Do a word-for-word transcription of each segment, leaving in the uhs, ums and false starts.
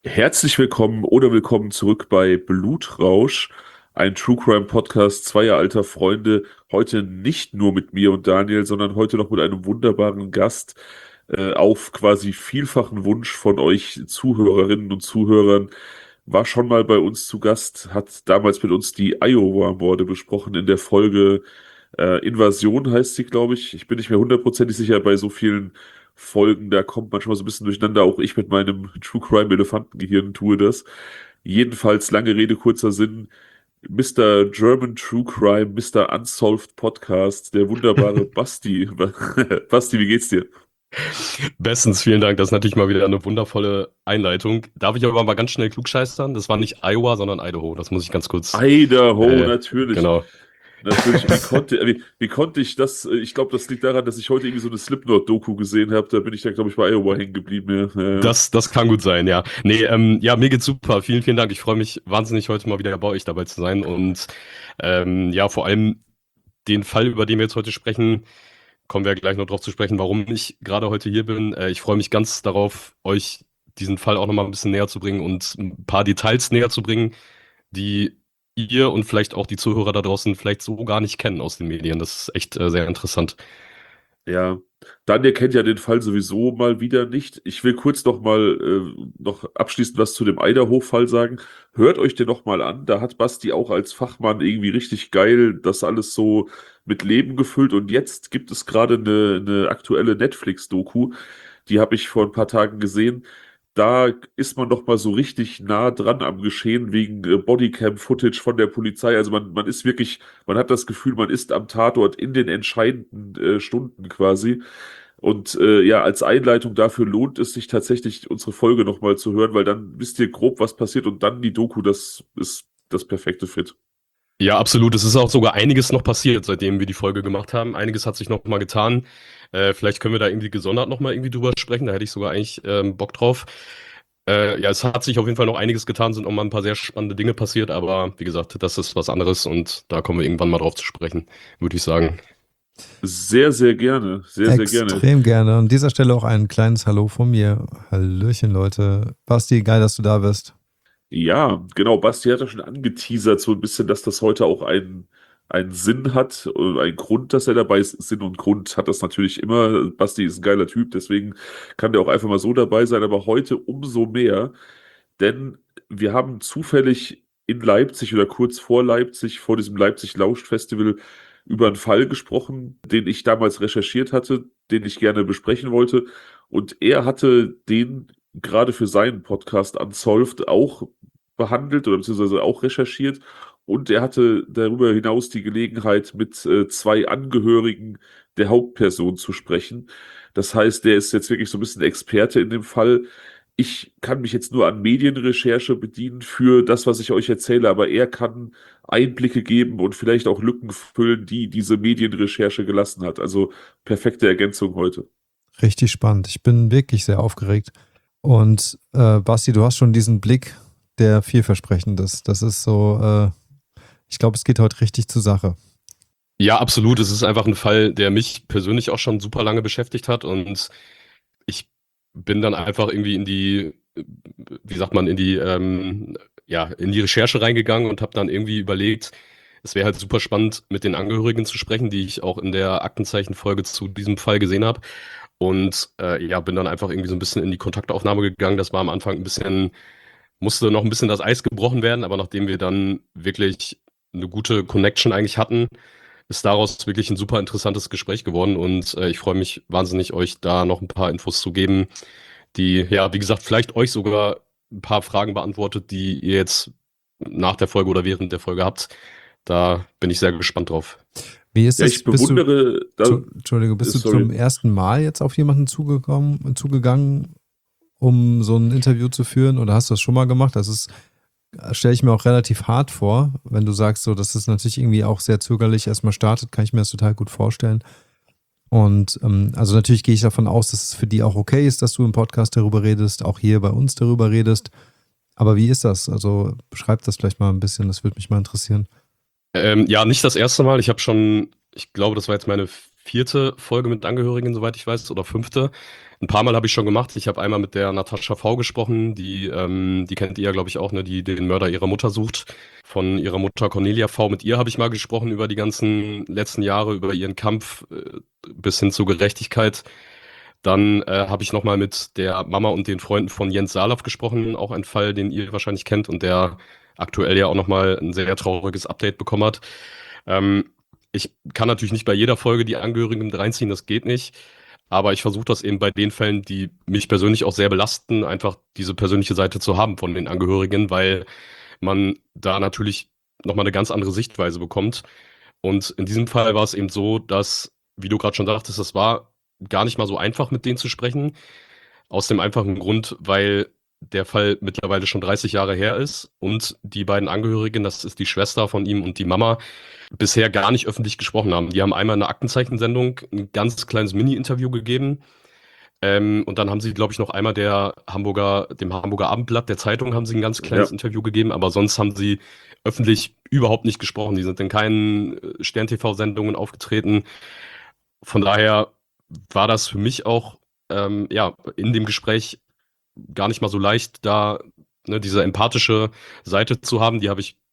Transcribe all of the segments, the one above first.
Herzlich willkommen oder willkommen zurück bei Blutrausch, ein True Crime Podcast zweier alter Freunde. Heute nicht nur mit mir und Daniel, sondern heute noch mit einem wunderbaren Gast, äh, auf quasi vielfachen Wunsch von euch Zuhörerinnen und Zuhörern. War schon mal bei uns zu Gast, hat damals mit uns die Iowa-Morde besprochen in der Folge äh, Invasion heißt sie, glaube ich. Ich bin nicht mehr hundertprozentig sicher bei so vielen Folgen, da kommt manchmal so ein bisschen durcheinander. Auch ich mit meinem True Crime Elefantengehirn tue das. Jedenfalls, lange Rede, kurzer Sinn. Mister German True Crime, Mister Unsolved Podcast, der wunderbare Basti. Basti, wie geht's dir? Bestens, vielen Dank. Das ist natürlich mal wieder eine wundervolle Einleitung. Darf ich aber mal ganz schnell klugscheißern? Das war nicht Iowa, sondern Idaho. Das muss ich ganz kurz. Idaho, Äh, natürlich. genau. Natürlich, wie konnte, äh, wie, wie konnte ich das? äh, Ich glaube, das liegt daran, dass ich heute irgendwie so eine Slipknot-Doku gesehen habe. Da bin ich dann, glaube ich, bei Iowa hängen geblieben. Ja, ja, ja. Das, das kann gut sein, ja. Nee, ähm, ja, mir geht's super. Vielen, vielen Dank. Ich freue mich wahnsinnig, heute mal wieder bei euch dabei zu sein. Und ähm, ja, vor allem den Fall, über den wir jetzt heute sprechen, kommen wir gleich noch drauf zu sprechen, warum ich gerade heute hier bin. Äh, ich freue mich ganz darauf, euch diesen Fall auch nochmal ein bisschen näher zu bringen und ein paar Details näher zu bringen, die ihr und vielleicht auch die Zuhörer da draußen vielleicht so gar nicht kennen aus den Medien. Das ist echt äh, sehr interessant. Ja, Daniel kennt ja den Fall sowieso mal wieder nicht. Ich will kurz noch mal äh, noch abschließend was zu dem Idaho-Fall sagen. Hört euch den noch mal an. Da hat Basti auch als Fachmann irgendwie richtig geil das alles so mit Leben gefüllt. Und jetzt gibt es gerade eine, eine aktuelle Netflix-Doku. Die habe ich vor ein paar Tagen gesehen. Da ist man noch mal so richtig nah dran am Geschehen wegen äh, Bodycam-Footage von der Polizei. Also man, man ist wirklich, man hat das Gefühl, man ist am Tatort in den entscheidenden äh, Stunden quasi. Und äh, ja, als Einleitung dafür lohnt es sich tatsächlich, unsere Folge noch mal zu hören, weil dann wisst ihr grob, was passiert und dann die Doku, das ist das perfekte Fit. Ja, absolut. Es ist auch sogar einiges noch passiert, seitdem wir die Folge gemacht haben. Einiges hat sich noch mal getan. Äh, vielleicht können wir da irgendwie gesondert noch mal irgendwie drüber sprechen. Da hätte ich sogar eigentlich ähm, Bock drauf. Äh, ja, es hat sich auf jeden Fall noch einiges getan, sind noch mal ein paar sehr spannende Dinge passiert, aber wie gesagt, das ist was anderes und da kommen wir irgendwann mal drauf zu sprechen, würde ich sagen. Sehr, sehr gerne, sehr, sehr gerne. Extrem gerne. An dieser Stelle auch ein kleines Hallo von mir. Hallöchen, Leute. Basti, geil, dass du da bist. Ja, genau. Basti hat ja schon angeteasert, so ein bisschen, dass das heute auch einen, einen Sinn hat, äh, einen Grund, dass er dabei ist. Sinn und Grund hat das natürlich immer. Basti ist ein geiler Typ, deswegen kann der auch einfach mal so dabei sein, aber heute umso mehr, denn wir haben zufällig in Leipzig oder kurz vor Leipzig, vor diesem Leipzig Lauscht Festival, über einen Fall gesprochen, den ich damals recherchiert hatte, den ich gerne besprechen wollte. Und er hatte den gerade für seinen Podcast Unsolved auch behandelt oder beziehungsweise auch recherchiert. Und er hatte darüber hinaus die Gelegenheit, mit äh, zwei Angehörigen der Hauptperson zu sprechen. Das heißt, der ist jetzt wirklich so ein bisschen Experte in dem Fall. Ich kann mich jetzt nur an Medienrecherche bedienen für das, was ich euch erzähle, aber er kann Einblicke geben und vielleicht auch Lücken füllen, die diese Medienrecherche gelassen hat. Also perfekte Ergänzung heute. Richtig spannend. Ich bin wirklich sehr aufgeregt. Und äh, Basti, du hast schon diesen Blick, der vielversprechend ist. Das ist so, äh, ich glaube, es geht heute richtig zur Sache. Ja, absolut. Es ist einfach ein Fall, der mich persönlich auch schon super lange beschäftigt hat und ich bin dann einfach irgendwie in die, wie sagt man, in die, ähm, ja, in die Recherche reingegangen und habe dann irgendwie überlegt, es wäre halt super spannend, mit den Angehörigen zu sprechen, die ich auch in der Aktenzeichenfolge zu diesem Fall gesehen habe. Und äh, ja, bin dann einfach irgendwie so ein bisschen in die Kontaktaufnahme gegangen. Das war am Anfang ein bisschen, musste noch ein bisschen das Eis gebrochen werden, aber nachdem wir dann wirklich eine gute Connection eigentlich hatten, ist daraus wirklich ein super interessantes Gespräch geworden und äh, ich freue mich wahnsinnig, euch da noch ein paar Infos zu geben, die, ja, wie gesagt, vielleicht euch sogar ein paar Fragen beantwortet, die ihr jetzt nach der Folge oder während der Folge habt. Da bin ich sehr gespannt drauf. Wie ist Ja, es? ich Bist du, bewundere, da, zu, Entschuldige, bist du sorry. zum ersten Mal jetzt auf jemanden zugekommen, zugegangen, um so ein Interview zu führen? Oder hast du das schon mal gemacht? Das ist, stelle ich mir auch relativ hart vor, wenn du sagst, so, dass es natürlich irgendwie auch sehr zögerlich erstmal startet, kann ich mir das total gut vorstellen. Und ähm, also natürlich gehe ich davon aus, dass es für die auch okay ist, dass du im Podcast darüber redest, auch hier bei uns darüber redest. Aber wie ist das? Also beschreib das vielleicht mal ein bisschen, das würde mich mal interessieren. Ähm, ja, nicht das erste Mal. Ich habe schon, ich glaube, das war jetzt meine vierte Folge mit Angehörigen, soweit ich weiß, oder fünfte. Ein paar Mal habe ich schon gemacht. Ich habe einmal mit der Natascha V gesprochen, die, ähm, die kennt ihr ja, glaube ich, auch, ne, die den Mörder ihrer Mutter sucht. Von ihrer Mutter Cornelia V. Mit ihr habe ich mal gesprochen über die ganzen letzten Jahre, über ihren Kampf äh, bis hin zur Gerechtigkeit. Dann äh, habe ich nochmal mit der Mama und den Freunden von Jens Salow gesprochen, auch ein Fall, den ihr wahrscheinlich kennt und der aktuell ja auch nochmal ein sehr trauriges Update bekommen hat. Ähm, ich kann natürlich nicht bei jeder Folge die Angehörigen mit reinziehen, das geht nicht. Aber ich versuche das eben bei den Fällen, die mich persönlich auch sehr belasten, einfach diese persönliche Seite zu haben von den Angehörigen, weil man da natürlich nochmal eine ganz andere Sichtweise bekommt. Und in diesem Fall war es eben so, dass, wie du gerade schon sagtest, das war gar nicht mal so einfach, mit denen zu sprechen. Aus dem einfachen Grund, weil der Fall mittlerweile schon dreißig Jahre her ist und die beiden Angehörigen, das ist die Schwester von ihm und die Mama, bisher gar nicht öffentlich gesprochen haben. Die haben einmal in einer Aktenzeichensendung ein ganz kleines Mini-Interview gegeben. Ähm, und dann haben sie, glaube ich, noch einmal der Hamburger, dem Hamburger Abendblatt, der Zeitung, haben sie ein ganz kleines Ja. Interview gegeben, aber sonst haben sie öffentlich überhaupt nicht gesprochen. Die sind in keinen äh, Stern-T V-Sendungen aufgetreten. Von daher war das für mich auch ähm, ja, in dem Gespräch gar nicht mal so leicht, da ne, diese empathische Seite zu haben. Die habe ich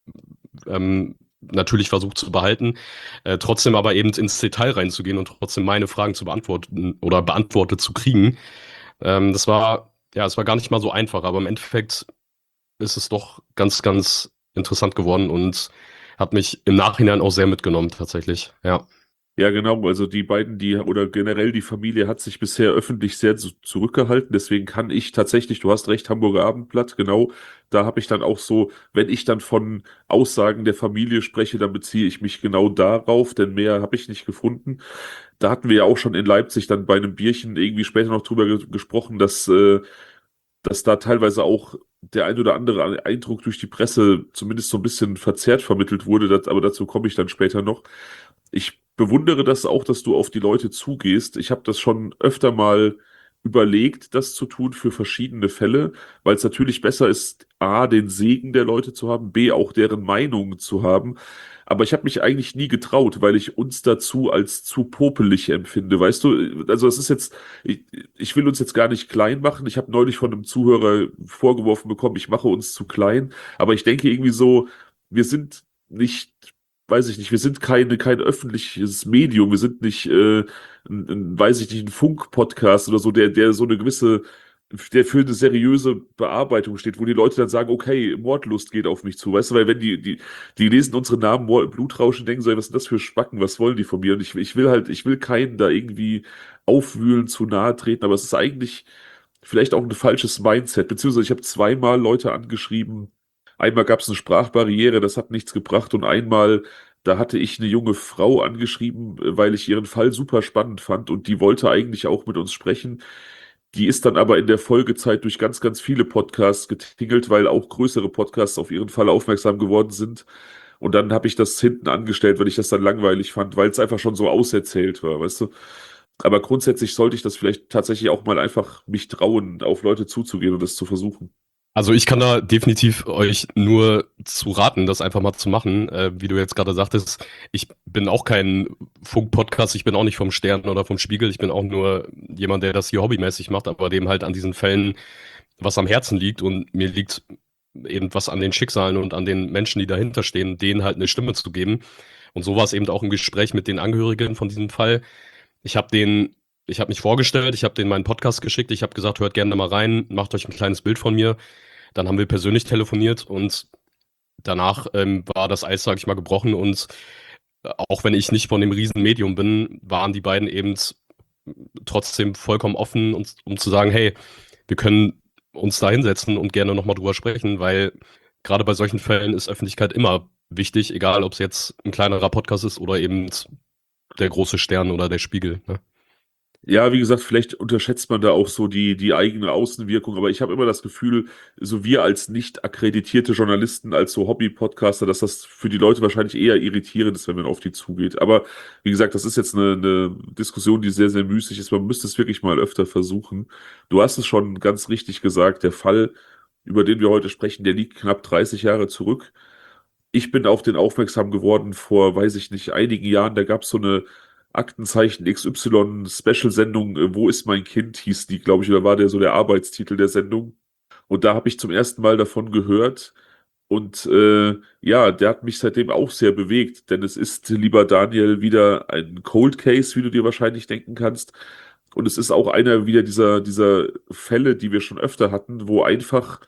ähm, natürlich versucht zu behalten, äh, trotzdem aber eben ins Detail reinzugehen und trotzdem meine Fragen zu beantworten oder beantwortet zu kriegen. Ähm, das war, ja, es war gar nicht mal so einfach, aber im Endeffekt ist es doch ganz, ganz interessant geworden und hat mich im Nachhinein auch sehr mitgenommen, tatsächlich. Ja. Ja, genau. Also die beiden, die oder generell die Familie hat sich bisher öffentlich sehr zu, zurückgehalten. Deswegen kann ich tatsächlich, du hast recht, Hamburger Abendblatt, genau. Da habe ich dann auch so, wenn ich dann von Aussagen der Familie spreche, dann beziehe ich mich genau darauf, denn mehr habe ich nicht gefunden. Da hatten wir ja auch schon in Leipzig dann bei einem Bierchen irgendwie später noch drüber ge gesprochen, dass, äh, dass da teilweise auch der ein oder andere Eindruck durch die Presse zumindest so ein bisschen verzerrt vermittelt wurde. Das, aber dazu komme ich dann später noch. Ich bewundere das auch, dass du auf die Leute zugehst. Ich habe das schon öfter mal überlegt, das zu tun für verschiedene Fälle, weil es natürlich besser ist, A, den Segen der Leute zu haben, B, auch deren Meinung zu haben. Aber ich habe mich eigentlich nie getraut, weil ich uns dazu als zu popelig empfinde. Weißt du, also es ist jetzt, ich, ich will uns jetzt gar nicht klein machen. Ich habe neulich von einem Zuhörer vorgeworfen bekommen, ich mache uns zu klein. Aber ich denke irgendwie so, wir sind nicht, weiß ich nicht, wir sind keine, kein öffentliches Medium, wir sind nicht, äh, ein, ein, weiß ich nicht, ein Funk-Podcast oder so, der, der so eine gewisse, der für eine seriöse Bearbeitung steht, wo die Leute dann sagen, okay, Mordlust geht auf mich zu, weißt du, weil wenn die, die, die lesen unsere Namen Mord, Blutrauschen, denken so, ey, was sind das für Spacken, was wollen die von mir? Und ich, ich will halt, ich will keinen da irgendwie aufwühlen, zu nahe treten, aber es ist eigentlich vielleicht auch ein falsches Mindset, beziehungsweise ich habe zweimal Leute angeschrieben. Einmal gab es eine Sprachbarriere, das hat nichts gebracht. Und einmal, da hatte ich eine junge Frau angeschrieben, äh, weil ich ihren Fall super spannend fand und die wollte eigentlich auch mit uns sprechen. Die ist dann aber in der Folgezeit durch ganz, ganz viele Podcasts getingelt, weil auch größere Podcasts auf ihren Fall aufmerksam geworden sind. Und dann habe ich das hinten angestellt, weil ich das dann langweilig fand, weil es einfach schon so auserzählt war, weißt du? Aber grundsätzlich sollte ich das vielleicht tatsächlich auch mal einfach mich trauen, auf Leute zuzugehen und das zu versuchen. Also ich kann da definitiv euch nur zu raten, das einfach mal zu machen. Äh, wie du jetzt gerade sagtest, ich bin auch kein Funk-Podcast, ich bin auch nicht vom Stern oder vom Spiegel, ich bin auch nur jemand, der das hier hobbymäßig macht, aber dem halt an diesen Fällen was am Herzen liegt und mir liegt eben was an den Schicksalen und an den Menschen, die dahinter stehen, denen halt eine Stimme zu geben. Und so war es eben auch im Gespräch mit den Angehörigen von diesem Fall. Ich habe den, ich habe mich vorgestellt, ich habe denen meinen Podcast geschickt, ich habe gesagt, hört gerne mal rein, macht euch ein kleines Bild von mir. Dann haben wir persönlich telefoniert und danach ähm, war das Eis, sage ich mal, gebrochen. Und äh, auch wenn ich nicht von dem riesen Medium bin, waren die beiden eben trotzdem vollkommen offen, um, um zu sagen, hey, wir können uns da hinsetzen und gerne nochmal drüber sprechen, weil gerade bei solchen Fällen ist Öffentlichkeit immer wichtig, egal ob es jetzt ein kleinerer Podcast ist oder eben der große Stern oder der Spiegel. Ne? Ja, wie gesagt, vielleicht unterschätzt man da auch so die, die eigene Außenwirkung, aber ich habe immer das Gefühl, so wir als nicht akkreditierte Journalisten, als so Hobby-Podcaster, dass das für die Leute wahrscheinlich eher irritierend ist, wenn man auf die zugeht. Aber wie gesagt, das ist jetzt eine, eine Diskussion, die sehr, sehr müßig ist. Man müsste es wirklich mal öfter versuchen. Du hast es schon ganz richtig gesagt, der Fall, über den wir heute sprechen, der liegt knapp dreißig Jahre zurück. Ich bin auf den aufmerksam geworden vor, weiß ich nicht, einigen Jahren. Da gab es so eine Aktenzeichen X Y Special-Sendung, äh, Wo ist mein Kind, hieß die, glaube ich, oder war der so der Arbeitstitel der Sendung. Und da habe ich zum ersten Mal davon gehört. Und äh, ja, der hat mich seitdem auch sehr bewegt, denn es ist, lieber Daniel, wieder ein Cold Case, wie du dir wahrscheinlich denken kannst. Und es ist auch einer wieder dieser, dieser Fälle, die wir schon öfter hatten, wo einfach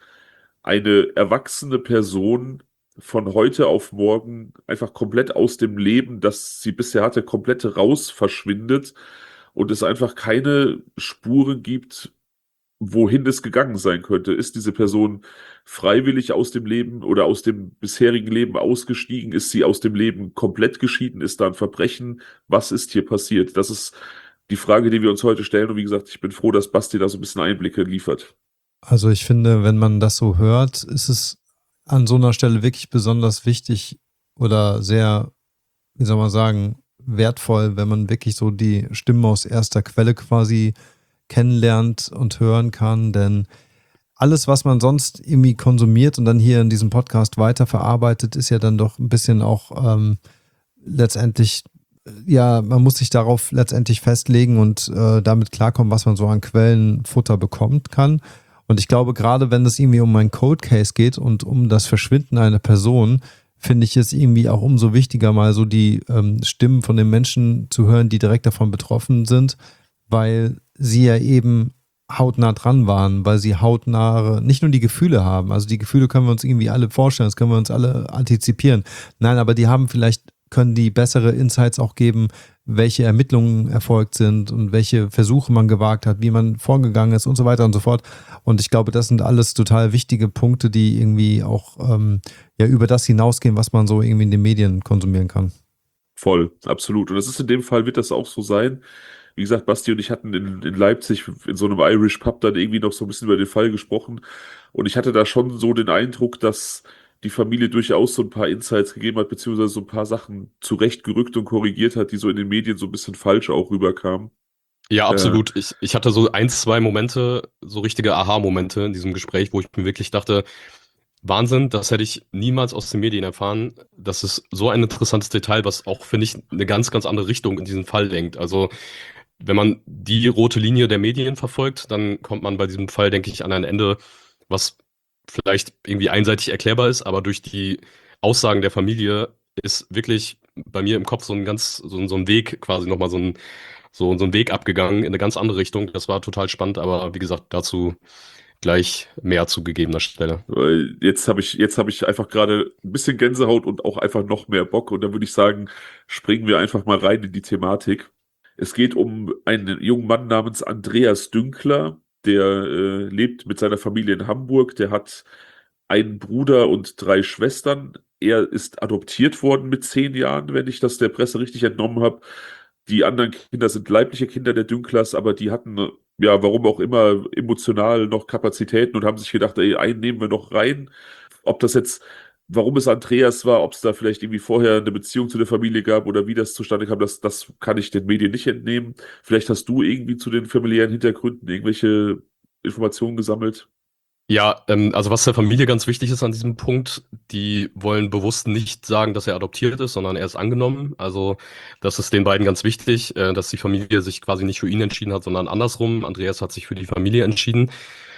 eine erwachsene Person von heute auf morgen einfach komplett aus dem Leben, das sie bisher hatte, komplett raus verschwindet und es einfach keine Spuren gibt, wohin es gegangen sein könnte. Ist diese Person freiwillig aus dem Leben oder aus dem bisherigen Leben ausgestiegen? Ist sie aus dem Leben komplett geschieden? Ist da ein Verbrechen? Was ist hier passiert? Das ist die Frage, die wir uns heute stellen. Und wie gesagt, ich bin froh, dass Basti da so ein bisschen Einblicke liefert. Also ich finde, wenn man das so hört, ist es an so einer Stelle wirklich besonders wichtig oder sehr, wie soll man sagen, wertvoll, wenn man wirklich so die Stimmen aus erster Quelle quasi kennenlernt und hören kann, denn alles, was man sonst irgendwie konsumiert und dann hier in diesem Podcast weiterverarbeitet, ist ja dann doch ein bisschen auch ähm, letztendlich, ja, man muss sich darauf letztendlich festlegen und äh, damit klarkommen, was man so an Quellenfutter bekommt kann. Und ich glaube, gerade wenn es irgendwie um einen Cold Case geht und um das Verschwinden einer Person, finde ich es irgendwie auch umso wichtiger, mal so die ähm, Stimmen von den Menschen zu hören, die direkt davon betroffen sind, weil sie ja eben hautnah dran waren, weil sie hautnahe, nicht nur die Gefühle haben, also die Gefühle können wir uns irgendwie alle vorstellen, das können wir uns alle antizipieren. Nein, aber die haben vielleicht, können die bessere Insights auch geben, welche Ermittlungen erfolgt sind und welche Versuche man gewagt hat, wie man vorgegangen ist und so weiter und so fort. Und ich glaube, das sind alles total wichtige Punkte, die irgendwie auch ähm, ja über das hinausgehen, was man so irgendwie in den Medien konsumieren kann. Voll, absolut. Und das ist in dem Fall, wird das auch so sein. Wie gesagt, Basti und ich hatten in, in Leipzig in so einem Irish Pub dann irgendwie noch so ein bisschen über den Fall gesprochen. Und ich hatte da schon so den Eindruck, dass die Familie durchaus so ein paar Insights gegeben hat, beziehungsweise so ein paar Sachen zurechtgerückt und korrigiert hat, die so in den Medien so ein bisschen falsch auch rüberkamen. Ja, Äh, absolut. Ich, ich hatte so ein, zwei Momente, so richtige Aha-Momente in diesem Gespräch, wo ich mir wirklich dachte, Wahnsinn, das hätte ich niemals aus den Medien erfahren. Das ist so ein interessantes Detail, was auch, finde ich, eine ganz, ganz andere Richtung in diesen Fall lenkt. Also, wenn man die rote Linie der Medien verfolgt, dann kommt man bei diesem Fall, denke ich, an ein Ende, was vielleicht irgendwie einseitig erklärbar ist, aber durch die Aussagen der Familie ist wirklich bei mir im Kopf so ein ganz, so ein, so ein Weg quasi nochmal so ein, so, so ein Weg abgegangen in eine ganz andere Richtung. Das war total spannend, aber wie gesagt, dazu gleich mehr zu gegebener Stelle. Weil jetzt habe ich, jetzt habe ich einfach gerade ein bisschen Gänsehaut und auch einfach noch mehr Bock. Und dann würde ich sagen, springen wir einfach mal rein in die Thematik. Es geht um einen jungen Mann namens Andreas Dünkler, der äh, lebt mit seiner Familie in Hamburg. Der hat einen Bruder und drei Schwestern. Er ist adoptiert worden mit zehn Jahren, wenn ich das der Presse richtig entnommen habe. Die anderen Kinder sind leibliche Kinder der Dünklers, aber die hatten, äh, ja, warum auch immer, emotional noch Kapazitäten und haben sich gedacht, ey, einen nehmen wir noch rein. Ob das jetzt, warum es Andreas war, ob es da vielleicht irgendwie vorher eine Beziehung zu der Familie gab oder wie das zustande kam, das, das kann ich den Medien nicht entnehmen. Vielleicht hast du irgendwie zu den familiären Hintergründen irgendwelche Informationen gesammelt. Ja, ähm, also was der Familie ganz wichtig ist an diesem Punkt, die wollen bewusst nicht sagen, dass er adoptiert ist, sondern er ist angenommen. Also das ist den beiden ganz wichtig, äh, dass die Familie sich quasi nicht für ihn entschieden hat, sondern andersrum. Andreas hat sich für die Familie entschieden.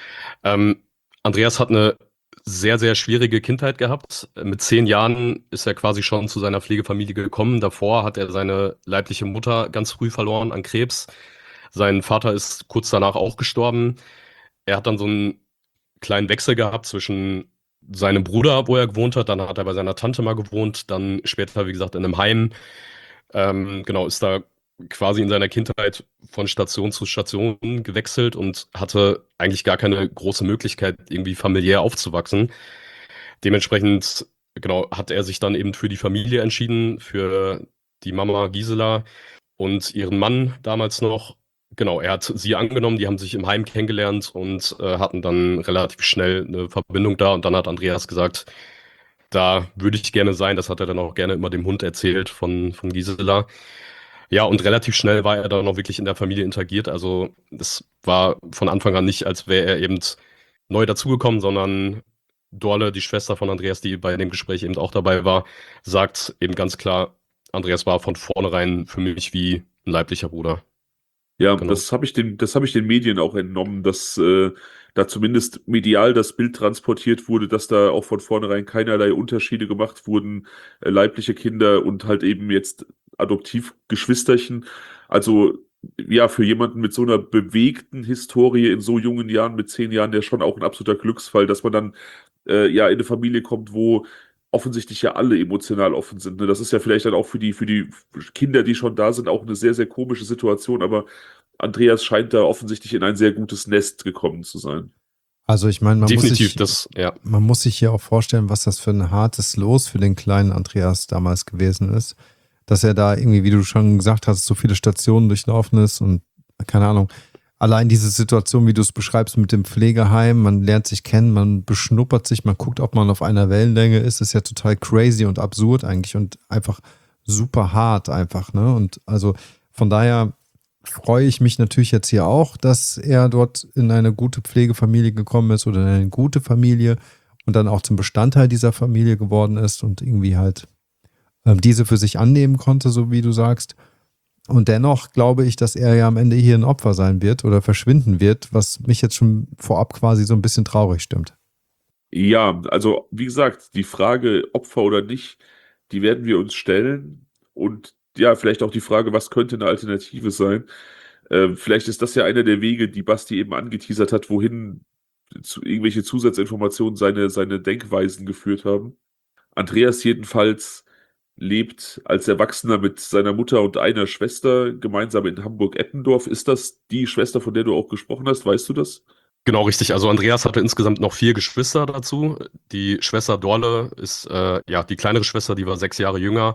Ähm, Andreas hat eine sehr, sehr schwierige Kindheit gehabt. Mit zehn Jahren ist er quasi schon zu seiner Pflegefamilie gekommen. Davor hat er seine leibliche Mutter ganz früh verloren an Krebs. Sein Vater ist kurz danach auch gestorben. Er hat dann so einen kleinen Wechsel gehabt zwischen seinem Bruder, wo er gewohnt hat, dann hat er bei seiner Tante mal gewohnt, dann später, wie gesagt, in einem Heim. Ähm, genau, ist da quasi in seiner Kindheit von Station zu Station gewechselt und hatte eigentlich gar keine große Möglichkeit, irgendwie familiär aufzuwachsen. Dementsprechend, genau, hat er sich dann eben für die Familie entschieden, für die Mama Gisela und ihren Mann damals noch. Genau, er hat sie angenommen, die haben sich im Heim kennengelernt und äh, hatten dann relativ schnell eine Verbindung da. Und dann hat Andreas gesagt, da würde ich gerne sein. Das hat er dann auch gerne immer dem Hund erzählt von, von Gisela. Ja, und relativ schnell war er dann auch wirklich in der Familie integriert. Also das war von Anfang an nicht, als wäre er eben neu dazugekommen, sondern Dorle, die Schwester von Andreas, die bei dem Gespräch eben auch dabei war, sagt eben ganz klar, Andreas war von vornherein für mich wie ein leiblicher Bruder. Ja, Genau. das habe ich den, das habe ich den Medien auch entnommen, dass äh, da zumindest medial das Bild transportiert wurde, dass da auch von vornherein keinerlei Unterschiede gemacht wurden, äh, leibliche Kinder und halt eben jetzt Adoptivgeschwisterchen. Also ja, für jemanden mit so einer bewegten Historie in so jungen Jahren, mit zehn Jahren, der schon auch ein absoluter Glücksfall, dass man dann äh, ja in eine Familie kommt, wo offensichtlich ja alle emotional offen sind. Ne? Das ist ja vielleicht dann auch für die, für die Kinder, die schon da sind, auch eine sehr, sehr komische Situation, aber Andreas scheint da offensichtlich in ein sehr gutes Nest gekommen zu sein. Also ich meine, man muss Definitiv, sich, das, ja. man muss sich hier auch vorstellen, was das für ein hartes Los für den kleinen Andreas damals gewesen ist. Dass er da irgendwie, wie du schon gesagt hast, so viele Stationen durchlaufen ist und keine Ahnung. Allein diese Situation, wie du es beschreibst mit dem Pflegeheim, man lernt sich kennen, man beschnuppert sich, man guckt, ob man auf einer Wellenlänge ist, ist ja total crazy und absurd eigentlich und einfach super hart einfach, ne? Und also von daher freue ich mich natürlich jetzt hier auch, dass er dort in eine gute Pflegefamilie gekommen ist oder in eine gute Familie und dann auch zum Bestandteil dieser Familie geworden ist und irgendwie halt ähm, diese für sich annehmen konnte, so wie du sagst. Und dennoch glaube ich, dass er ja am Ende hier ein Opfer sein wird oder verschwinden wird, was mich jetzt schon vorab quasi so ein bisschen traurig stimmt. Ja, also wie gesagt, die Frage Opfer oder nicht, die werden wir uns stellen und ja, vielleicht auch die Frage, was könnte eine Alternative sein? Äh, vielleicht ist das ja einer der Wege, die Basti eben angeteasert hat, wohin zu, irgendwelche Zusatzinformationen seine, seine Denkweisen geführt haben. Andreas jedenfalls lebt als Erwachsener mit seiner Mutter und einer Schwester gemeinsam in Hamburg-Eppendorf. Ist das die Schwester, von der du auch gesprochen hast? Weißt du das? Genau, richtig. Also Andreas hatte insgesamt noch vier Geschwister dazu. Die Schwester Dorle ist äh, ja die kleinere Schwester, die war sechs Jahre jünger.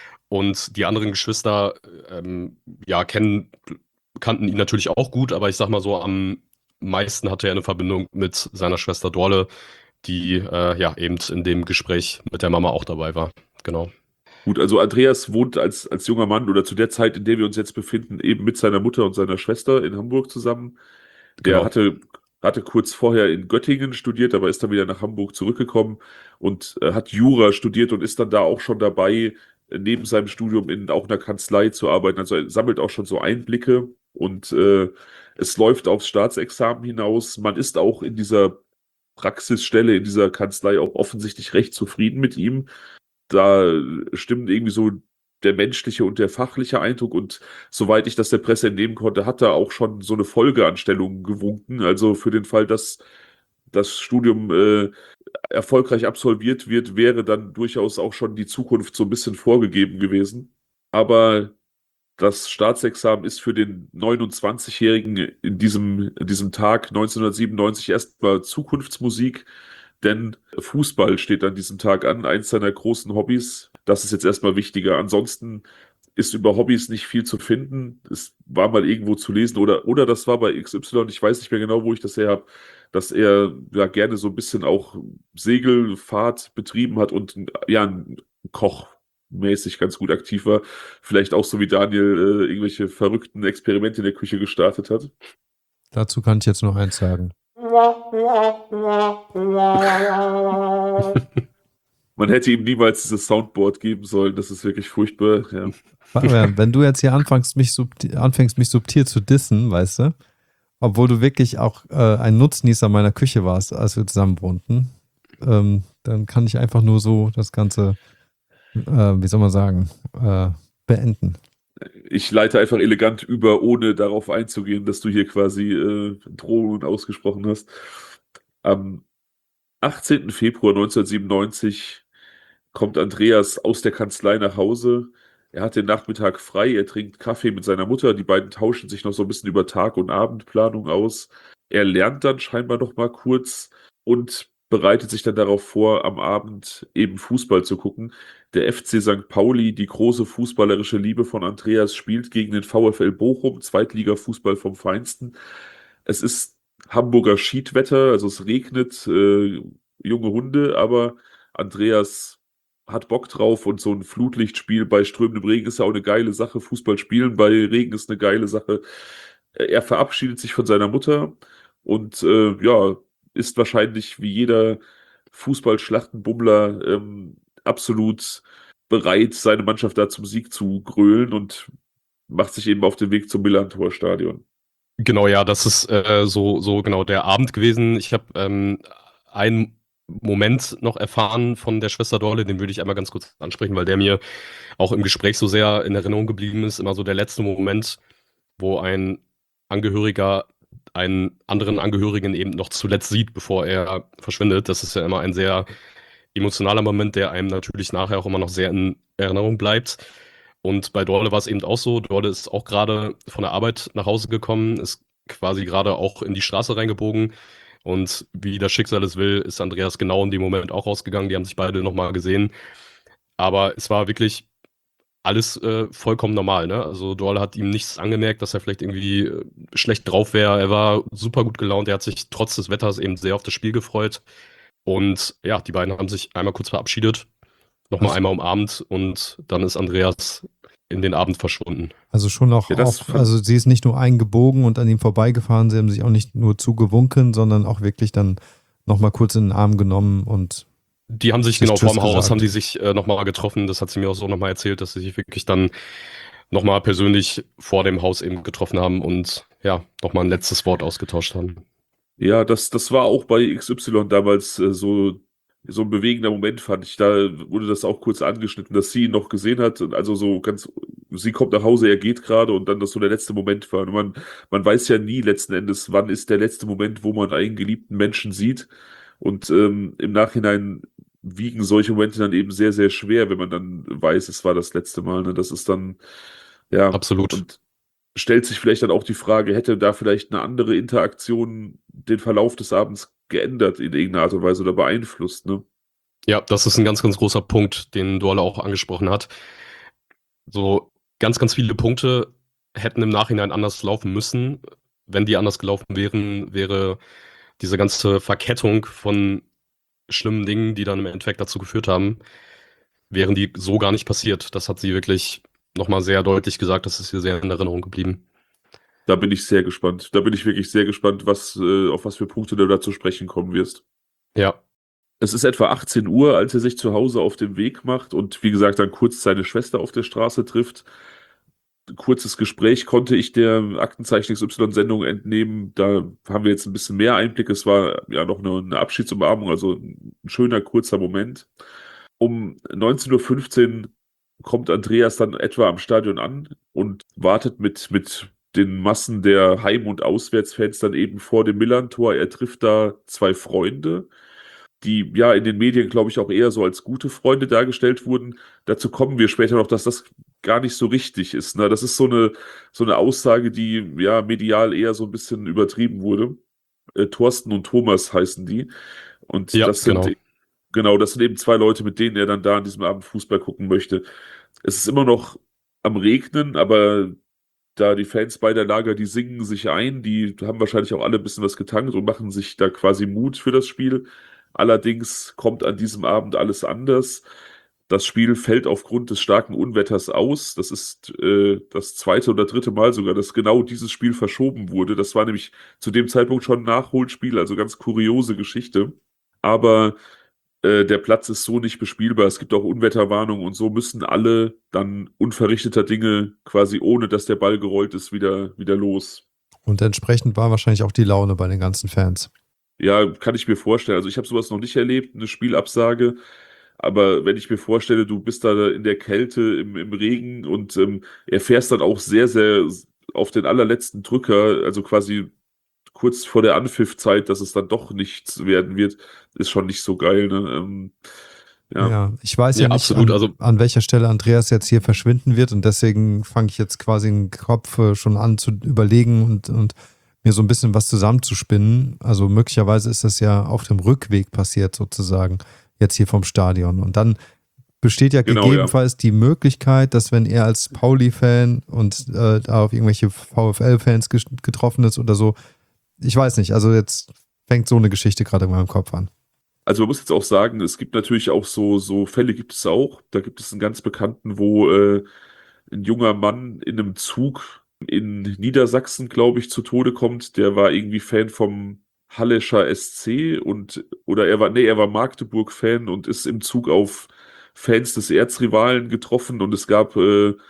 Und die anderen Geschwister ähm, ja, kennen, kannten ihn natürlich auch gut, aber ich sag mal so, am meisten hatte er eine Verbindung mit seiner Schwester Dorle, die äh, ja eben in dem Gespräch mit der Mama auch dabei war. Genau. Gut, also Andreas wohnt als, als junger Mann oder zu der Zeit, in der wir uns jetzt befinden, eben mit seiner Mutter und seiner Schwester in Hamburg zusammen. Der Genau. hatte, hatte kurz vorher in Göttingen studiert, aber ist dann wieder nach Hamburg zurückgekommen und äh, hat Jura studiert und ist dann da auch schon dabei, äh, neben seinem Studium in auch einer Kanzlei zu arbeiten. Also er sammelt auch schon so Einblicke und äh, es läuft aufs Staatsexamen hinaus. Man ist auch in dieser Praxisstelle, in dieser Kanzlei auch offensichtlich recht zufrieden mit ihm. Da stimmen irgendwie so der menschliche und der fachliche Eindruck und soweit ich das der Presse entnehmen konnte, hat er auch schon so eine Folgeanstellung gewunken. Also für den Fall, dass das Studium äh, erfolgreich absolviert wird, wäre dann durchaus auch schon die Zukunft so ein bisschen vorgegeben gewesen. Aber das Staatsexamen ist für den neunundzwanzigjährigen in diesem, in diesem Tag neunzehnhundertsiebenundneunzig erstmal Zukunftsmusik, denn Fußball steht an diesem Tag an, eins seiner großen Hobbys. Das ist jetzt erstmal wichtiger. Ansonsten ist über Hobbys nicht viel zu finden. Es war mal irgendwo zu lesen oder, oder das war bei X Y, ich weiß nicht mehr genau, wo ich das her habe, dass er ja gerne so ein bisschen auch Segelfahrt betrieben hat und ja, ein Koch mäßig ganz gut aktiv war. Vielleicht auch so wie Daniel äh, irgendwelche verrückten Experimente in der Küche gestartet hat. Dazu kann ich jetzt nur eins sagen. Man hätte ihm niemals dieses Soundboard geben sollen. Das ist wirklich furchtbar. Ja. Fabian, wenn du jetzt hier anfängst, mich subtil, anfängst, mich subtil zu dissen, weißt du, obwohl du wirklich auch äh, ein Nutznießer meiner Küche warst, als wir zusammen wohnten, ähm, dann kann ich einfach nur so das Ganze, äh, wie soll man sagen, äh, beenden. Ich leite einfach elegant über, ohne darauf einzugehen, dass du hier quasi äh, Drohungen ausgesprochen hast. Am achtzehnten Februar neunzehnhundertsiebenundneunzig kommt Andreas aus der Kanzlei nach Hause. Er hat den Nachmittag frei, er trinkt Kaffee mit seiner Mutter. Die beiden tauschen sich noch so ein bisschen über Tag- und Abendplanung aus. Er lernt dann scheinbar noch mal kurz und bereitet sich dann darauf vor, am Abend eben Fußball zu gucken. Der F C Sankt Pauli, die große fußballerische Liebe von Andreas, spielt gegen den VfL Bochum, Zweitliga-Fußball vom Feinsten. Es ist Hamburger Schiedwetter, also es regnet, äh, junge Hunde, aber Andreas hat Bock drauf und so ein Flutlichtspiel bei strömendem Regen ist ja auch eine geile Sache. Fußball spielen bei Regen ist eine geile Sache. Er verabschiedet sich von seiner Mutter und äh, ja, ist wahrscheinlich wie jeder Fußballschlachtenbummler ähm, absolut bereit, seine Mannschaft da zum Sieg zu grölen und macht sich eben auf den Weg zum Millantor-Stadion. Genau, ja, das ist äh, so, so genau der Abend gewesen. Ich habe ähm, einen Moment noch erfahren von der Schwester Dorle, den würde ich einmal ganz kurz ansprechen, weil der mir auch im Gespräch so sehr in Erinnerung geblieben ist. Immer so der letzte Moment, wo ein Angehöriger einen anderen Angehörigen eben noch zuletzt sieht, bevor er verschwindet. Das ist ja immer ein sehr emotionaler Moment, der einem natürlich nachher auch immer noch sehr in Erinnerung bleibt. Und bei Dorle war es eben auch so. Dorle ist auch gerade von der Arbeit nach Hause gekommen, ist quasi gerade auch in die Straße reingebogen. Und wie das Schicksal es will, ist Andreas genau in dem Moment auch rausgegangen. Die haben sich beide nochmal gesehen. Aber es war wirklich alles äh, vollkommen normal, ne? Also Dorle hat ihm nichts angemerkt, dass er vielleicht irgendwie äh, schlecht drauf wäre. Er war super gut gelaunt. Er hat sich trotz des Wetters eben sehr auf das Spiel gefreut. Und ja, die beiden haben sich einmal kurz verabschiedet, nochmal Also, einmal umarmt und dann ist Andreas in den Abend verschwunden. also schon auch, Ja, das auch, fand- also sie ist nicht nur eingebogen und an ihm vorbeigefahren, sie haben sich auch nicht nur zugewunken, sondern auch wirklich dann nochmal kurz in den Arm genommen und Die haben sich Nicht genau Tschüss vorm Haus, gesagt. haben die sich äh, nochmal getroffen. Das hat sie mir auch so nochmal erzählt, dass sie sich wirklich dann nochmal persönlich vor dem Haus eben getroffen haben und ja, nochmal ein letztes Wort ausgetauscht haben. Ja, das, das war auch bei X Y damals äh, so, so ein bewegender Moment, fand ich. Da wurde das auch kurz angeschnitten, dass sie ihn noch gesehen hat. Und also so ganz, sie kommt nach Hause, er geht gerade und dann das so der letzte Moment war. Und man, man weiß ja nie letzten Endes, wann ist der letzte Moment, wo man einen geliebten Menschen sieht. Und ähm, im Nachhinein wiegen solche Momente dann eben sehr, sehr schwer, wenn man dann weiß, es war das letzte Mal. Ne? Das ist dann, ja, Absolut. und stellt sich vielleicht dann auch die Frage, hätte da vielleicht eine andere Interaktion den Verlauf des Abends geändert in irgendeiner Art und Weise oder beeinflusst, ne? Ja, das ist ein ganz, ganz großer Punkt, den Dorle auch angesprochen hat. So ganz, ganz viele Punkte hätten im Nachhinein anders laufen müssen. Wenn die anders gelaufen wären, wäre diese ganze Verkettung von schlimmen Dingen, die dann im Endeffekt dazu geführt haben, wären die so gar nicht passiert. Das hat sie wirklich nochmal sehr deutlich gesagt. Das ist ihr sehr in Erinnerung geblieben. Da bin ich sehr gespannt. Da bin ich wirklich sehr gespannt, was, äh, auf was für Punkte du da zu sprechen kommen wirst. Ja, Es ist etwa achtzehn Uhr, als er sich zu Hause auf den Weg macht und wie gesagt dann kurz seine Schwester auf der Straße trifft. Kurzes Gespräch konnte ich der Aktenzeichen X Y-Sendung entnehmen. Da haben wir jetzt ein bisschen mehr Einblick. Es war ja noch eine, eine Abschiedsumarmung, also ein schöner, kurzer Moment. Um neunzehn Uhr fünfzehn kommt Andreas dann etwa am Stadion an und wartet mit, mit den Massen der Heim- und Auswärtsfans dann eben vor dem Millantor. Er trifft da zwei Freunde, die ja in den Medien, glaube ich, auch eher so als gute Freunde dargestellt wurden. Dazu kommen wir später noch, dass das gar nicht so richtig ist. Ne? Das ist so eine, so eine Aussage, die ja medial eher so ein bisschen übertrieben wurde. Äh, Thorsten und Thomas heißen die. Und ja, das sind genau. Genau, das sind eben zwei Leute, mit denen er dann da an diesem Abend Fußball gucken möchte. Es ist immer noch am Regnen, aber da die Fans beider Lager, die singen sich ein, die haben wahrscheinlich auch alle ein bisschen was getankt und machen sich da quasi Mut für das Spiel. Allerdings kommt an diesem Abend alles anders. Das Spiel fällt aufgrund des starken Unwetters aus. Das ist äh, das zweite oder dritte Mal sogar, dass genau dieses Spiel verschoben wurde. Das war nämlich zu dem Zeitpunkt schon ein Nachholspiel, also ganz kuriose Geschichte. Aber äh, der Platz ist so nicht bespielbar. Es gibt auch Unwetterwarnungen und so müssen alle dann unverrichteter Dinge quasi ohne, dass der Ball gerollt ist, wieder, wieder los. Und entsprechend war wahrscheinlich auch die Laune bei den ganzen Fans. Ja, kann ich mir vorstellen. Also ich habe sowas noch nicht erlebt, eine Spielabsage. Aber wenn ich mir vorstelle, du bist da in der Kälte, im, im Regen und ähm, erfährst dann auch sehr, sehr auf den allerletzten Drücker, also quasi kurz vor der Anpfiffzeit, dass es dann doch nichts werden wird, ist schon nicht so geil. Ne? Ähm, Ja. ja. ich weiß ja, Ja, nicht, absolut. an, Also- an welcher Stelle Andreas jetzt hier verschwinden wird und deswegen fange ich jetzt quasi den Kopf äh, schon an zu überlegen und, und mir so ein bisschen was zusammenzuspinnen. Also möglicherweise ist das ja auf dem Rückweg passiert sozusagen, jetzt hier vom Stadion. Und dann besteht ja Genau, gegebenenfalls die Möglichkeit, dass wenn er als Pauli-Fan und äh, da auf irgendwelche VfL-Fans ges- getroffen ist oder so, ich weiß nicht, also jetzt fängt so eine Geschichte gerade in meinem Kopf an. Also man muss jetzt auch sagen, es gibt natürlich auch so, so Fälle gibt es auch. Da gibt es einen ganz bekannten, wo äh, ein junger Mann in einem Zug in Niedersachsen, glaube ich, zu Tode kommt. Der war irgendwie Fan vom Hallescher S C und oder er war, nee, er war Magdeburg-Fan und ist im Zug auf Fans des Erzrivalen getroffen und es gab äh,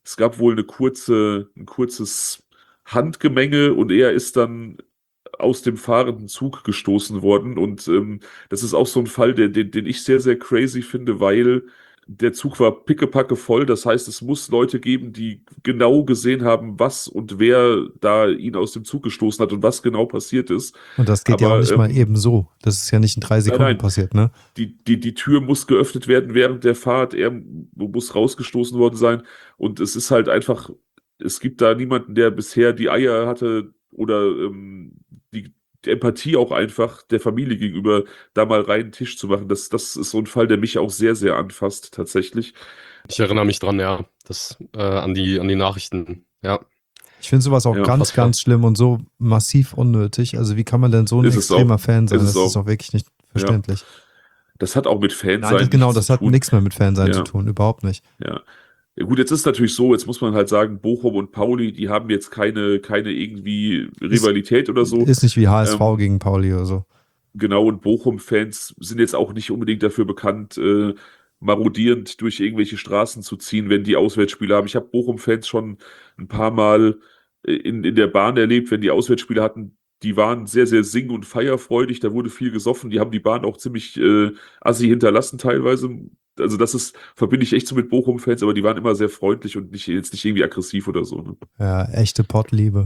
es gab wohl eine kurze, ein kurzes Handgemenge und er ist dann aus dem fahrenden Zug gestoßen worden. Und ähm, das ist auch so ein Fall, der, den, den ich sehr, sehr crazy finde, weil der Zug war pickepacke voll. Das heißt, es muss Leute geben, die genau gesehen haben, was und wer da ihn aus dem Zug gestoßen hat und was genau passiert ist. Und das geht ja auch Aber nicht mal ähm, eben so. Das ist ja nicht in drei nein, Sekunden nein, passiert, ne? die, die, die Tür muss geöffnet werden während der Fahrt. Er muss rausgestoßen worden sein. Und es ist halt einfach, es gibt da niemanden, der bisher die Eier hatte oder ähm, die, die Empathie auch einfach der Familie gegenüber, da mal reinen Tisch zu machen. Das, das ist so ein Fall, der mich auch sehr, sehr anfasst, tatsächlich. Ich erinnere mich dran, ja, das äh, an die an die Nachrichten. Ja, Ich finde sowas auch Ja, ganz, unfassbar. ganz schlimm und so massiv unnötig. Also wie kann man denn so ein ist es auch. extremer Fan sein? Ist es Das ist auch. auch wirklich nicht Ja. verständlich. Das hat auch mit Nein, Fansein das, genau, nichts das zu hat tun. nichts mehr mit Fansein zu Ja. tun, überhaupt nicht. Ja. Ja, gut, jetzt ist natürlich so, jetzt muss man halt sagen, Bochum und Pauli, die haben jetzt keine, keine irgendwie Rivalität oder so. Ist nicht wie H S V Ähm, gegen Pauli oder so. Genau, und Bochum-Fans sind jetzt auch nicht unbedingt dafür bekannt, äh, marodierend durch irgendwelche Straßen zu ziehen, wenn die Auswärtsspiele haben. Ich habe Bochum-Fans schon ein paar Mal äh, in, in der Bahn erlebt, wenn die Auswärtsspiele hatten. Die waren sehr, sehr sing- und feierfreudig, da wurde viel gesoffen, die haben die Bahn auch ziemlich äh, assi hinterlassen teilweise. Also das ist, verbinde ich echt so mit Bochum-Fans, aber die waren immer sehr freundlich und nicht, jetzt nicht irgendwie aggressiv oder so. Ne? Ja, echte Pottliebe.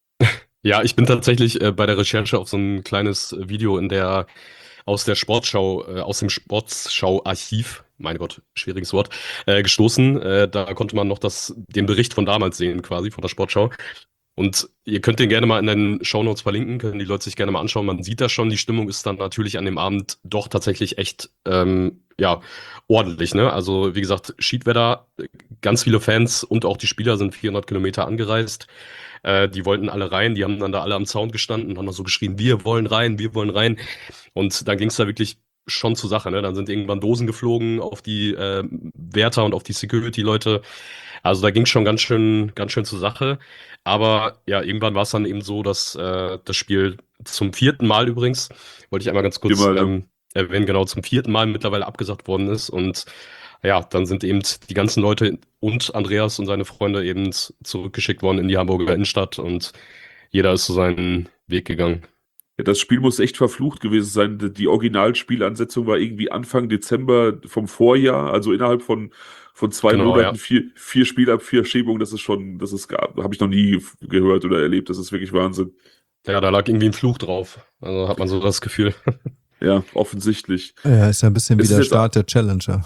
Ja, ich bin tatsächlich äh, bei der Recherche auf so ein kleines Video in der aus der Sportschau, äh, aus dem Sportschau-Archiv, mein Gott, schwieriges Wort, äh, gestoßen. Äh, da konnte man noch das, den Bericht von damals sehen, quasi von der Sportschau. Und ihr könnt den gerne mal in den Shownotes verlinken, können die Leute sich gerne mal anschauen. Man sieht das schon, die Stimmung ist dann natürlich an dem Abend doch tatsächlich echt, ähm, ja, ordentlich, ne? Also, wie gesagt, Schiedwetter, ganz viele Fans und auch die Spieler sind vierhundert Kilometer angereist. Äh, die wollten alle rein, die haben dann da alle am Zaun gestanden und haben dann so geschrien, wir wollen rein, wir wollen rein. Und dann ging es da wirklich schon zur Sache, ne? Dann sind irgendwann Dosen geflogen auf die äh, Wärter und auf die Security-Leute. Also da ging es schon ganz schön, ganz schön zur Sache. Aber ja, irgendwann war es dann eben so, dass äh, das Spiel zum vierten Mal übrigens, wollte ich einmal ganz kurz Immer, ja. ähm, erwähnen, genau zum vierten Mal mittlerweile abgesagt worden ist. Und ja, dann sind eben die ganzen Leute und Andreas und seine Freunde eben zurückgeschickt worden in die Hamburger Innenstadt und jeder ist so seinen Weg gegangen. Ja, das Spiel muss echt verflucht gewesen sein. Die Originalspielansetzung war irgendwie Anfang Dezember vom Vorjahr, also innerhalb von, von zwei Genau, Monaten ja. vier, vier Spiele ab vier Schiebungen. Das ist schon, das ist, habe ich noch nie gehört oder erlebt. Das ist wirklich Wahnsinn. Ja, da lag irgendwie ein Fluch drauf. Also hat man so das Gefühl. Ja, offensichtlich. Ja, ist ja ein bisschen wie Es ist der jetzt- Start der Challenger.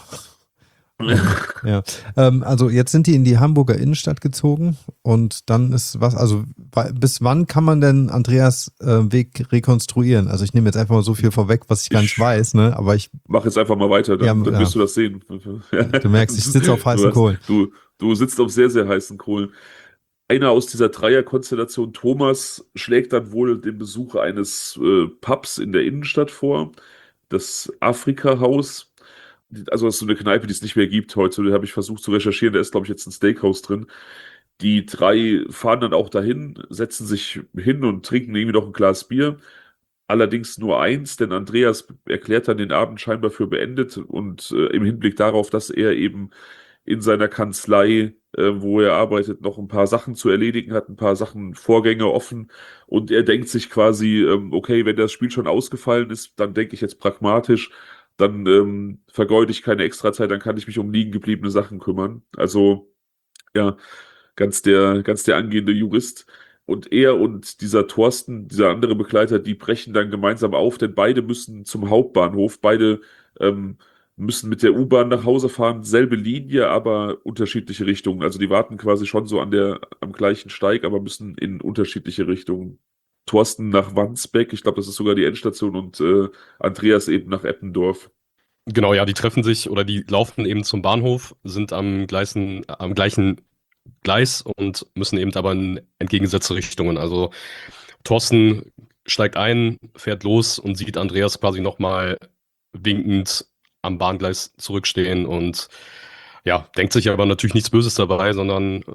Ja, ähm, also jetzt sind die in die Hamburger Innenstadt gezogen und dann ist was, also wa- bis wann kann man denn Andreas äh, Weg rekonstruieren? Also ich nehme jetzt einfach mal so viel vorweg, was ich gar nicht Ich- weiß, ne? Aber ich, Mach jetzt einfach mal weiter, dann, Ja, dann ja. wirst du das sehen. du merkst, ich sitze auf heißen Du hast- Kohlen. Du, du sitzt auf sehr, sehr heißen Kohlen. Einer aus dieser Dreierkonstellation, Thomas, schlägt dann wohl den Besuch eines äh, Pubs in der Innenstadt vor, das Afrika-Haus. Also das ist so eine Kneipe, die es nicht mehr gibt heute. Da habe ich versucht zu recherchieren, da ist, glaube ich, jetzt ein Steakhouse drin. Die drei fahren dann auch dahin, setzen sich hin und trinken irgendwie noch ein Glas Bier. Allerdings nur eins, denn Andreas erklärt dann den Abend scheinbar für beendet und äh, im Hinblick darauf, dass er eben in seiner Kanzlei, äh, wo er arbeitet, noch ein paar Sachen zu erledigen hat, ein paar Sachen, Vorgänge offen. Und er denkt sich quasi, ähm, okay, wenn das Spiel schon ausgefallen ist, dann denke ich jetzt pragmatisch, dann ähm, vergeude ich keine Extrazeit, dann kann ich mich um liegen gebliebene Sachen kümmern. Also ja, ganz der, ganz der angehende Jurist. Und er und dieser Thorsten, dieser andere Begleiter, die brechen dann gemeinsam auf, denn beide müssen zum Hauptbahnhof, beide ähm, müssen mit der U-Bahn nach Hause fahren, selbe Linie, aber unterschiedliche Richtungen. Also die warten quasi schon so an der, am gleichen Steig, aber müssen in unterschiedliche Richtungen. Thorsten nach Wandsbek, ich glaube, das ist sogar die Endstation, und äh, Andreas eben nach Eppendorf. Genau, ja, die treffen sich oder die laufen eben zum Bahnhof, sind am gleichen, am gleichen Gleis und müssen eben aber in entgegengesetzte Richtungen. Also Thorsten steigt ein, fährt los und sieht Andreas quasi nochmal winkend am Bahngleis zurückstehen und ja, denkt sich aber natürlich nichts Böses dabei, sondern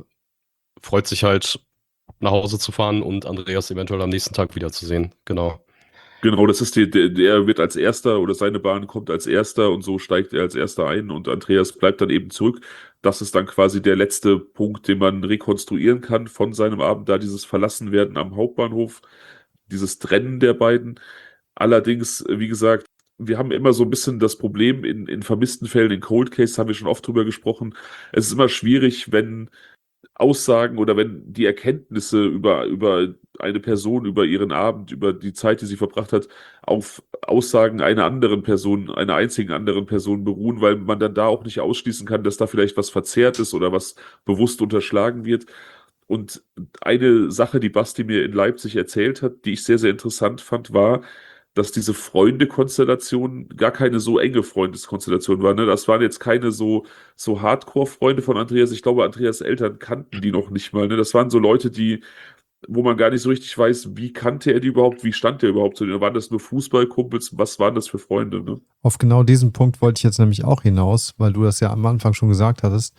freut sich halt nach Hause zu fahren und Andreas eventuell am nächsten Tag wiederzusehen. Genau. Genau, das ist die, der, der wird als Erster oder seine Bahn kommt als Erster und so steigt er als Erster ein und Andreas bleibt dann eben zurück. Das ist dann quasi der letzte Punkt, den man rekonstruieren kann von seinem Abend, da dieses Verlassenwerden am Hauptbahnhof, dieses Trennen der beiden. Allerdings, wie gesagt, wir haben immer so ein bisschen das Problem in, in vermissten Fällen, in Cold Case haben wir schon oft drüber gesprochen. Es ist immer schwierig, wenn Aussagen oder wenn die Erkenntnisse über, über eine Person, über ihren Abend, über die Zeit, die sie verbracht hat, auf Aussagen einer anderen Person, einer einzigen anderen Person beruhen, weil man dann da auch nicht ausschließen kann, dass da vielleicht was verzerrt ist oder was bewusst unterschlagen wird. Und eine Sache, die Basti mir in Leipzig erzählt hat, die ich sehr, sehr interessant fand, war, dass diese Freunde-Konstellation gar keine so enge Freundeskonstellation war. Ne? Das waren jetzt keine so, so Hardcore-Freunde von Andreas. Ich glaube, Andreas Eltern kannten die noch nicht mal. Ne? Das waren so Leute, die, wo man gar nicht so richtig weiß, wie kannte er die überhaupt, wie stand der überhaupt zu denen? Waren das nur Fußballkumpels? Was waren das für Freunde? Ne? Auf genau diesen Punkt wollte ich jetzt nämlich auch hinaus, weil du das ja am Anfang schon gesagt hattest.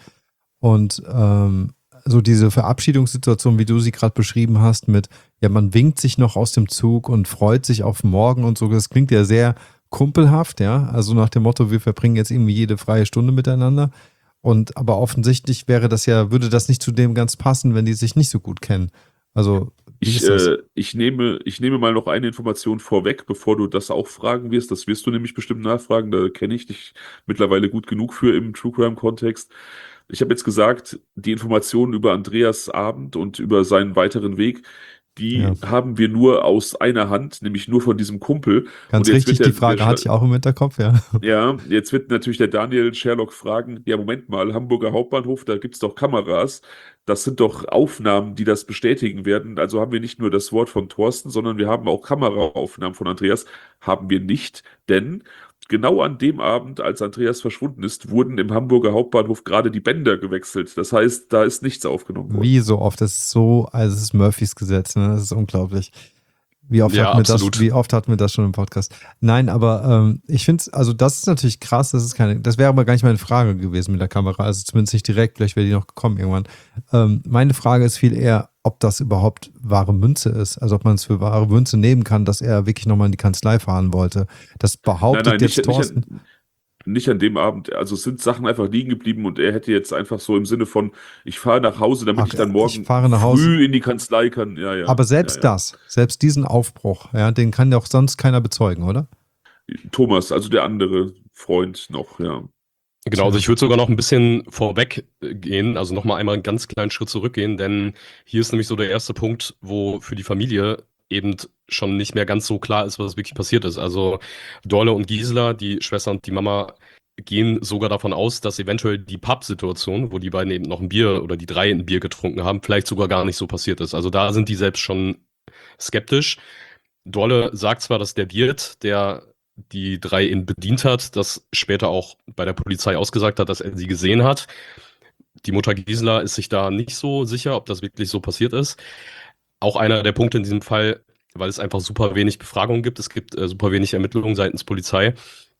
Und ähm, so diese Verabschiedungssituation, wie du sie gerade beschrieben hast, mit, ja, man winkt sich noch aus dem Zug und freut sich auf morgen und so, das klingt ja sehr kumpelhaft, ja, also nach dem Motto, wir verbringen jetzt irgendwie jede freie Stunde miteinander. Und aber offensichtlich wäre das ja, würde das nicht zu dem ganz passen, wenn die sich nicht so gut kennen. Also, wie Ich, ist das? äh, ich nehme, ich nehme mal noch eine Information vorweg, bevor du das auch fragen wirst. Das wirst du nämlich bestimmt nachfragen. Da kenne ich dich mittlerweile gut genug für im True Crime-Kontext. Ich habe jetzt gesagt, die Informationen über Andreas Abend und über seinen weiteren Weg, Ja, die haben wir nur aus einer Hand, nämlich nur von diesem Kumpel. Und ganz jetzt wird richtig, der, die der Frage hatte ich auch im Hinterkopf, ja. ja, jetzt wird natürlich der Daniel Sherlock fragen, ja, Moment mal, Hamburger Hauptbahnhof, da gibt's doch Kameras. Das sind doch Aufnahmen, die das bestätigen werden. Also haben wir nicht nur das Wort von Thorsten, sondern wir haben auch Kameraaufnahmen von Andreas. Haben wir nicht, denn genau an dem Abend, als Andreas verschwunden ist, wurden im Hamburger Hauptbahnhof gerade die Bänder gewechselt. Das heißt, da ist nichts aufgenommen worden. Wie so oft, das ist so, also es ist Murphys Gesetz, ne? Das ist unglaublich. Wie oft Ja, hatten wir das, absolut. wie oft hatten wir das schon im Podcast? Nein, aber ähm, ich finde es, also das ist natürlich krass, das ist keine, das wäre aber gar nicht meine Frage gewesen mit der Kamera, also zumindest nicht direkt, vielleicht wäre die noch gekommen irgendwann. Ähm, meine Frage ist viel eher, ob das überhaupt wahre Münze ist, also ob man es für wahre Münze nehmen kann, dass er wirklich nochmal in die Kanzlei fahren wollte. Das Nein, behauptet nein, nicht, jetzt nicht, Thorsten. an- nicht an dem Abend. Also es sind Sachen einfach liegen geblieben und er hätte jetzt einfach so im Sinne von, ich fahre nach Hause, damit Ach, ich dann ich morgen fahre nach Hause. früh in die Kanzlei kann. Ja, ja, Aber ja, selbst ja. das, selbst diesen Aufbruch, ja, den kann ja auch sonst keiner bezeugen, oder? Thomas, also der andere Freund noch, ja. Genau, also Tja. ich würde sogar noch ein bisschen vorweg äh, gehen, also nochmal einmal einen ganz kleinen Schritt zurückgehen, denn hier ist nämlich so der erste Punkt, wo für die Familie eben schon nicht mehr ganz so klar ist, was wirklich passiert ist. Also Dorle und Gisela, die Schwester und die Mama, gehen sogar davon aus, dass eventuell die Pub-Situation, wo die beiden eben noch ein Bier oder die drei ein Bier getrunken haben, vielleicht sogar gar nicht so passiert ist. Also da sind die selbst schon skeptisch. Dorle sagt zwar, dass der Wirt, der die drei ihn bedient hat, das später auch bei der Polizei ausgesagt hat, dass er sie gesehen hat. Die Mutter Gisela ist sich da nicht so sicher, ob das wirklich so passiert ist. Auch einer der Punkte in diesem Fall, weil es einfach super wenig Befragungen gibt. Es gibt äh, super wenig Ermittlungen seitens Polizei.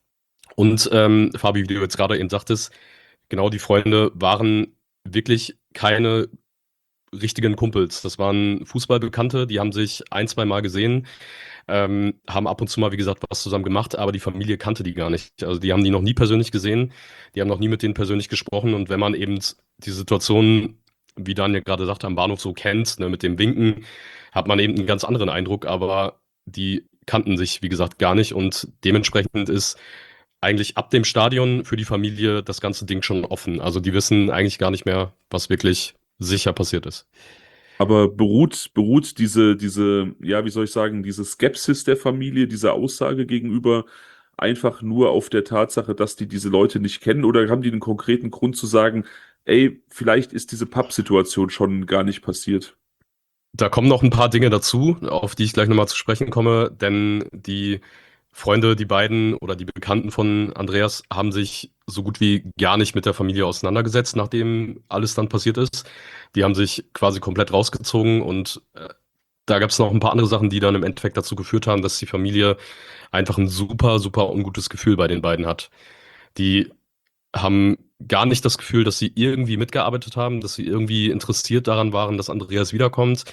Und ähm, Fabi, wie du jetzt gerade eben sagtest, genau die Freunde waren wirklich keine richtigen Kumpels. Das waren Fußballbekannte, die haben sich ein, zwei Mal gesehen, ähm, haben ab und zu mal, wie gesagt, was zusammen gemacht, aber die Familie kannte die gar nicht. Also die haben die noch nie persönlich gesehen, die haben noch nie mit denen persönlich gesprochen und wenn man eben die Situation, wie Daniel gerade sagte, am Bahnhof so kennt, ne, mit dem Winken, hat man eben einen ganz anderen Eindruck, aber die kannten sich, wie gesagt, gar nicht und dementsprechend ist eigentlich ab dem Stadion für die Familie das ganze Ding schon offen. Also die wissen eigentlich gar nicht mehr, was wirklich sicher passiert ist. Aber beruht, beruht diese, diese, ja, wie soll ich sagen, diese Skepsis der Familie, diese Aussage gegenüber einfach nur auf der Tatsache, dass die diese Leute nicht kennen oder haben die einen konkreten Grund zu sagen, ey, vielleicht ist diese Pub-Situation schon gar nicht passiert? Da kommen noch ein paar Dinge dazu, auf die ich gleich nochmal zu sprechen komme, denn die Freunde, die beiden oder die Bekannten von Andreas haben sich so gut wie gar nicht mit der Familie auseinandergesetzt, nachdem alles dann passiert ist. Die haben sich quasi komplett rausgezogen und äh, da gab es noch ein paar andere Sachen, die dann im Endeffekt dazu geführt haben, dass die Familie einfach ein super, super ungutes Gefühl bei den beiden hat. Die haben gar nicht das Gefühl, dass sie irgendwie mitgearbeitet haben, dass sie irgendwie interessiert daran waren, dass Andreas wiederkommt.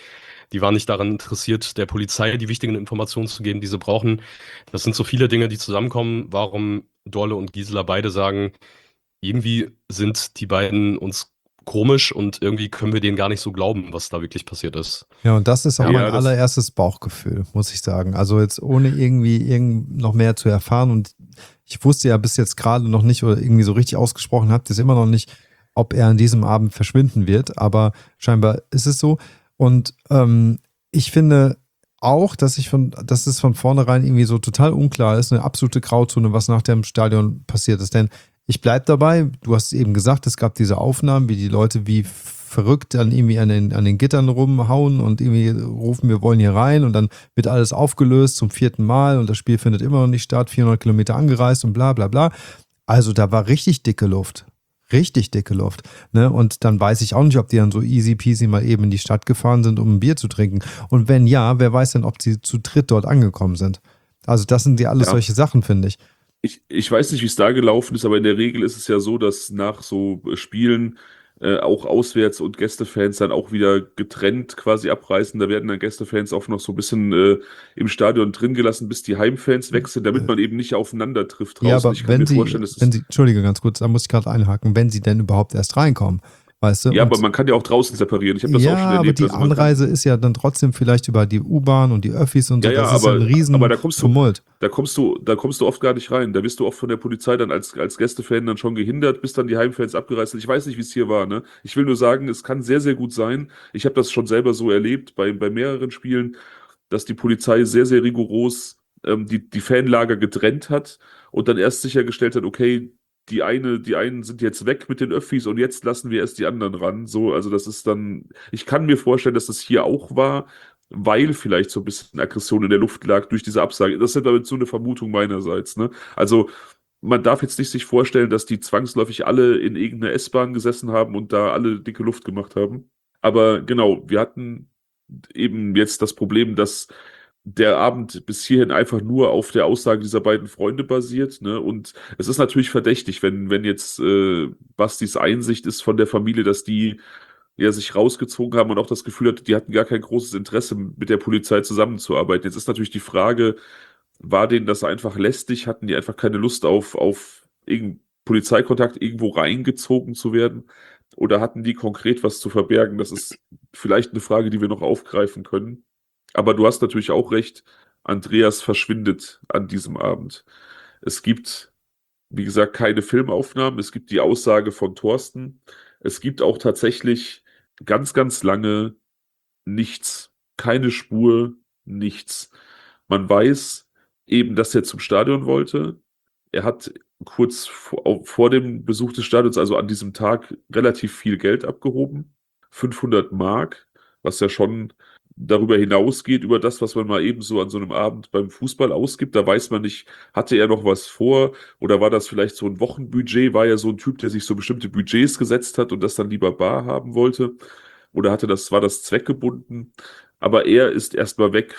Die waren nicht daran interessiert, der Polizei die wichtigen Informationen zu geben, die sie brauchen. Das sind so viele Dinge, die zusammenkommen, warum Dolle und Gisela beide sagen, irgendwie sind die beiden uns komisch und irgendwie können wir denen gar nicht so glauben, was da wirklich passiert ist. Ja, und das ist auch Ja, mein das- allererstes Bauchgefühl, muss ich sagen. Also jetzt ohne irgendwie irgend noch mehr zu erfahren, und ich wusste ja bis jetzt gerade noch nicht oder irgendwie so richtig ausgesprochen habt es immer noch nicht, ob er an diesem Abend verschwinden wird, aber scheinbar ist es so. Und ähm, ich finde auch, dass ich von, dass es von vornherein irgendwie so total unklar ist, eine absolute Grauzone, was nach dem Stadion passiert ist. Denn ich bleibe dabei, du hast es eben gesagt, es gab diese Aufnahmen, wie die Leute wie verrückt dann irgendwie an den, an den Gittern rumhauen und irgendwie rufen, wir wollen hier rein, und dann wird alles aufgelöst zum vierten Mal und das Spiel findet immer noch nicht statt, vierhundert Kilometer angereist und bla bla bla. Also da war richtig dicke Luft. Richtig dicke Luft. Ne? Und dann weiß ich auch nicht, ob die dann so easy peasy mal eben in die Stadt gefahren sind, um ein Bier zu trinken. Und wenn ja, wer weiß denn, ob sie zu dritt dort angekommen sind. Also das sind ja alles Ja. solche Sachen, finde ich. Ich, ich weiß nicht, wie es da gelaufen ist, aber in der Regel ist es ja so, dass nach so Spielen äh, auch Auswärts- und Gästefans dann auch wieder getrennt quasi abreisen. Da werden dann Gästefans auch noch so ein bisschen äh, im Stadion drin gelassen, bis die Heimfans weg sind, damit man eben nicht aufeinander trifft draußen. Ja, aber ich kann wenn mir sie, vorstellen, dass wenn es, sie, Entschuldige ganz kurz, da muss ich gerade einhaken, wenn sie denn überhaupt erst reinkommen, weißt du? ja, Und- aber man kann ja auch draußen separieren. Ich habe das ja, auch schon aber erlebt. die Also man kann, Anreise ist ja dann trotzdem vielleicht über die U-Bahn und die Öffis und so. Ja, ja, das ist aber- ja ein riesen aber da kommst du- Tumult. da kommst du, da kommst du oft gar nicht rein. Da wirst du oft von der Polizei dann als, als Gästefan dann schon gehindert, bis dann die Heimfans abgereist sind. Ich weiß nicht, wie es hier war, ne? Ich will nur sagen, es kann sehr, sehr gut sein. Ich habe das schon selber so erlebt bei, bei mehreren Spielen, dass die Polizei sehr, sehr rigoros ähm, die, die Fanlager getrennt hat und dann erst sichergestellt hat, okay, die eine, die einen sind jetzt weg mit den Öffis und jetzt lassen wir erst die anderen ran. So, also das ist dann, ich kann mir vorstellen, dass das hier auch war, weil vielleicht so ein bisschen Aggression in der Luft lag durch diese Absage. Das ist aber so eine Vermutung meinerseits, ne? Also man darf jetzt nicht sich vorstellen, dass die zwangsläufig alle in irgendeiner S-Bahn gesessen haben und da alle dicke Luft gemacht haben. Aber genau, wir hatten eben jetzt das Problem, dass der Abend bis hierhin einfach nur auf der Aussage dieser beiden Freunde basiert, ne? Und es ist natürlich verdächtig, wenn, wenn jetzt äh, Bastis Einsicht ist von der Familie, dass die ja sich rausgezogen haben und auch das Gefühl hatte, die hatten gar kein großes Interesse, mit der Polizei zusammenzuarbeiten. Jetzt ist natürlich die Frage, war denen das einfach lästig? Hatten die einfach keine Lust auf, auf irgendeinen Polizeikontakt, irgendwo reingezogen zu werden? Oder hatten die konkret was zu verbergen? Das ist vielleicht eine Frage, die wir noch aufgreifen können. Aber du hast natürlich auch recht, Andreas verschwindet an diesem Abend. Es gibt, wie gesagt, keine Filmaufnahmen. Es gibt die Aussage von Thorsten. Es gibt auch tatsächlich ganz, ganz lange nichts. Keine Spur, nichts. Man weiß eben, dass er zum Stadion wollte. Er hat kurz vor, vor dem Besuch des Stadions, also an diesem Tag, relativ viel Geld abgehoben. fünfhundert Mark, was ja schon darüber hinausgeht, über das, was man mal eben so an so einem Abend beim Fußball ausgibt. Da weiß man nicht, hatte er noch was vor oder war das vielleicht so ein Wochenbudget? War er so ein Typ, der sich so bestimmte Budgets gesetzt hat und das dann lieber bar haben wollte? Oder hatte das, war das zweckgebunden? Aber er ist erstmal weg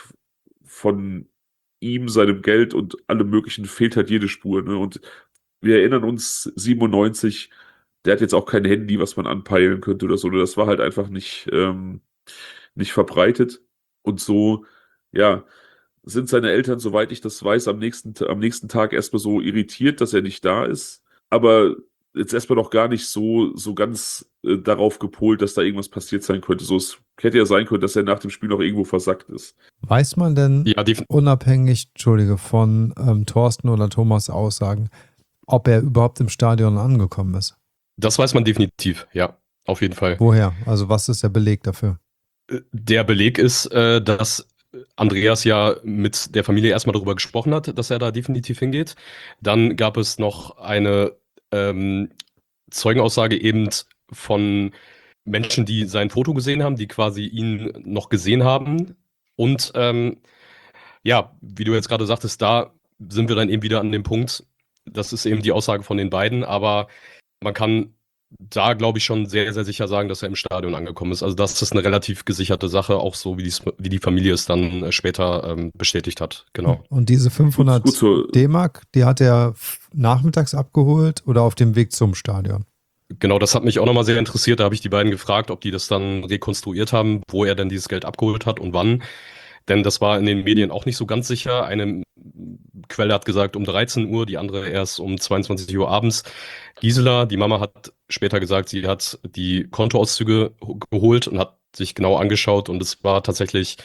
von ihm, seinem Geld und allem Möglichen, fehlt halt jede Spur. Ne? Und wir erinnern uns, siebenundneunzig, der hat jetzt auch kein Handy, was man anpeilen könnte oder so. Das war halt einfach nicht, ähm, nicht verbreitet. Und so, ja, sind seine Eltern, soweit ich das weiß, am nächsten, am nächsten Tag erstmal so irritiert, dass er nicht da ist. Aber jetzt erstmal noch gar nicht so, so ganz äh, darauf gepolt, dass da irgendwas passiert sein könnte. So, es hätte ja sein können, dass er nach dem Spiel noch irgendwo versackt ist. Weiß man denn Ja, die, unabhängig, Entschuldige, von ähm, Thorsten oder Thomas' Aussagen, ob er überhaupt im Stadion angekommen ist? das weiß man definitiv, ja, auf jeden Fall. Woher? Also was ist der Beleg dafür? Der Beleg ist, äh, dass Andreas ja mit der Familie erstmal darüber gesprochen hat, dass er da definitiv hingeht. Dann gab es noch eine ähm, Zeugenaussage eben von Menschen, die sein Foto gesehen haben, die quasi ihn noch gesehen haben. Und ähm, ja, wie du jetzt gerade sagtest, da sind wir dann eben wieder an dem Punkt, das ist eben die Aussage von den beiden, aber man kann da, glaube ich, schon sehr, sehr sicher sagen, dass er im Stadion angekommen ist. Also das ist eine relativ gesicherte Sache, auch so, wie die, wie die Familie es dann äh, später ähm, bestätigt hat. Genau. Und diese fünfhundert Gut, gut so- D-Mark, die hat er f- nachmittags abgeholt oder auf dem Weg zum Stadion? Genau, das hat mich auch nochmal sehr interessiert. Da habe ich die beiden gefragt, ob die das dann rekonstruiert haben, wo er denn dieses Geld abgeholt hat und wann. Denn das war in den Medien auch nicht so ganz sicher. Eine Quelle hat gesagt um dreizehn Uhr, die andere erst um zweiundzwanzig Uhr abends. Gisela, die Mama, hat später gesagt, sie hat die Kontoauszüge ho- geholt und hat sich genau angeschaut und es war tatsächlich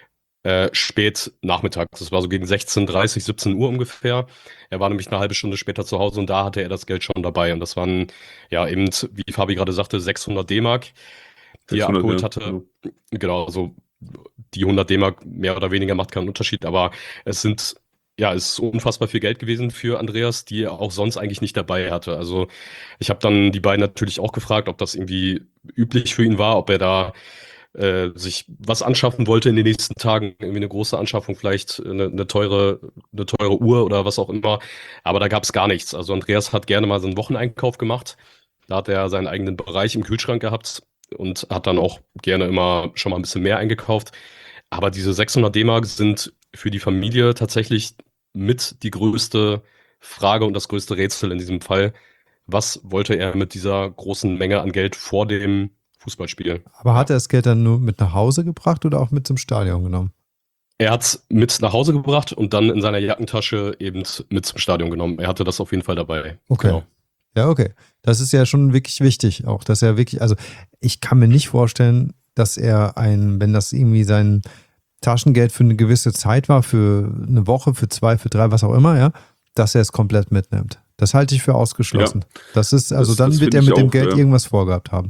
äh, spät nachmittags. Das war so gegen sechzehn Uhr dreißig, siebzehn Uhr ungefähr. Er war nämlich eine halbe Stunde später zu Hause und da hatte er das Geld schon dabei. Und das waren ja eben, wie Fabi gerade sagte, sechshundert D-Mark, die er sechshundert, abgeholt ja. hatte. Genau. Genau, also die hundert D-Mark mehr oder weniger macht keinen Unterschied, aber es sind, ja, es ist unfassbar viel Geld gewesen für Andreas, die er auch sonst eigentlich nicht dabei hatte. Also ich habe dann die beiden natürlich auch gefragt, ob das irgendwie üblich für ihn war, ob er da äh, sich was anschaffen wollte in den nächsten Tagen, irgendwie eine große Anschaffung, vielleicht eine, eine teure, eine teure Uhr oder was auch immer. Aber da gab es gar nichts. Also Andreas hat gerne mal so einen Wocheneinkauf gemacht. Da hat er seinen eigenen Bereich im Kühlschrank gehabt und hat dann auch gerne immer schon mal ein bisschen mehr eingekauft. Aber diese sechshundert D-Mark sind für die Familie tatsächlich mit die größte Frage und das größte Rätsel in diesem Fall. Was wollte er mit dieser großen Menge an Geld vor dem Fußballspiel? Aber hat Ja. er das Geld dann nur mit nach Hause gebracht oder auch mit zum Stadion genommen? Er hat es mit nach Hause gebracht und dann in seiner Jackentasche eben mit zum Stadion genommen. Er hatte das auf jeden Fall dabei. Okay. Genau. Ja, okay. Das ist ja schon wirklich wichtig, auch dass er wirklich, also ich kann mir nicht vorstellen, dass er ein, wenn das irgendwie sein Taschengeld für eine gewisse Zeit war, für eine Woche, für zwei, für drei, was auch immer, ja, dass er es komplett mitnimmt. Das halte ich für ausgeschlossen. Das ist, also Das, dann das wird finde er ich mit dem auch, Geld ja. irgendwas vorgehabt haben.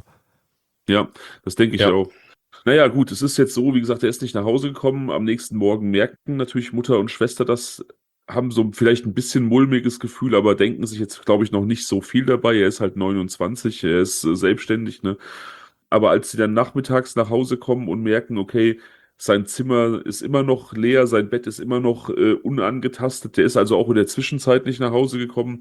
Ja, das denke ich Ja, auch. Naja, gut, es ist jetzt so, wie gesagt, er ist nicht nach Hause gekommen. Am nächsten Morgen merkten natürlich Mutter und Schwester das, haben so vielleicht ein bisschen mulmiges Gefühl, aber denken sich jetzt, glaube ich, noch nicht so viel dabei. Er ist halt neunundzwanzig, er ist äh, selbstständig, ne? Aber als sie dann nachmittags nach Hause kommen und merken, okay, sein Zimmer ist immer noch leer, sein Bett ist immer noch äh, unangetastet, der ist also auch in der Zwischenzeit nicht nach Hause gekommen.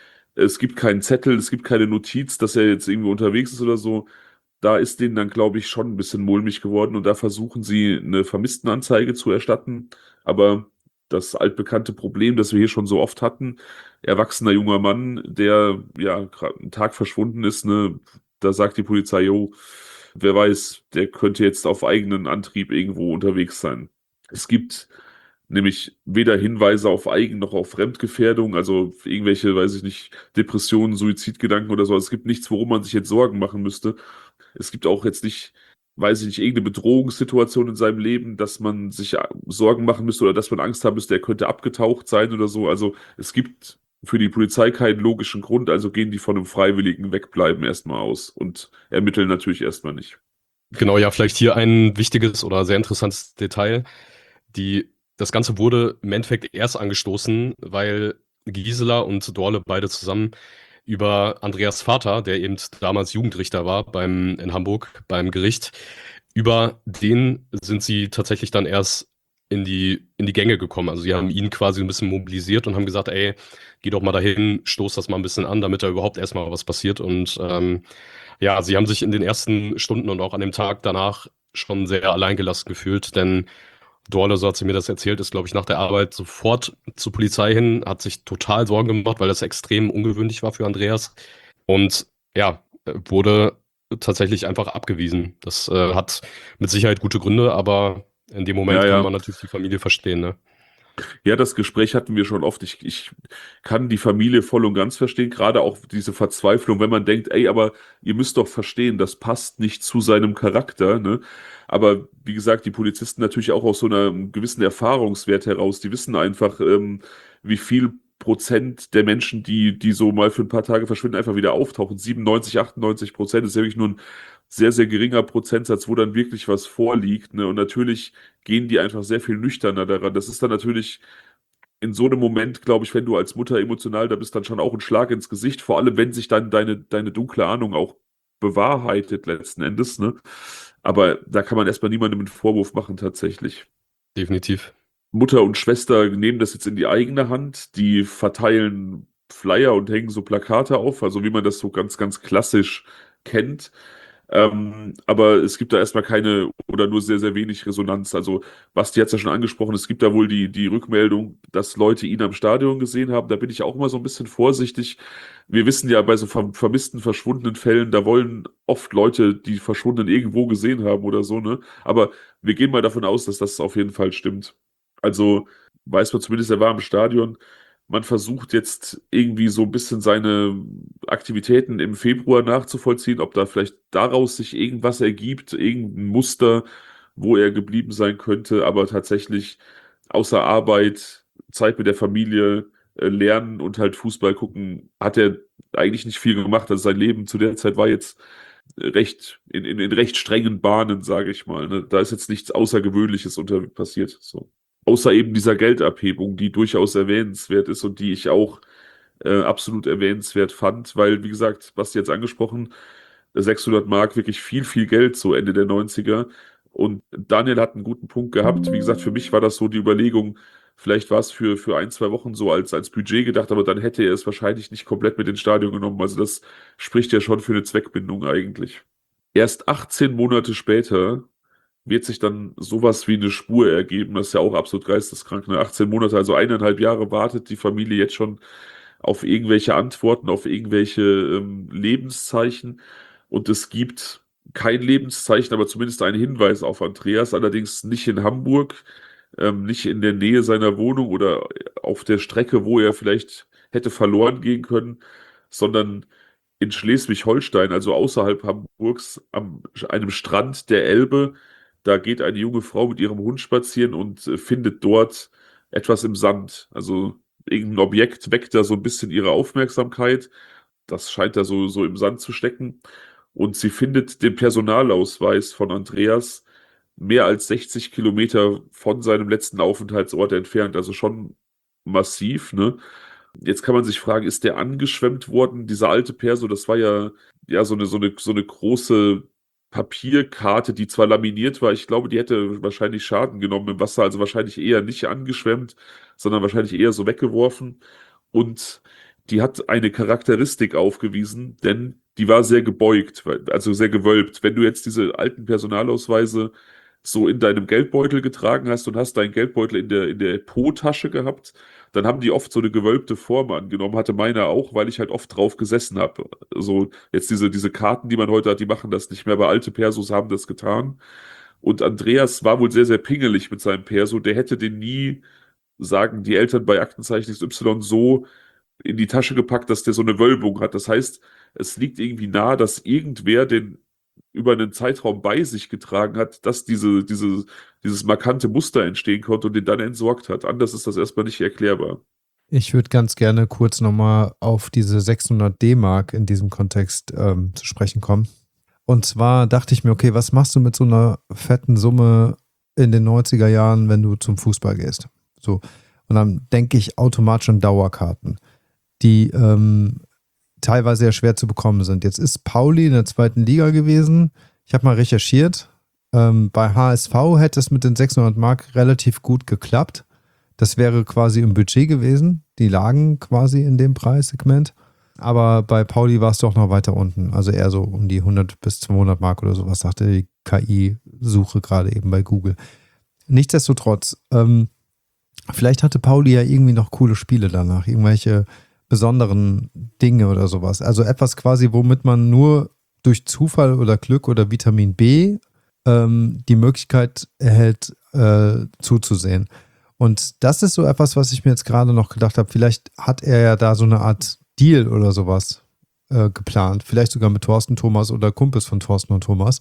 Es gibt keinen Zettel, es gibt keine Notiz, dass er jetzt irgendwie unterwegs ist oder so. Da ist denen dann, glaube ich, schon ein bisschen mulmig geworden und da versuchen sie eine Vermisstenanzeige zu erstatten. Aber das altbekannte Problem, das wir hier schon so oft hatten, erwachsener junger Mann, der ja gerade einen Tag verschwunden ist, ne, da sagt die Polizei, jo, wer weiß, der könnte jetzt auf eigenen Antrieb irgendwo unterwegs sein. Es gibt nämlich weder Hinweise auf Eigen- noch auf Fremdgefährdung, also irgendwelche, weiß ich nicht, Depressionen, Suizidgedanken oder so. Also es gibt nichts, worum man sich jetzt Sorgen machen müsste. Es gibt auch jetzt nicht, weiß ich nicht, irgendeine Bedrohungssituation in seinem Leben, dass man sich äh, Sorgen machen müsste oder dass man Angst haben müsste, er könnte abgetaucht sein oder so. Also es gibt für die Polizei keinen logischen Grund, also gehen die von einem Freiwilligen Wegbleiben erstmal aus und ermitteln natürlich erstmal nicht. genau, ja, vielleicht hier ein wichtiges oder sehr interessantes Detail. Die, das Ganze wurde im Endeffekt erst angestoßen, weil Gisela und Dorle beide zusammen über Andreas Vater, der eben damals Jugendrichter war beim, in Hamburg beim Gericht, über den sind sie tatsächlich dann erst in die, in die Gänge gekommen. Also sie haben ihn quasi ein bisschen mobilisiert und haben gesagt, ey, geh doch mal dahin, stoß das mal ein bisschen an, damit da überhaupt erstmal was passiert. Und ähm, ja, sie haben sich in den ersten Stunden und auch an dem Tag danach schon sehr alleingelassen gefühlt, denn Dorle, so hat sie mir das erzählt, ist, glaube ich, nach der Arbeit sofort zur Polizei hin, hat sich total Sorgen gemacht, weil das extrem ungewöhnlich war für Andreas. Und ja, wurde tatsächlich einfach abgewiesen. Das äh, hat mit Sicherheit gute Gründe, aber in dem Ja, Moment kann ja. man natürlich die Familie verstehen, ne? Ja, das Gespräch hatten wir schon oft. Ich, ich kann die Familie voll und ganz verstehen, gerade auch diese Verzweiflung, wenn man denkt, ey, aber ihr müsst doch verstehen, das passt nicht zu seinem Charakter, ne? Aber wie gesagt, die Polizisten natürlich auch aus so einer gewissen Erfahrungswert heraus, die wissen einfach, ähm, wie viel Prozent der Menschen, die, die so mal für ein paar Tage verschwinden, einfach wieder auftauchen. siebenundneunzig, achtundneunzig Prozent ist ja wirklich nur ein sehr, sehr geringer Prozentsatz, wo dann wirklich was vorliegt, ne? Und natürlich gehen die einfach sehr viel nüchterner daran. Das ist dann natürlich in so einem Moment, glaube ich, wenn du als Mutter emotional da bist, dann schon auch ein Schlag ins Gesicht, vor allem wenn sich dann deine, deine dunkle Ahnung auch bewahrheitet letzten Endes, ne? Aber da kann man erstmal niemandem einen Vorwurf machen, tatsächlich. Definitiv. Mutter und Schwester nehmen das jetzt in die eigene Hand, die verteilen Flyer und hängen so Plakate auf, also wie man das so ganz, ganz klassisch kennt. Ähm, aber es gibt da erstmal keine oder nur sehr, sehr wenig Resonanz. Also, Basti hat es ja schon angesprochen, es gibt da wohl die, die Rückmeldung, dass Leute ihn am Stadion gesehen haben. Da bin ich auch immer so ein bisschen vorsichtig. Wir wissen ja, bei so ver vermissten, verschwundenen Fällen, da wollen oft Leute die Verschwundenen irgendwo gesehen haben oder so, ne? Aber wir gehen mal davon aus, dass das auf jeden Fall stimmt. Also weiß man zumindest, er war im Stadion. Man versucht jetzt irgendwie so ein bisschen seine Aktivitäten im Februar nachzuvollziehen, ob da vielleicht daraus sich irgendwas ergibt, irgendein Muster, wo er geblieben sein könnte, aber tatsächlich außer Arbeit, Zeit mit der Familie, äh, Lernen und halt Fußball gucken, hat er eigentlich nicht viel gemacht. Also sein Leben zu der Zeit war jetzt recht in, in, in recht strengen Bahnen, sage ich mal. Ne? Da ist jetzt nichts Außergewöhnliches unter passiert. So. Außer eben dieser Geldabhebung, die durchaus erwähnenswert ist und die ich auch äh, absolut erwähnenswert fand, weil, wie gesagt, was jetzt angesprochen, sechshundert Mark wirklich viel, viel Geld, so Ende der neunziger. Und Daniel hat einen guten Punkt gehabt. Wie gesagt, für mich war das so die Überlegung, vielleicht war es für, für ein, zwei Wochen so als, als Budget gedacht, aber dann hätte er es wahrscheinlich nicht komplett mit ins Stadion genommen. Also das spricht ja schon für eine Zweckbindung eigentlich. Erst achtzehn Monate später wird sich dann sowas wie eine Spur ergeben. Das ist ja auch absolut geisteskrank. Ne? achtzehn Monate, also eineinhalb Jahre wartet die Familie jetzt schon auf irgendwelche Antworten, auf irgendwelche ähm, Lebenszeichen. Und es gibt kein Lebenszeichen, aber zumindest einen Hinweis auf Andreas, allerdings nicht in Hamburg, ähm, nicht in der Nähe seiner Wohnung oder auf der Strecke, wo er vielleicht hätte verloren gehen können, sondern in Schleswig-Holstein, also außerhalb Hamburgs, am einem Strand der Elbe. Da geht eine junge Frau mit ihrem Hund spazieren und äh, findet dort etwas im Sand. Also irgendein Objekt weckt da so ein bisschen ihre Aufmerksamkeit. Das scheint da so, so im Sand zu stecken. Und sie findet den Personalausweis von Andreas mehr als sechzig Kilometer von seinem letzten Aufenthaltsort entfernt. Also schon massiv, ne? Jetzt kann man sich fragen, ist der angeschwemmt worden? Dieser alte Perso, das war ja, ja so eine, so eine, so eine große Papierkarte, die zwar laminiert war, ich glaube, die hätte wahrscheinlich Schaden genommen im Wasser, also wahrscheinlich eher nicht angeschwemmt, sondern wahrscheinlich eher so weggeworfen. Und die hat eine Charakteristik aufgewiesen, denn die war sehr gebeugt, also sehr gewölbt. Wenn du jetzt diese alten Personalausweise so in deinem Geldbeutel getragen hast und hast deinen Geldbeutel in der, in der Po-Tasche gehabt, dann haben die oft so eine gewölbte Form angenommen, hatte meiner auch, weil ich halt oft drauf gesessen habe. So jetzt diese, diese Karten, die man heute hat, die machen das nicht mehr, aber alte Persos haben das getan. Und Andreas war wohl sehr, sehr pingelig mit seinem Perso. Der hätte den nie, sagen die Eltern bei Aktenzeichen X Y, so in die Tasche gepackt, dass der so eine Wölbung hat. Das heißt, es liegt irgendwie nahe, dass irgendwer den über einen Zeitraum bei sich getragen hat, dass diese, diese, dieses markante Muster entstehen konnte und den dann entsorgt hat. Anders ist das erstmal nicht erklärbar. Ich würde ganz gerne kurz nochmal auf diese sechshundert D-Mark in diesem Kontext ähm, zu sprechen kommen. Und zwar dachte ich mir, okay, was machst du mit so einer fetten Summe in den neunziger Jahren, wenn du zum Fußball gehst? So. Und dann denke ich automatisch an Dauerkarten, die ähm, teilweise ja schwer zu bekommen sind. Jetzt ist Pauli in der zweiten Liga gewesen. Ich habe mal recherchiert. Ähm, bei H S V hätte es mit den sechshundert Mark relativ gut geklappt. Das wäre quasi im Budget gewesen. Die lagen quasi in dem Preissegment. Aber bei Pauli war es doch noch weiter unten. Also eher so um die hundert bis zweihundert Mark oder sowas, sagte die K I-Suche gerade eben bei Google. Nichtsdestotrotz, ähm, vielleicht hatte Pauli ja irgendwie noch coole Spiele danach. Irgendwelche besonderen Dinge oder sowas. Also etwas quasi, womit man nur durch Zufall oder Glück oder Vitamin B ähm, die Möglichkeit erhält, äh, zuzusehen. Und das ist so etwas, was ich mir jetzt gerade noch gedacht habe. Vielleicht hat er ja da so eine Art Deal oder sowas äh, geplant. Vielleicht sogar mit Thorsten Thomas oder Kumpels von Thorsten und Thomas,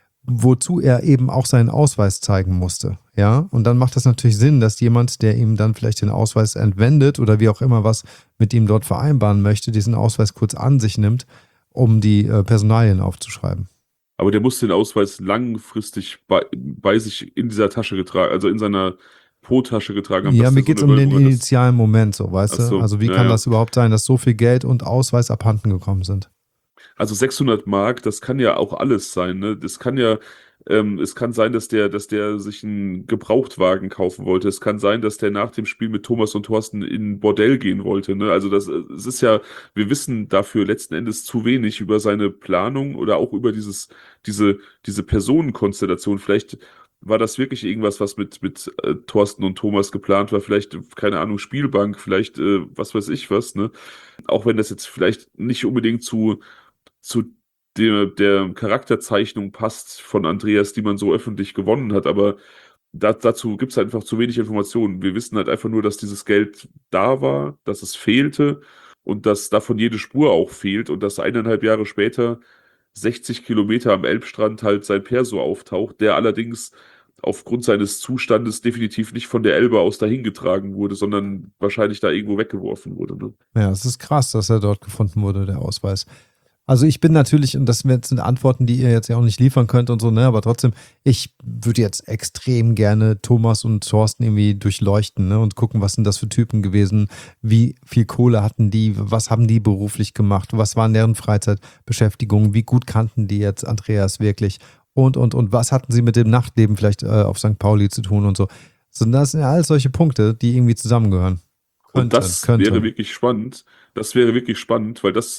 wozu er eben auch seinen Ausweis zeigen musste. Ja, und dann macht das natürlich Sinn, dass jemand, der ihm dann vielleicht den Ausweis entwendet oder wie auch immer was mit ihm dort vereinbaren möchte, diesen Ausweis kurz an sich nimmt, um die äh, Personalien aufzuschreiben. Aber der muss den Ausweis langfristig bei, bei sich in dieser Tasche getragen, also in seiner Po-Tasche getragen haben. Ja, dass mir der geht es so um eine den Wölbung hat. initialen Moment, so, weißt Ach du? so, Also wie ja, kann ja. das überhaupt sein, dass so viel Geld und Ausweis abhanden gekommen sind? Also sechshundert Mark, das kann ja auch alles sein, ne? Das kann ja, Ähm, es kann sein, dass der, dass der sich einen Gebrauchtwagen kaufen wollte. Es kann sein, dass der nach dem Spiel mit Thomas und Thorsten in ein Bordell gehen wollte. Ne? Also das, es ist ja, wir wissen dafür letzten Endes zu wenig über seine Planung oder auch über dieses, diese, diese Personenkonstellation. Vielleicht war das wirklich irgendwas, was mit, mit äh, Thorsten und Thomas geplant war. Vielleicht, keine Ahnung, Spielbank, vielleicht äh, was weiß ich was, ne? Auch wenn das jetzt vielleicht nicht unbedingt zu, zu der, der Charakterzeichnung passt von Andreas, die man so öffentlich gewonnen hat, aber da, dazu gibt es einfach zu wenig Informationen. Wir wissen halt einfach nur, dass dieses Geld da war, dass es fehlte und dass davon jede Spur auch fehlt und dass eineinhalb Jahre später sechzig Kilometer am Elbstrand halt sein Perso auftaucht, der allerdings aufgrund seines Zustandes definitiv nicht von der Elbe aus dahin getragen wurde, sondern wahrscheinlich da irgendwo weggeworfen wurde. Ne? Ja, es ist krass, dass er dort gefunden wurde, der Ausweis. Also ich bin natürlich, und das sind Antworten, die ihr jetzt ja auch nicht liefern könnt und so, ne, aber trotzdem, ich würde jetzt extrem gerne Thomas und Thorsten irgendwie durchleuchten, ne, und gucken, was sind das für Typen gewesen, wie viel Kohle hatten die, was haben die beruflich gemacht, was waren deren Freizeitbeschäftigungen, wie gut kannten die jetzt Andreas wirklich und, und, und was hatten sie mit dem Nachtleben vielleicht äh, auf Sankt Pauli zu tun und so. So, das sind ja alles solche Punkte, die irgendwie zusammengehören. Und Könnte, das könnte. wäre wirklich spannend. Das wäre wirklich spannend, weil das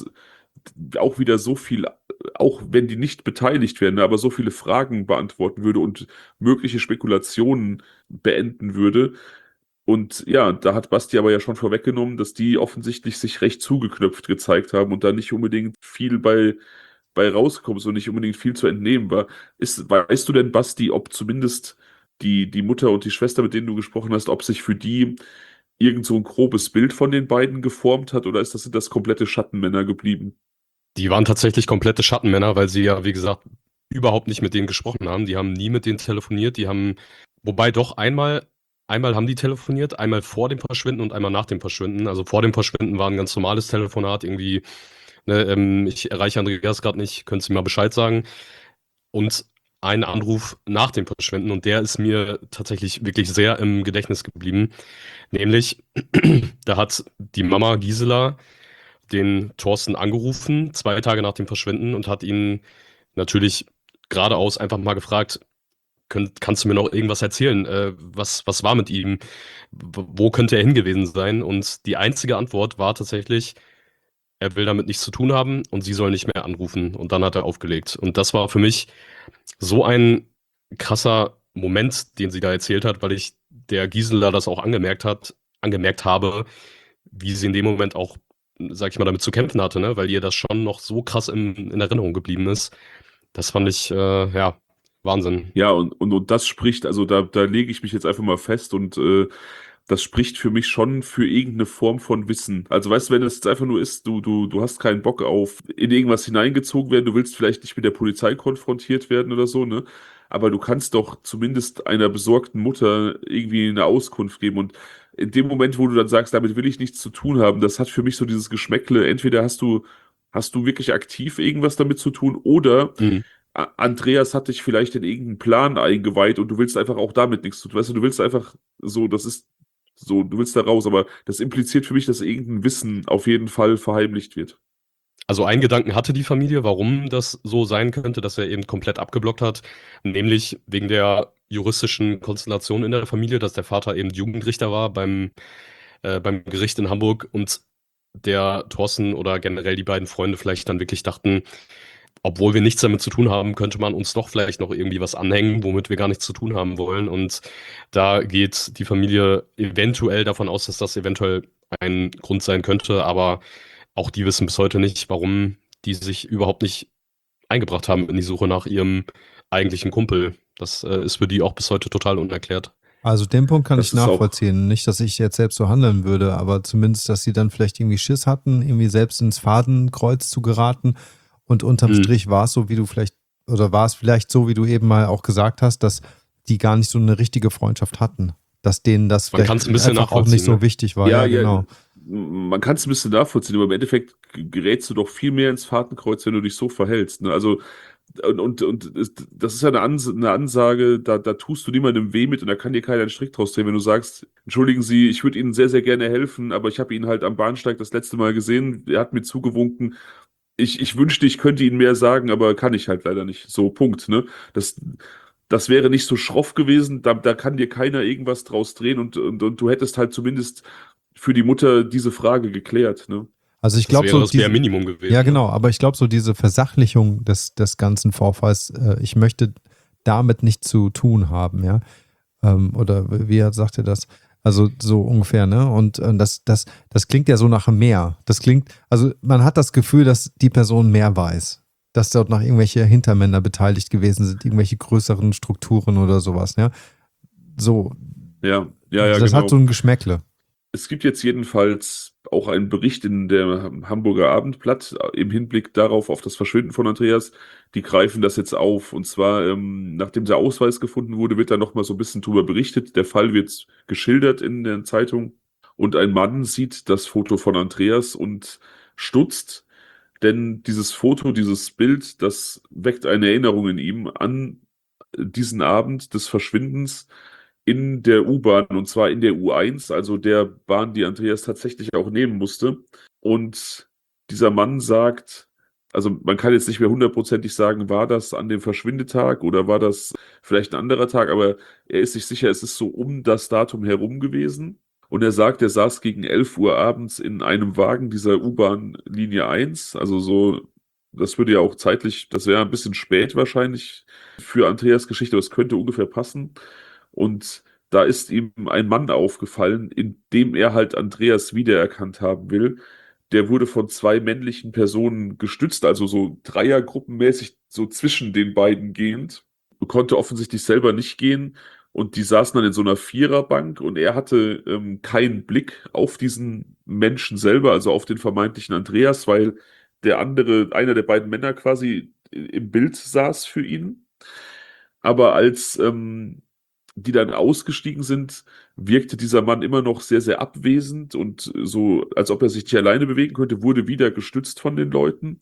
auch wieder so viel, auch wenn die nicht beteiligt werden, aber so viele Fragen beantworten würde und mögliche Spekulationen beenden würde. Und ja, da hat Basti aber ja schon vorweggenommen, dass die offensichtlich sich recht zugeknöpft gezeigt haben und da nicht unbedingt viel bei, bei rausgekommen ist und nicht unbedingt viel zu entnehmen war. Ist, weißt du denn, Basti, ob zumindest die, die Mutter und die Schwester, mit denen du gesprochen hast, ob sich für die irgend so ein grobes Bild von den beiden geformt hat oder ist das, sind das komplette Schattenmänner geblieben? Die waren tatsächlich komplette Schattenmänner, weil sie ja, wie gesagt, überhaupt nicht mit denen gesprochen haben. Die haben nie mit denen telefoniert. Die haben, wobei doch einmal, einmal haben die telefoniert, einmal vor dem Verschwinden und einmal nach dem Verschwinden. Also vor dem Verschwinden war ein ganz normales Telefonat, irgendwie, ne, ähm, ich erreiche Andreas gerade nicht, können Sie mal Bescheid sagen. Und ein Anruf nach dem Verschwinden und der ist mir tatsächlich wirklich sehr im Gedächtnis geblieben. Nämlich, da hat die Mama Gisela den Thorsten angerufen, zwei Tage nach dem Verschwinden und hat ihn natürlich geradeaus einfach mal gefragt, könnt, kannst du mir noch irgendwas erzählen? Äh, was, was war mit ihm? W wo könnte er hingewiesen sein? Und die einzige Antwort war tatsächlich, er will damit nichts zu tun haben und sie soll nicht mehr anrufen. Und dann hat er aufgelegt. Und das war für mich so ein krasser Moment, den sie da erzählt hat, weil ich der Gisela das auch angemerkt hat, angemerkt habe, wie sie in dem Moment auch, sag ich mal, damit zu kämpfen hatte, ne? Weil ihr das schon noch so krass in, in Erinnerung geblieben ist. Das fand ich, äh, ja, Wahnsinn. Ja, und, und, und das spricht, also da, da lege ich mich jetzt einfach mal fest und äh, das spricht für mich schon für irgendeine Form von Wissen. Also weißt du, wenn das jetzt einfach nur ist, du, du, du hast keinen Bock auf in irgendwas hineingezogen werden, du willst vielleicht nicht mit der Polizei konfrontiert werden oder so, ne? Aber du kannst doch zumindest einer besorgten Mutter irgendwie eine Auskunft geben. Und in dem Moment, wo du dann sagst, damit will ich nichts zu tun haben, das hat für mich so dieses Geschmäckle, entweder hast du, hast du wirklich aktiv irgendwas damit zu tun oder Mhm. A- Andreas hat dich vielleicht in irgendeinen Plan eingeweiht und du willst einfach auch damit nichts zu tun. Weißt du, du willst einfach so, das ist so, du willst da raus, aber das impliziert für mich, dass irgendein Wissen auf jeden Fall verheimlicht wird. Also einen Gedanken hatte die Familie, warum das so sein könnte, dass er eben komplett abgeblockt hat, nämlich wegen der juristischen Konstellation in der Familie, dass der Vater eben Jugendrichter war beim, äh, beim Gericht in Hamburg und der Thorsten oder generell die beiden Freunde vielleicht dann wirklich dachten, obwohl wir nichts damit zu tun haben, könnte man uns doch vielleicht noch irgendwie was anhängen, womit wir gar nichts zu tun haben wollen. Und da geht die Familie eventuell davon aus, dass das eventuell ein Grund sein könnte, aber auch die wissen bis heute nicht, warum die sich überhaupt nicht eingebracht haben in die Suche nach ihrem eigentlichen Kumpel. Das äh, ist für die auch bis heute total unerklärt. Also den Punkt kann Das ich ist auch, nachvollziehen. Nicht, dass ich jetzt selbst so handeln würde, aber zumindest, dass sie dann vielleicht irgendwie Schiss hatten, irgendwie selbst ins Fadenkreuz zu geraten. Und unterm Mhm. Strich war es so, wie du vielleicht, oder war es vielleicht so, wie du eben mal auch gesagt hast, dass die gar nicht so eine richtige Freundschaft hatten. Dass denen das Man vielleicht kann's ein bisschen einfach auch nicht so nachvollziehen, ne? wichtig war. ja, Ja, ja, genau. man kann es ein bisschen nachvollziehen, aber im Endeffekt gerätst du doch viel mehr ins Fadenkreuz, wenn du dich so verhältst. Ne? Also, und, und, und es- das ist ja eine, Ans eine Ansage, da, da tust du niemandem weh mit und da kann dir keiner einen Strick draus drehen, wenn du sagst, entschuldigen Sie, ich würde Ihnen sehr, sehr gerne helfen, aber ich habe ihn halt am Bahnsteig das letzte Mal gesehen, er hat mir zugewunken, ich, ich wünschte, ich könnte Ihnen mehr sagen, aber kann ich halt leider nicht. So, Punkt, ne? Das, das wäre nicht so schroff gewesen, da, da kann dir keiner irgendwas draus drehen und, und, und du hättest halt zumindest für die Mutter diese Frage geklärt, ne? Also ich Das glaube wäre so das Bare diese, Minimum ja gewesen. Ne? genau, aber ich glaube so diese Versachlichung des, des ganzen Vorfalls, äh, ich möchte damit nichts zu tun haben, ja. Ähm, oder wie er sagte das? Also so ungefähr, ne? Und äh, das, das, das klingt ja so nach mehr. Das klingt, also man hat das Gefühl, dass die Person mehr weiß. Dass dort noch irgendwelche Hintermänner beteiligt gewesen sind, irgendwelche größeren Strukturen oder sowas, ja. So, Ja, ja, ja, das hat so genau. ein Geschmäckle. Es gibt jetzt jedenfalls auch einen Bericht in der Hamburger Abendblatt äh, im Hinblick darauf, auf das Verschwinden von Andreas. Die greifen das jetzt auf. Und zwar, ähm, nachdem der Ausweis gefunden wurde, wird da nochmal so ein bisschen drüber berichtet. Der Fall wird geschildert in der Zeitung. Und ein Mann sieht das Foto von Andreas und stutzt, denn dieses Foto, dieses Bild, das weckt eine Erinnerung in ihm an diesen Abend des Verschwindens in der U-Bahn, und zwar in der U eins, also der Bahn, die Andreas tatsächlich auch nehmen musste. Und dieser Mann sagt, also man kann jetzt nicht mehr hundertprozentig sagen, war das an dem Verschwindetag oder war das vielleicht ein anderer Tag, aber er ist sich sicher, es ist so um das Datum herum gewesen. Und er sagt, er saß gegen elf Uhr abends in einem Wagen dieser U-Bahn Linie eins, also so, das würde ja auch zeitlich, das wäre ein bisschen spät wahrscheinlich für Andreas Geschichte, aber es könnte ungefähr passen. Und da ist ihm ein Mann aufgefallen, in dem er halt Andreas wiedererkannt haben will. Der wurde von zwei männlichen Personen gestützt, also so dreiergruppenmäßig so zwischen den beiden gehend. Konnte offensichtlich selber nicht gehen und die saßen dann in so einer Viererbank und er hatte ähm, keinen Blick auf diesen Menschen selber, also auf den vermeintlichen Andreas, weil der andere, einer der beiden Männer quasi im Bild saß für ihn. Aber als ähm, die dann ausgestiegen sind, wirkte dieser Mann immer noch sehr, sehr abwesend und so, als ob er sich nicht alleine bewegen könnte, wurde wieder gestützt von den Leuten.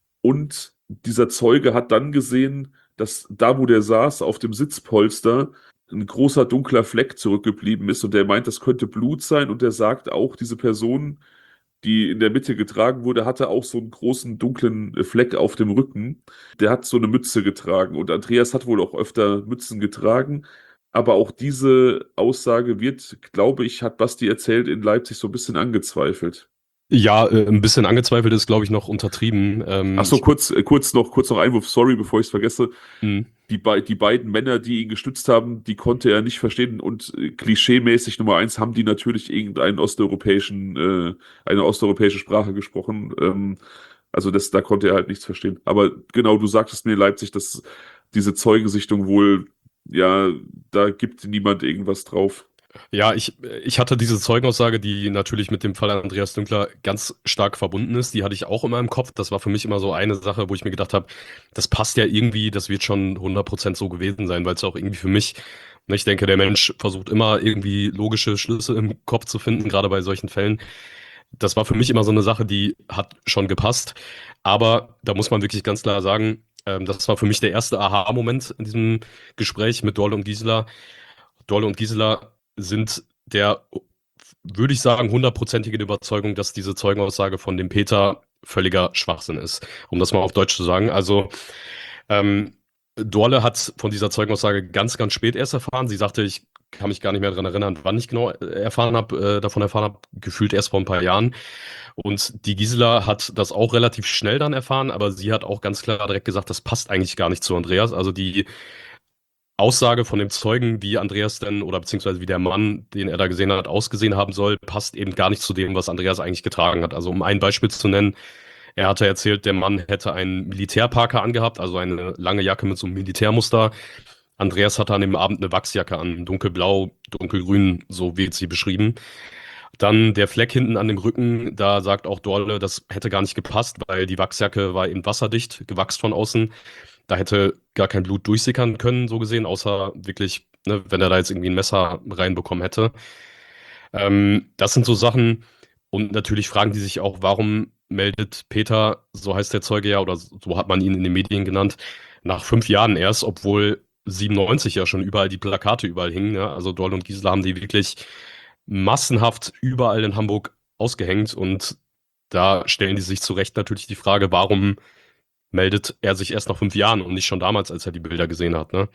Und dieser Zeuge hat dann gesehen, dass da, wo der saß, auf dem Sitzpolster, ein großer dunkler Fleck zurückgeblieben ist. Und der meint, das könnte Blut sein. Und er sagt auch, diese Person, die in der Mitte getragen wurde, hatte auch so einen großen dunklen Fleck auf dem Rücken. Der hat so eine Mütze getragen und Andreas hat wohl auch öfter Mützen getragen. Aber auch diese Aussage wird, glaube ich, hat Basti erzählt, in Leipzig so ein bisschen angezweifelt. Ja, äh, ein bisschen angezweifelt ist, glaube ich, noch untertrieben. Ach Ähm, so, ich, kurz, äh, kurz noch, kurz noch Einwurf, sorry, bevor ich es vergesse. mh. Die, bei, die beiden Männer, die ihn gestützt haben, die konnte er nicht verstehen und äh, klischeemäßig Nummer eins haben die natürlich irgendeinen osteuropäischen, äh, eine osteuropäische Sprache gesprochen. Ähm, also das, da konnte er halt nichts verstehen. Aber genau, du sagtest mir in Leipzig, dass diese Zeugensichtung wohl, ja, da gibt niemand irgendwas drauf. Ja, ich, ich hatte diese Zeugenaussage, die natürlich mit dem Fall Andreas Dünkler ganz stark verbunden ist. Die hatte ich auch immer im Kopf. Das war für mich immer so eine Sache, wo ich mir gedacht habe, das passt ja irgendwie, das wird schon hundert Prozent so gewesen sein, weil es auch irgendwie für mich, ne, ich denke, der Mensch versucht immer irgendwie logische Schlüsse im Kopf zu finden, gerade bei solchen Fällen. Das war für mich immer so eine Sache, die hat schon gepasst. Aber da muss man wirklich ganz klar sagen, ähm, das war für mich der erste Aha-Moment in diesem Gespräch mit Dolle und Gisela. Dolle und Gisela sind der, würde ich sagen, hundertprozentigen Überzeugung, dass diese Zeugenaussage von dem Peter völliger Schwachsinn ist, um das mal auf Deutsch zu sagen. Also ähm, Dorle hat von dieser Zeugenaussage ganz, ganz spät erst erfahren. Sie sagte, ich kann mich gar nicht mehr daran erinnern, wann ich genau erfahren habe, äh, davon erfahren habe, gefühlt erst vor ein paar Jahren. Und die Gisela hat das auch relativ schnell dann erfahren, aber sie hat auch ganz klar direkt gesagt, das passt eigentlich gar nicht zu Andreas. Also die Aussage von dem Zeugen, wie Andreas denn oder beziehungsweise wie der Mann, den er da gesehen hat, ausgesehen haben soll, passt eben gar nicht zu dem, was Andreas eigentlich getragen hat. Also um ein Beispiel zu nennen, er hatte erzählt, der Mann hätte einen Militärparker angehabt, also eine lange Jacke mit so einem Militärmuster. Andreas hatte an dem Abend eine Wachsjacke an, dunkelblau, dunkelgrün, so wird sie beschrieben. Dann der Fleck hinten an dem Rücken, da sagt auch Dorle, das hätte gar nicht gepasst, weil die Wachsjacke war eben wasserdicht, gewachst von außen. Da hätte gar kein Blut durchsickern können, so gesehen, außer wirklich, ne, wenn er da jetzt irgendwie ein Messer reinbekommen hätte. Ähm, das sind so Sachen. Und natürlich fragen die sich auch, warum meldet Peter, so heißt der Zeuge ja, oder so hat man ihn in den Medien genannt, nach fünf Jahren erst, obwohl siebenundneunzig ja schon überall die Plakate überall hingen. Ne? Also Doll und Gisela haben die wirklich massenhaft überall in Hamburg ausgehängt und da stellen die sich zu Recht natürlich die Frage, warum meldet er sich erst nach fünf Jahren und nicht schon damals, als er die Bilder gesehen hat, ne?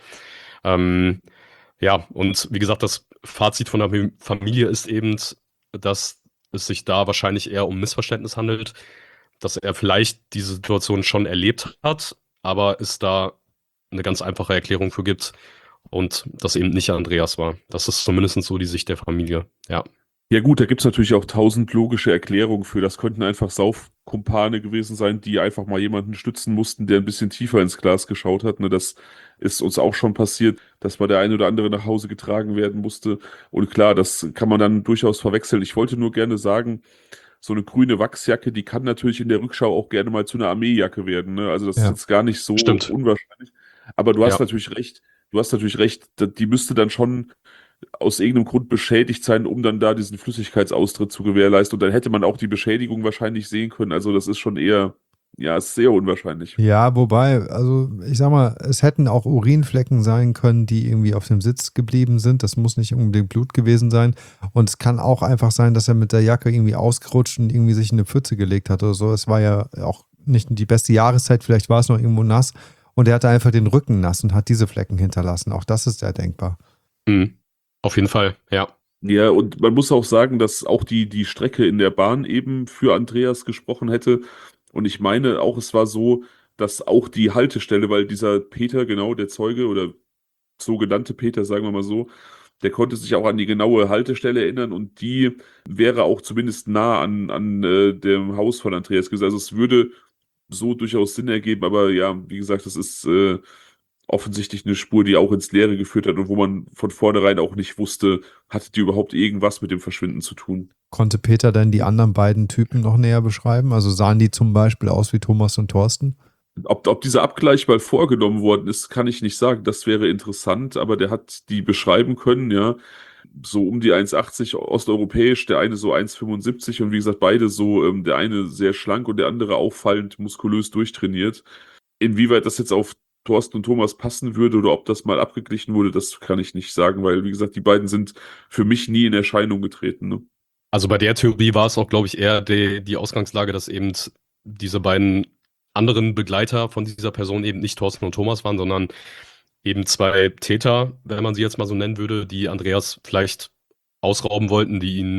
Ähm, ja, und wie gesagt, das Fazit von der Familie ist eben, dass es sich da wahrscheinlich eher um Missverständnis handelt, dass er vielleicht diese Situation schon erlebt hat, aber es da eine ganz einfache Erklärung für gibt und das eben nicht Andreas war. Das ist zumindest so die Sicht der Familie, ja. Ja gut, da gibt's natürlich auch tausend logische Erklärungen für. Das könnten einfach Saufkumpane gewesen sein, die einfach mal jemanden stützen mussten, der ein bisschen tiefer ins Glas geschaut hat. Ne, das ist uns auch schon passiert, dass mal der eine oder andere nach Hause getragen werden musste. Und klar, das kann man dann durchaus verwechseln. Ich wollte nur gerne sagen, so eine grüne Wachsjacke, die kann natürlich in der Rückschau auch gerne mal zu einer Armeejacke werden. Ne? Also das ist Ja. jetzt gar nicht so Stimmt. unwahrscheinlich. Aber du hast Ja. natürlich recht. Du hast natürlich recht. da- Die müsste dann schon aus irgendeinem Grund beschädigt sein, um dann da diesen Flüssigkeitsaustritt zu gewährleisten. Und dann hätte man auch die Beschädigung wahrscheinlich sehen können. Also das ist schon eher, ja, ist sehr unwahrscheinlich. Ja, wobei, also ich sag mal, es hätten auch Urinflecken sein können, die irgendwie auf dem Sitz geblieben sind. Das muss nicht unbedingt Blut gewesen sein. Und es kann auch einfach sein, dass er mit der Jacke irgendwie ausgerutscht und irgendwie sich in eine Pfütze gelegt hat oder so. Es war ja auch nicht die beste Jahreszeit, vielleicht war es noch irgendwo nass. Und er hatte einfach den Rücken nass und hat diese Flecken hinterlassen. Auch das ist sehr denkbar. Mhm. Auf jeden Fall, ja. Ja, und man muss auch sagen, dass auch die, die Strecke in der Bahn eben für Andreas gesprochen hätte. Und ich meine auch, es war so, dass auch die Haltestelle, weil dieser Peter, genau, der Zeuge oder sogenannte Peter, sagen wir mal so, der konnte sich auch an die genaue Haltestelle erinnern und die wäre auch zumindest nah an, an äh, dem Haus von Andreas gewesen. Also es würde so durchaus Sinn ergeben, aber ja, wie gesagt, das ist äh, offensichtlich eine Spur, die auch ins Leere geführt hat und wo man von vornherein auch nicht wusste, hatte die überhaupt irgendwas mit dem Verschwinden zu tun. Konnte Peter denn die anderen beiden Typen noch näher beschreiben? Also sahen die zum Beispiel aus wie Thomas und Thorsten? Ob, ob dieser Abgleich mal vorgenommen worden ist, kann ich nicht sagen. Das wäre interessant, aber der hat die beschreiben können, ja. So um die eins achtzig osteuropäisch, der eine so eins fünfundsiebzig und wie gesagt, beide so, ähm, der eine sehr schlank und der andere auffallend muskulös durchtrainiert. Inwieweit das jetzt auf Thorsten und Thomas passen würde oder ob das mal abgeglichen wurde, das kann ich nicht sagen, weil, wie gesagt, die beiden sind für mich nie in Erscheinung getreten. Ne? Also bei der Theorie war es auch, glaube ich, eher die, die Ausgangslage, dass eben diese beiden anderen Begleiter von dieser Person eben nicht Thorsten und Thomas waren, sondern eben zwei Täter, wenn man sie jetzt mal so nennen würde, die Andreas vielleicht ausrauben wollten, die ihn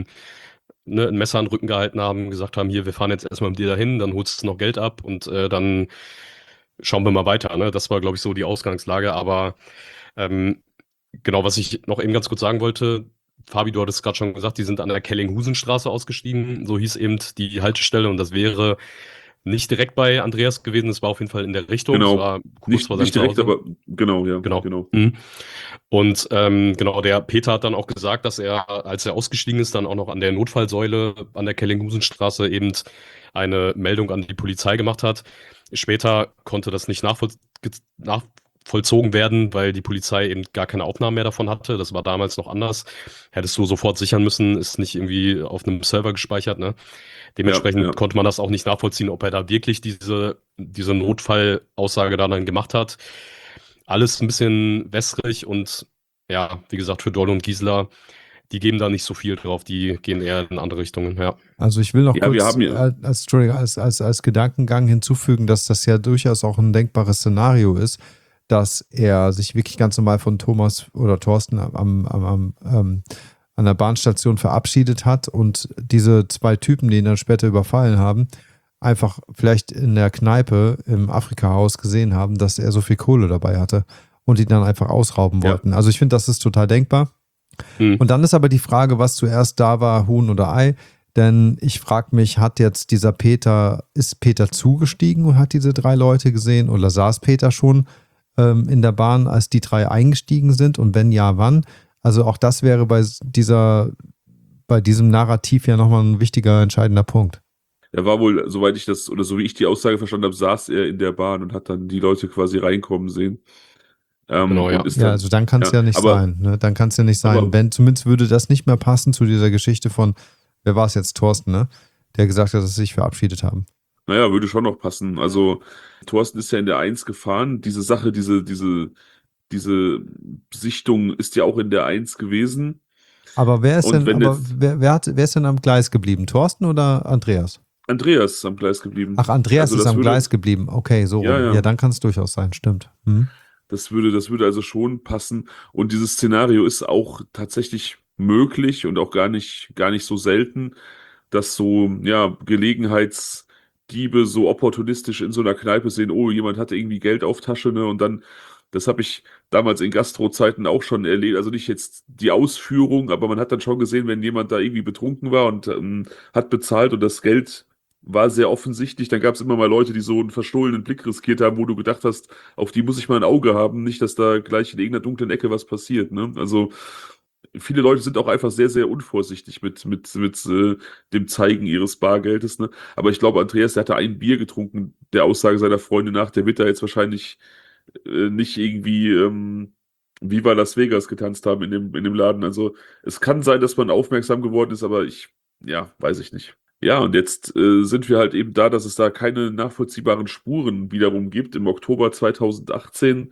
ne, ein Messer an den Rücken gehalten haben, gesagt haben, hier, wir fahren jetzt erstmal mit dir dahin, dann holst du noch Geld ab und äh, dann schauen wir mal weiter. Ne? Das war, glaube ich, so die Ausgangslage. Aber ähm, genau, was ich noch eben ganz kurz sagen wollte, Fabi, du hattest gerade schon gesagt, die sind an der Kellinghusenstraße ausgestiegen. So hieß eben die Haltestelle und das wäre nicht direkt bei Andreas gewesen, es war auf jeden Fall in der Richtung. Genau. Es war kurz Nicht, vor seinem nicht direkt, Zuhause. aber genau, ja. Genau. genau. Mhm. Und ähm, genau, der Peter hat dann auch gesagt, dass er, als er ausgestiegen ist, dann auch noch an der Notfallsäule an der Kellinghusenstraße eben eine Meldung an die Polizei gemacht hat. Später konnte das nicht nachvoll nachvollzogen werden, weil die Polizei eben gar keine Aufnahmen mehr davon hatte. Das war damals noch anders. Hättest du sofort sichern müssen, ist nicht irgendwie auf einem Server gespeichert, ne? Dementsprechend Ja, ja. konnte man das auch nicht nachvollziehen, ob er da wirklich diese, diese Notfallaussage da dann gemacht hat. Alles ein bisschen wässrig und ja, wie gesagt, für Dolle und Gisela, die geben da nicht so viel drauf, die gehen eher in andere Richtungen, ja. Also ich will noch Ja, wir kurz haben ja- als, Entschuldigung, als, als, als Gedankengang hinzufügen, dass das ja durchaus auch ein denkbares Szenario ist, dass er sich wirklich ganz normal von Thomas oder Thorsten am, am, am, ähm, an der Bahnstation verabschiedet hat und diese zwei Typen, die ihn dann später überfallen haben, einfach vielleicht in der Kneipe im Afrika-Haus gesehen haben, dass er so viel Kohle dabei hatte und die dann einfach ausrauben Ja. wollten. Also ich finde, das ist total denkbar. Hm. Und dann ist aber die Frage, was zuerst da war, Huhn oder Ei. Denn ich frage mich, hat jetzt dieser Peter, ist Peter zugestiegen und hat diese drei Leute gesehen oder saß Peter schon ähm, in der Bahn, als die drei eingestiegen sind? Und wenn ja, wann? Also auch das wäre bei dieser, bei diesem Narrativ ja nochmal ein wichtiger, entscheidender Punkt. Er war wohl, soweit ich das, oder so wie ich die Aussage verstanden habe, saß er in der Bahn und hat dann die Leute quasi reinkommen sehen. Ähm, Genau, ja. und ist Ja, dann, also dann kann es ja, ja, nicht aber- sein. Ne? Dann kann es ja nicht sein. aber- Wenn, zumindest würde das nicht mehr passen zu dieser Geschichte von, wer war es jetzt, Thorsten, ne? Der gesagt hat, dass sie sich verabschiedet haben. Naja, würde schon noch passen. Also, Thorsten ist ja in der eins gefahren. Diese Sache, diese, diese, diese Sichtung ist ja auch in der eins gewesen. Aber wer ist Und denn, wenn aber jetzt- wer, wer, hat, wer ist denn am Gleis geblieben? Thorsten oder Andreas? Andreas ist am Gleis geblieben. Ach, Andreas Also ist das am würde, Gleis geblieben. Okay, so ja, rum. ja. Ja, dann kann es durchaus sein, stimmt. Hm? Das würde, das würde also schon passen. Und dieses Szenario ist auch tatsächlich möglich und auch gar nicht, gar nicht so selten, dass so, ja, Gelegenheitsdiebe so opportunistisch in so einer Kneipe sehen, oh, jemand hatte irgendwie Geld auf Tasche, ne? Und dann, das habe ich damals in Gastro-Zeiten auch schon erlebt. Also nicht jetzt die Ausführung, aber man hat dann schon gesehen, wenn jemand da irgendwie betrunken war und ähm, hat bezahlt und das Geld war sehr offensichtlich, dann gab es immer mal Leute, die so einen verstohlenen Blick riskiert haben, wo du gedacht hast, auf die muss ich mal ein Auge haben, nicht, dass da gleich in irgendeiner dunklen Ecke was passiert, ne? Also viele Leute sind auch einfach sehr, sehr unvorsichtig mit, mit, mit äh, dem Zeigen ihres Bargeldes, ne? Aber ich glaube, Andreas, der hatte ein Bier getrunken, der Aussage seiner Freunde nach, der wird da jetzt wahrscheinlich äh, nicht irgendwie ähm, Viva Las Vegas getanzt haben in dem, in dem Laden. Also es kann sein, dass man aufmerksam geworden ist, aber ich, ja, weiß ich nicht. Ja, und jetzt äh, sind wir halt eben da, dass es da keine nachvollziehbaren Spuren wiederum gibt. Im Oktober zweitausendachtzehn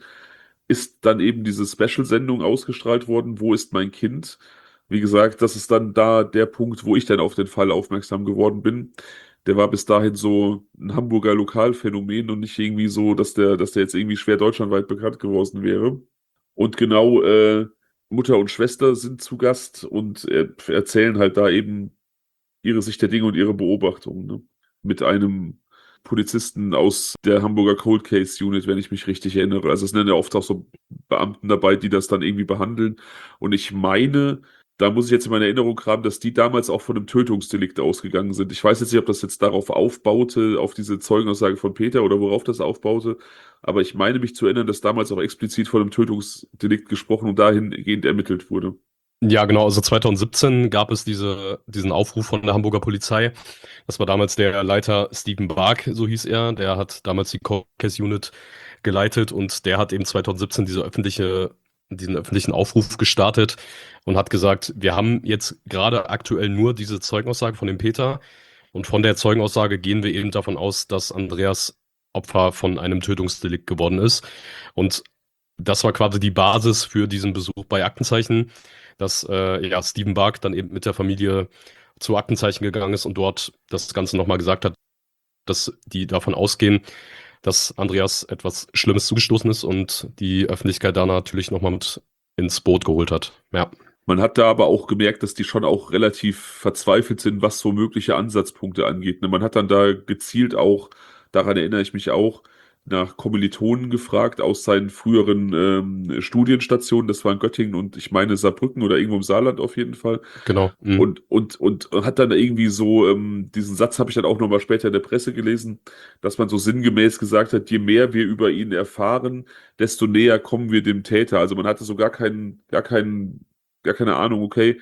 ist dann eben diese Special-Sendung ausgestrahlt worden, Wo ist mein Kind? Wie gesagt, das ist dann da der Punkt, wo ich dann auf den Fall aufmerksam geworden bin. Der war bis dahin so ein Hamburger Lokalphänomen und nicht irgendwie so, dass der, dass der jetzt irgendwie schwer deutschlandweit bekannt geworden wäre. Und genau, äh, Mutter und Schwester sind zu Gast und äh, erzählen halt da eben ihre Sicht der Dinge und ihre Beobachtungen, ne? Mit einem Polizisten aus der Hamburger Cold Case Unit, wenn ich mich richtig erinnere. Also es sind ja oft auch so Beamten dabei, die das dann irgendwie behandeln. Und ich meine, da muss ich jetzt in meiner Erinnerung haben, dass die damals auch von einem Tötungsdelikt ausgegangen sind. Ich weiß jetzt nicht, ob das jetzt darauf aufbaute, auf diese Zeugenaussage von Peter oder worauf das aufbaute. Aber ich meine mich zu erinnern, dass damals auch explizit von einem Tötungsdelikt gesprochen und dahingehend ermittelt wurde. Ja, genau. Also zweitausendsiebzehn gab es diese, diesen Aufruf von der Hamburger Polizei. Das war damals der Leiter Steven Bark, so hieß er. Der hat damals die Cold Case Unit geleitet und der hat eben zweitausendsiebzehn diese öffentliche, diesen öffentlichen Aufruf gestartet und hat gesagt, wir haben jetzt gerade aktuell nur diese Zeugenaussage von dem Peter und von der Zeugenaussage gehen wir eben davon aus, dass Andreas Opfer von einem Tötungsdelikt geworden ist. Und das war quasi die Basis für diesen Besuch bei Aktenzeichen, dass äh, ja, Steven Bark dann eben mit der Familie zu Aktenzeichen gegangen ist und dort das Ganze nochmal gesagt hat, dass die davon ausgehen, dass Andreas etwas Schlimmes zugestoßen ist und die Öffentlichkeit da natürlich nochmal mit ins Boot geholt hat. Ja. Man hat da aber auch gemerkt, dass die schon auch relativ verzweifelt sind, was so mögliche Ansatzpunkte angeht, ne? Man hat dann da gezielt auch, daran erinnere ich mich auch, nach Kommilitonen gefragt aus seinen früheren ähm, Studienstationen. Das war in Göttingen und ich meine Saarbrücken oder irgendwo im Saarland auf jeden Fall. Genau. Mhm. Und, und, und hat dann irgendwie so, ähm, diesen Satz habe ich dann auch nochmal später in der Presse gelesen, dass man so sinngemäß gesagt hat, je mehr wir über ihn erfahren, desto näher kommen wir dem Täter. Also man hatte so gar keinen, gar keinen, gar keine Ahnung, okay,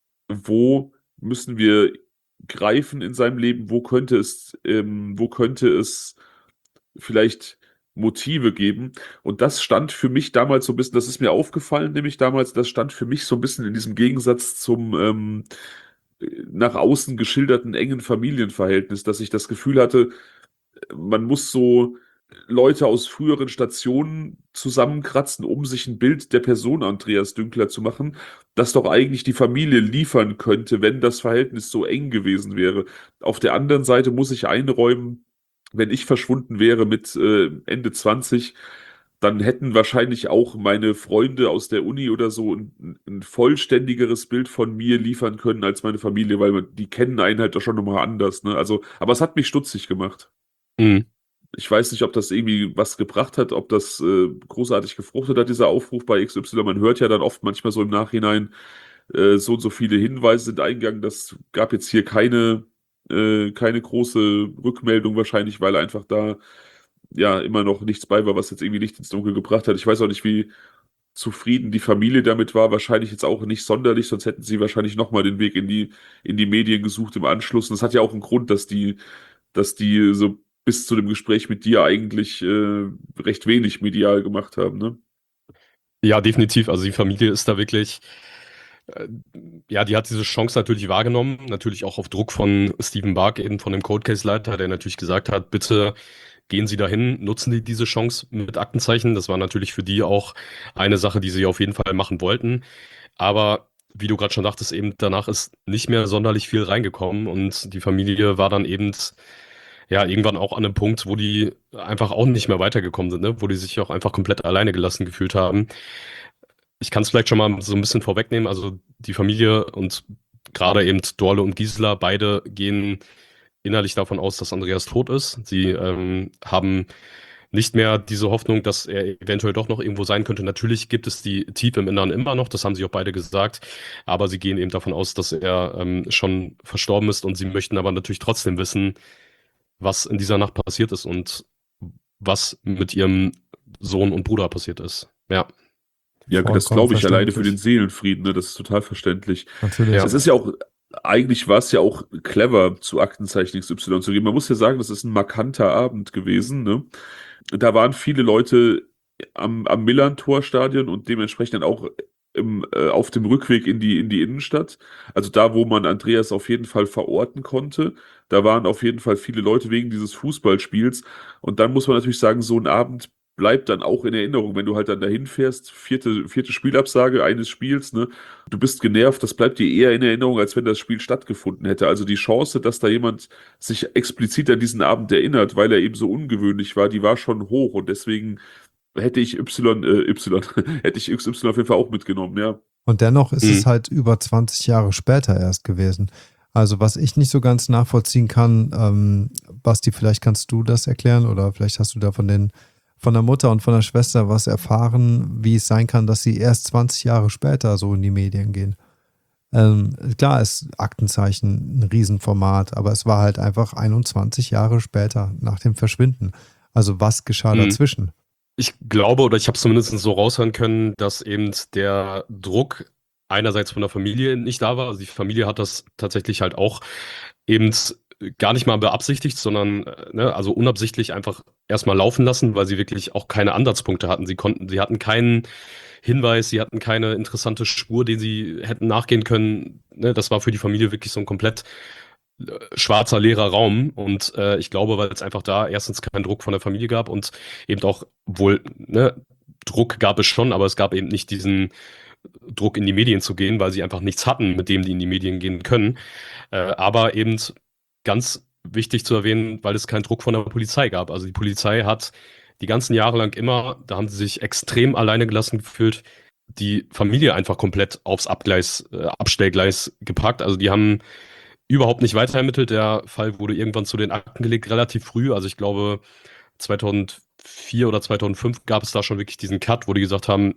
wo müssen wir greifen in seinem Leben, wo könnte es, ähm, wo könnte es vielleicht Motive geben. Und das stand für mich damals so ein bisschen, das ist mir aufgefallen, nämlich damals, das stand für mich so ein bisschen in diesem Gegensatz zum ähm, nach außen geschilderten engen Familienverhältnis, dass ich das Gefühl hatte, man muss so Leute aus früheren Stationen zusammenkratzen, um sich ein Bild der Person Andreas Dünkler zu machen, das doch eigentlich die Familie liefern könnte, wenn das Verhältnis so eng gewesen wäre. Auf der anderen Seite muss ich einräumen, wenn ich verschwunden wäre mit äh, Ende zwanzig, dann hätten wahrscheinlich auch meine Freunde aus der Uni oder so ein, ein vollständigeres Bild von mir liefern können als meine Familie, weil man, die kennen einen halt doch schon nochmal anders, ne? Also, aber es hat mich stutzig gemacht. Mhm. Ich weiß nicht, ob das irgendwie was gebracht hat, ob das äh, großartig gefruchtet hat, dieser Aufruf bei X Y. Man hört ja dann oft manchmal so im Nachhinein, äh, so und so viele Hinweise sind eingegangen. Das gab jetzt hier keine, äh, keine große Rückmeldung wahrscheinlich, weil einfach da ja immer noch nichts bei war, was jetzt irgendwie Licht ins Dunkel gebracht hat. Ich weiß auch nicht, wie zufrieden die Familie damit war. Wahrscheinlich jetzt auch nicht sonderlich, sonst hätten sie wahrscheinlich nochmal den Weg in die, in die Medien gesucht im Anschluss. Und das hat ja auch einen Grund, dass die, dass die so bis zu dem Gespräch mit dir eigentlich äh, recht wenig medial gemacht haben, ne? Ja, definitiv. Also die Familie ist da wirklich, äh, ja, die hat diese Chance natürlich wahrgenommen, natürlich auch auf Druck von Steven Bark, eben von dem Cold Case Leiter, der natürlich gesagt hat, bitte gehen Sie dahin, nutzen Sie diese Chance mit Aktenzeichen. Das war natürlich für die auch eine Sache, die sie auf jeden Fall machen wollten. Aber wie du gerade schon dachtest, eben danach ist nicht mehr sonderlich viel reingekommen und die Familie war dann eben ja irgendwann auch an einem Punkt, wo die einfach auch nicht mehr weitergekommen sind, ne? Wo die sich auch einfach komplett alleine gelassen gefühlt haben. Ich kann es vielleicht schon mal so ein bisschen vorwegnehmen. Also die Familie und gerade eben Dorle und Gisela, beide gehen innerlich davon aus, dass Andreas tot ist. Sie ähm, haben nicht mehr diese Hoffnung, dass er eventuell doch noch irgendwo sein könnte. Natürlich gibt es die tief im Inneren immer noch, das haben sie auch beide gesagt, aber sie gehen eben davon aus, dass er ähm, schon verstorben ist und sie möchten aber natürlich trotzdem wissen, was in dieser Nacht passiert ist und was mit ihrem Sohn und Bruder passiert ist. Ja. Ja, das Vollkommen glaube ich alleine für den verständlich. Seelenfrieden, ne? Das ist total verständlich. Natürlich. Ja. Es ist ja auch, eigentlich war es ja auch clever, zu Aktenzeichen X Y zu gehen. Man muss ja sagen, das ist ein markanter Abend gewesen, ne? Da waren viele Leute am, am Millern-Tor-Stadion und dementsprechend dann auch im, äh, auf dem Rückweg in die, in die Innenstadt. Also da, wo man Andreas auf jeden Fall verorten konnte. Da waren auf jeden Fall viele Leute wegen dieses Fußballspiels. Und dann muss man natürlich sagen, so ein Abend bleibt dann auch in Erinnerung, wenn du halt dann dahin fährst, vierte, vierte Spielabsage eines Spiels, ne? Du bist genervt, das bleibt dir eher in Erinnerung, als wenn das Spiel stattgefunden hätte. Also die Chance, dass da jemand sich explizit an diesen Abend erinnert, weil er eben so ungewöhnlich war, die war schon hoch und deswegen hätte ich Y, äh, Y, hätte ich X Y auf jeden Fall auch mitgenommen, ja. Und dennoch ist es Mhm. halt über zwanzig Jahre später erst gewesen. Also was ich nicht so ganz nachvollziehen kann, ähm, Basti, vielleicht kannst du das erklären oder vielleicht hast du da von den von der Mutter und von der Schwester was erfahren, wie es sein kann, dass sie erst zwanzig Jahre später so in die Medien gehen. Ähm, klar ist Aktenzeichen ein Riesenformat, aber es war halt einfach einundzwanzig Jahre später nach dem Verschwinden. Also was geschah Mhm. dazwischen? Ich glaube, oder ich habe es zumindest so raushören können, dass eben der Druck einerseits von der Familie nicht da war. Also die Familie hat das tatsächlich halt auch eben gar nicht mal beabsichtigt, sondern äh, ne, also unabsichtlich einfach erstmal laufen lassen, weil sie wirklich auch keine Ansatzpunkte hatten. Sie konnten, sie hatten keinen Hinweis, sie hatten keine interessante Spur, den sie hätten nachgehen können. Ne, das war für die Familie wirklich so ein komplett äh, schwarzer, leerer Raum. Und äh, ich glaube, weil es einfach da erstens keinen Druck von der Familie gab und eben auch wohl, ne, Druck gab es schon, aber es gab eben nicht diesen Druck in die Medien zu gehen, weil sie einfach nichts hatten, mit dem die in die Medien gehen können. Äh, aber eben ganz wichtig zu erwähnen, weil es keinen Druck von der Polizei gab. Also die Polizei hat die ganzen Jahre lang immer, da haben sie sich extrem alleine gelassen gefühlt, die Familie einfach komplett aufs Abgleis, äh, Abstellgleis gepackt. Also die haben überhaupt nicht weiterermittelt. Der Fall wurde irgendwann zu den Akten gelegt, relativ früh. Also ich glaube, zweitausendvier oder zweitausendfünf gab es da schon wirklich diesen Cut, wo die gesagt haben,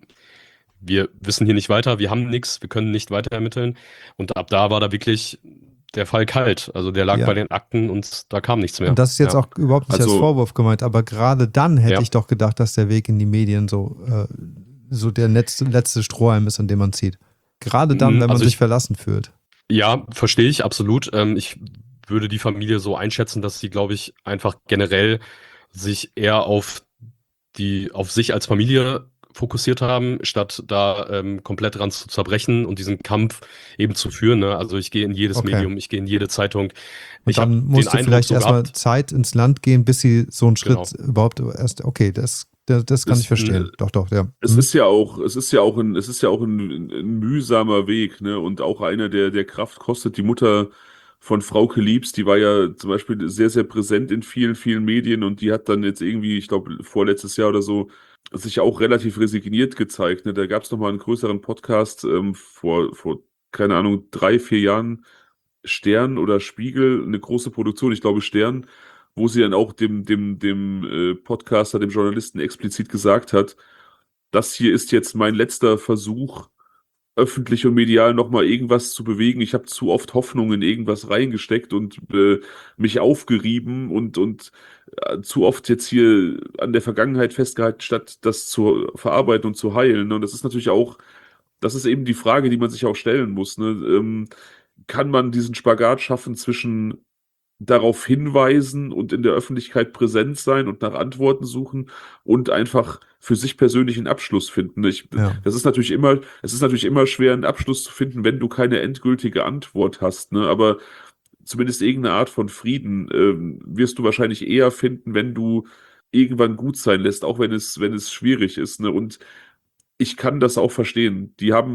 wir wissen hier nicht weiter, wir haben nichts, wir können nicht weiter ermitteln. Und ab da war da wirklich der Fall kalt. Also der lag Ja. bei den Akten und da kam nichts mehr. Und das ist jetzt ja. auch überhaupt nicht als Also- Vorwurf gemeint, aber gerade dann hätte Ja. ich doch gedacht, dass der Weg in die Medien so, äh, so der letzte, letzte Strohhalm ist, an dem man zieht. Gerade dann, Mm, wenn man also sich ich- verlassen fühlt. Ja, verstehe ich absolut. Ähm, ich würde die Familie so einschätzen, dass sie, glaube ich, einfach generell sich eher auf die, auf sich als Familie fokussiert haben, statt da ähm, komplett dran zu zerbrechen und diesen Kampf eben zu führen. Ne? Also ich gehe in jedes Okay. Medium, ich gehe in jede Zeitung. Und Ich habe dann den musste Eindruck vielleicht so erstmal gehabt, Zeit ins Land gehen, bis sie so einen Schritt Genau. überhaupt erst, okay, das, das, das kann Das- ich verstehen. Doch, doch, ja. Es Hm? ist ja auch, es ist ja auch ein, es ist ja auch ein, ein mühsamer Weg, ne? Und auch einer, der, der Kraft kostet. Die Mutter von Frauke Liebs, die war ja zum Beispiel sehr, sehr präsent in vielen, vielen Medien und die hat dann jetzt irgendwie, ich glaube, vorletztes Jahr oder so, sich auch relativ resigniert gezeigt. Ne? Da gab es nochmal einen größeren Podcast ähm, vor, vor, keine Ahnung, drei, vier Jahren, Stern oder Spiegel, eine große Produktion, ich glaube Stern, wo sie dann auch dem, dem, dem äh, Podcaster, dem Journalisten explizit gesagt hat, das hier ist jetzt mein letzter Versuch, öffentlich und medial nochmal irgendwas zu bewegen. Ich habe zu oft Hoffnung in irgendwas reingesteckt und äh, mich aufgerieben und, und äh, zu oft jetzt hier an der Vergangenheit festgehalten, statt das zu verarbeiten und zu heilen. Und das ist natürlich auch, das ist eben die Frage, die man sich auch stellen muss. Ne? Ähm, kann man diesen Spagat schaffen zwischen darauf hinweisen und in der Öffentlichkeit präsent sein und nach Antworten suchen und einfach für sich persönlich einen Abschluss finden. Ich, Ja. das ist natürlich immer, es ist natürlich immer schwer, einen Abschluss zu finden, wenn du keine endgültige Antwort hast, ne? Aber zumindest irgendeine Art von Frieden ähm, wirst du wahrscheinlich eher finden, wenn du irgendwann gut sein lässt, auch wenn es, wenn es schwierig ist, ne? Und ich kann das auch verstehen. Die haben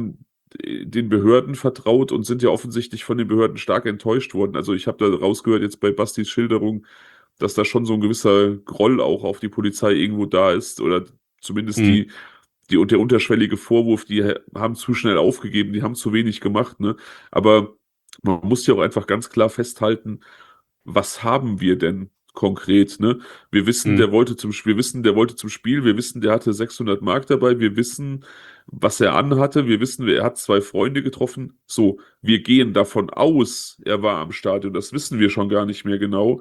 den Behörden vertraut und sind ja offensichtlich von den Behörden stark enttäuscht worden. Also ich habe da rausgehört jetzt bei Bastis Schilderung, dass da schon so ein gewisser Groll auch auf die Polizei irgendwo da ist oder zumindest Mhm. die, die und der unterschwellige Vorwurf, die haben zu schnell aufgegeben, die haben zu wenig gemacht, ne? Aber man muss ja auch einfach ganz klar festhalten, was haben wir denn konkret, ne? Wir wissen, Mhm. der wollte zum, wir wissen, der wollte zum Spiel, wir wissen, der hatte sechshundert Mark dabei, wir wissen, was er anhatte, wir wissen, er hat zwei Freunde getroffen. So, wir gehen davon aus, er war am Stadion, das wissen wir schon gar nicht mehr genau.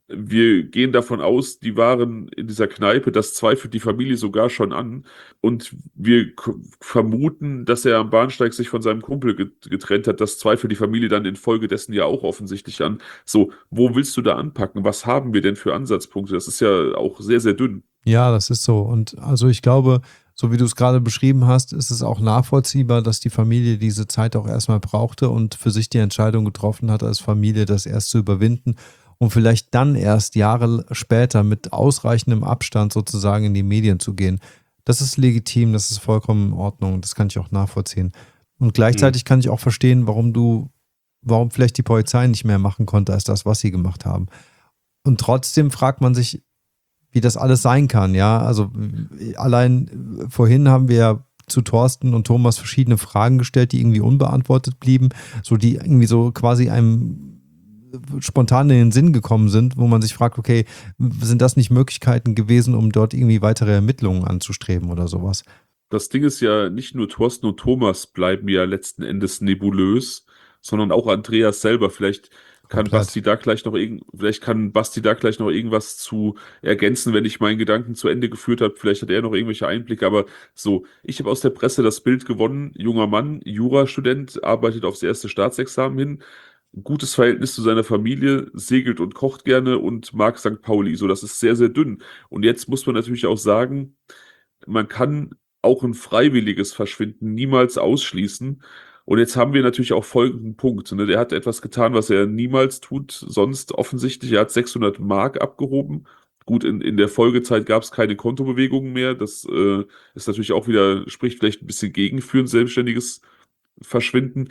Wir gehen davon aus, die waren in dieser Kneipe, das zweifelt die Familie sogar schon an. Und wir k- vermuten, dass er am Bahnsteig sich von seinem Kumpel get- getrennt hat. Das zweifelt die Familie dann infolgedessen ja auch offensichtlich an. So, wo willst du da anpacken? Was haben wir denn für Ansatzpunkte? Das ist ja auch sehr, sehr dünn. Ja, das ist so. Und also ich glaube, so wie du es gerade beschrieben hast, ist es auch nachvollziehbar, dass die Familie diese Zeit auch erstmal brauchte und für sich die Entscheidung getroffen hat, als Familie das erst zu überwinden und vielleicht dann erst Jahre später mit ausreichendem Abstand sozusagen in die Medien zu gehen. Das ist legitim, das ist vollkommen in Ordnung, das kann ich auch nachvollziehen. Und gleichzeitig kann ich auch verstehen, warum du, warum vielleicht die Polizei nicht mehr machen konnte als das, was sie gemacht haben. Und trotzdem fragt man sich, wie das alles sein kann, ja. Also äh, allein äh, vorhin haben wir ja zu Thorsten und Thomas verschiedene Fragen gestellt, die irgendwie unbeantwortet blieben, so die irgendwie so quasi einem äh, spontan in den Sinn gekommen sind, wo man sich fragt, okay, sind das nicht Möglichkeiten gewesen, um dort irgendwie weitere Ermittlungen anzustreben oder sowas? Das Ding ist ja, nicht nur Thorsten und Thomas bleiben ja letzten Endes nebulös, sondern auch Andreas selber. Vielleicht kann Komplett. Basti da gleich noch irgend, vielleicht kann Basti da gleich noch irgendwas zu ergänzen, wenn ich meinen Gedanken zu Ende geführt habe. Vielleicht hat er noch irgendwelche Einblicke, aber so, ich habe aus der Presse das Bild gewonnen. Junger Mann, Jurastudent, arbeitet aufs erste Staatsexamen hin, gutes Verhältnis zu seiner Familie, segelt und kocht gerne und mag Sankt Pauli. So, das ist sehr, sehr dünn. Und jetzt muss man natürlich auch sagen, man kann auch ein freiwilliges Verschwinden niemals ausschließen. Und jetzt haben wir natürlich auch folgenden Punkt. Ne? Der hat etwas getan, was er niemals tut, sonst offensichtlich. Er hat sechshundert Mark abgehoben. Gut, in, in der Folgezeit gab es keine Kontobewegungen mehr. Das äh, ist natürlich auch wieder, spricht vielleicht ein bisschen gegen für ein selbstständiges Verschwinden.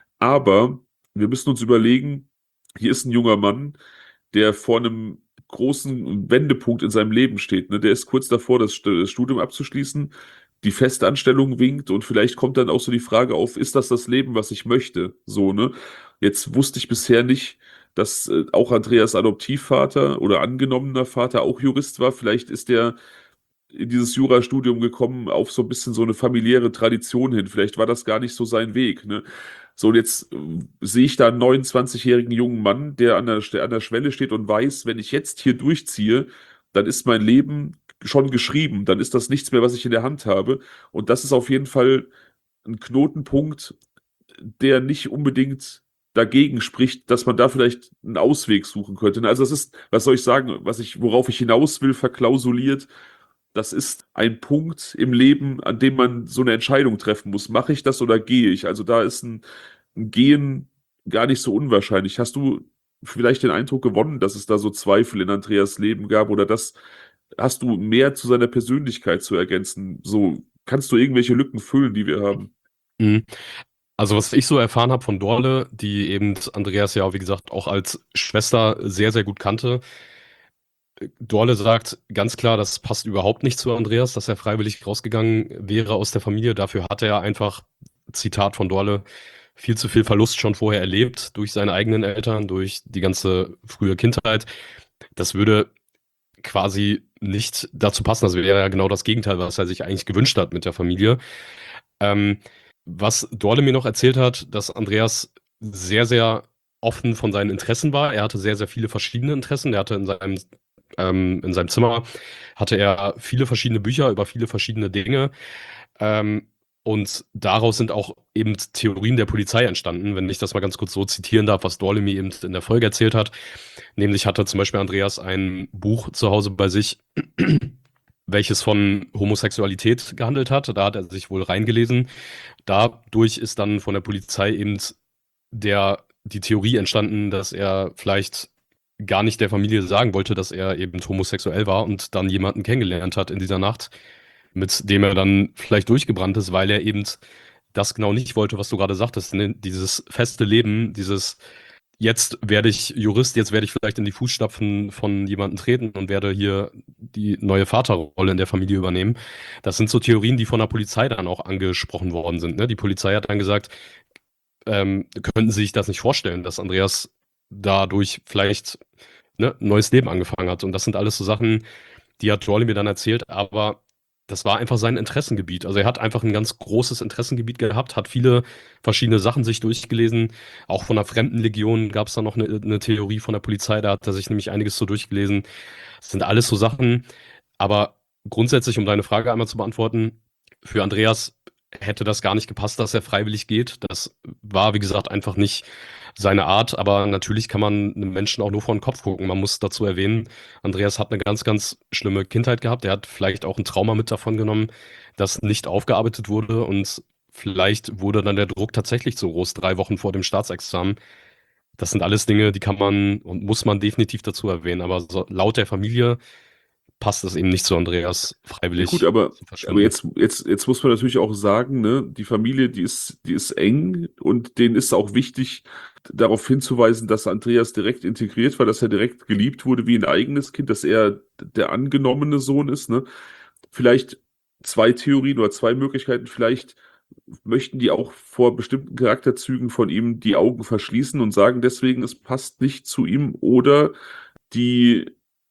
Aber wir müssen uns überlegen, hier ist ein junger Mann, der vor einem großen Wendepunkt in seinem Leben steht. Ne? Der ist kurz davor, das, St- das Studium abzuschließen, die Festanstellung winkt und vielleicht kommt dann auch so die Frage auf, ist das das Leben, was ich möchte? So, ne? Jetzt wusste ich bisher nicht, dass äh, auch Andreas Adoptivvater oder angenommener Vater auch Jurist war. Vielleicht ist der in dieses Jurastudium gekommen auf so ein bisschen so eine familiäre Tradition hin. Vielleicht war das gar nicht so sein Weg, ne? So, und jetzt äh, sehe ich da einen neunundzwanzigjährigen jungen Mann, der an der, Ste- an der Schwelle steht und weiß, wenn ich jetzt hier durchziehe, dann ist mein Leben schon geschrieben, dann ist das nichts mehr, was ich in der Hand habe. Und das ist auf jeden Fall ein Knotenpunkt, der nicht unbedingt dagegen spricht, dass man da vielleicht einen Ausweg suchen könnte. Also das ist, was soll ich sagen, was ich, worauf ich hinaus will, verklausuliert, das ist ein Punkt im Leben, an dem man so eine Entscheidung treffen muss. Mache ich das oder gehe ich? Also da ist ein, ein Gehen gar nicht so unwahrscheinlich. Hast du vielleicht den Eindruck gewonnen, dass es da so Zweifel in Andreas Leben gab oder das hast du mehr zu seiner Persönlichkeit zu ergänzen? So, kannst du irgendwelche Lücken füllen, die wir haben? Mhm. Also was ich so erfahren habe von Dorle, die eben Andreas ja, wie gesagt, auch als Schwester sehr, sehr gut kannte. Dorle sagt ganz klar, das passt überhaupt nicht zu Andreas, dass er freiwillig rausgegangen wäre aus der Familie. Dafür hatte er einfach, Zitat von Dorle, viel zu viel Verlust schon vorher erlebt durch seine eigenen Eltern, durch die ganze frühe Kindheit. Das würde quasi nicht dazu passen. Das wäre ja genau das Gegenteil, was er sich eigentlich gewünscht hat mit der Familie. Ähm, was Dorle mir noch erzählt hat, dass Andreas sehr, sehr offen von seinen Interessen war. Er hatte sehr, sehr viele verschiedene Interessen. Er hatte in seinem, ähm, in seinem Zimmer hatte er viele verschiedene Bücher über viele verschiedene Dinge. Ähm, und daraus sind auch eben Theorien der Polizei entstanden, wenn ich das mal ganz kurz so zitieren darf, was Dorle mir eben in der Folge erzählt hat. Nämlich hatte zum Beispiel Andreas ein Buch zu Hause bei sich, welches von Homosexualität gehandelt hat. Da hat er sich wohl reingelesen. Dadurch ist dann von der Polizei eben der, die Theorie entstanden, dass er vielleicht gar nicht der Familie sagen wollte, dass er eben homosexuell war und dann jemanden kennengelernt hat in dieser Nacht, mit dem er dann vielleicht durchgebrannt ist, weil er eben das genau nicht wollte, was du gerade sagtest, ne? Dieses feste Leben, dieses jetzt werde ich Jurist, jetzt werde ich vielleicht in die Fußstapfen von jemandem treten und werde hier die neue Vaterrolle in der Familie übernehmen. Das sind so Theorien, die von der Polizei dann auch angesprochen worden sind. Ne? Die Polizei hat dann gesagt, ähm, könnten Sie sich das nicht vorstellen, dass Andreas dadurch vielleicht ne, ein neues Leben angefangen hat. Und das sind alles so Sachen, die hat Jolie mir dann erzählt, aber das war einfach sein Interessengebiet. Also er hat einfach ein ganz großes Interessengebiet gehabt, hat viele verschiedene Sachen sich durchgelesen. Auch von der Fremdenlegion gab es da noch eine, eine Theorie von der Polizei, da hat er sich nämlich einiges so durchgelesen. Das sind alles so Sachen. Aber grundsätzlich, um deine Frage einmal zu beantworten, für Andreas hätte das gar nicht gepasst, dass er freiwillig geht. Das war, wie gesagt, einfach nicht seine Art. Aber natürlich kann man einem Menschen auch nur vor den Kopf gucken. Man muss dazu erwähnen, Andreas hat eine ganz, ganz schlimme Kindheit gehabt. Er hat vielleicht auch ein Trauma mit davon genommen, das nicht aufgearbeitet wurde. Und vielleicht wurde dann der Druck tatsächlich so groß, drei Wochen vor dem Staatsexamen. Das sind alles Dinge, die kann man und muss man definitiv dazu erwähnen. Aber so, laut der Familie passt es eben nicht zu Andreas, Ja freiwillig gut, aber, zu aber verschwinden. jetzt, jetzt, jetzt muss man natürlich auch sagen, ne, die Familie, die ist, die ist eng und denen ist auch wichtig, darauf hinzuweisen, dass Andreas direkt integriert war, dass er direkt geliebt wurde wie ein eigenes Kind, dass er der angenommene Sohn ist, ne? Vielleicht zwei Theorien oder zwei Möglichkeiten, vielleicht möchten die auch vor bestimmten Charakterzügen von ihm die Augen verschließen und sagen deswegen, es passt nicht zu ihm, oder die,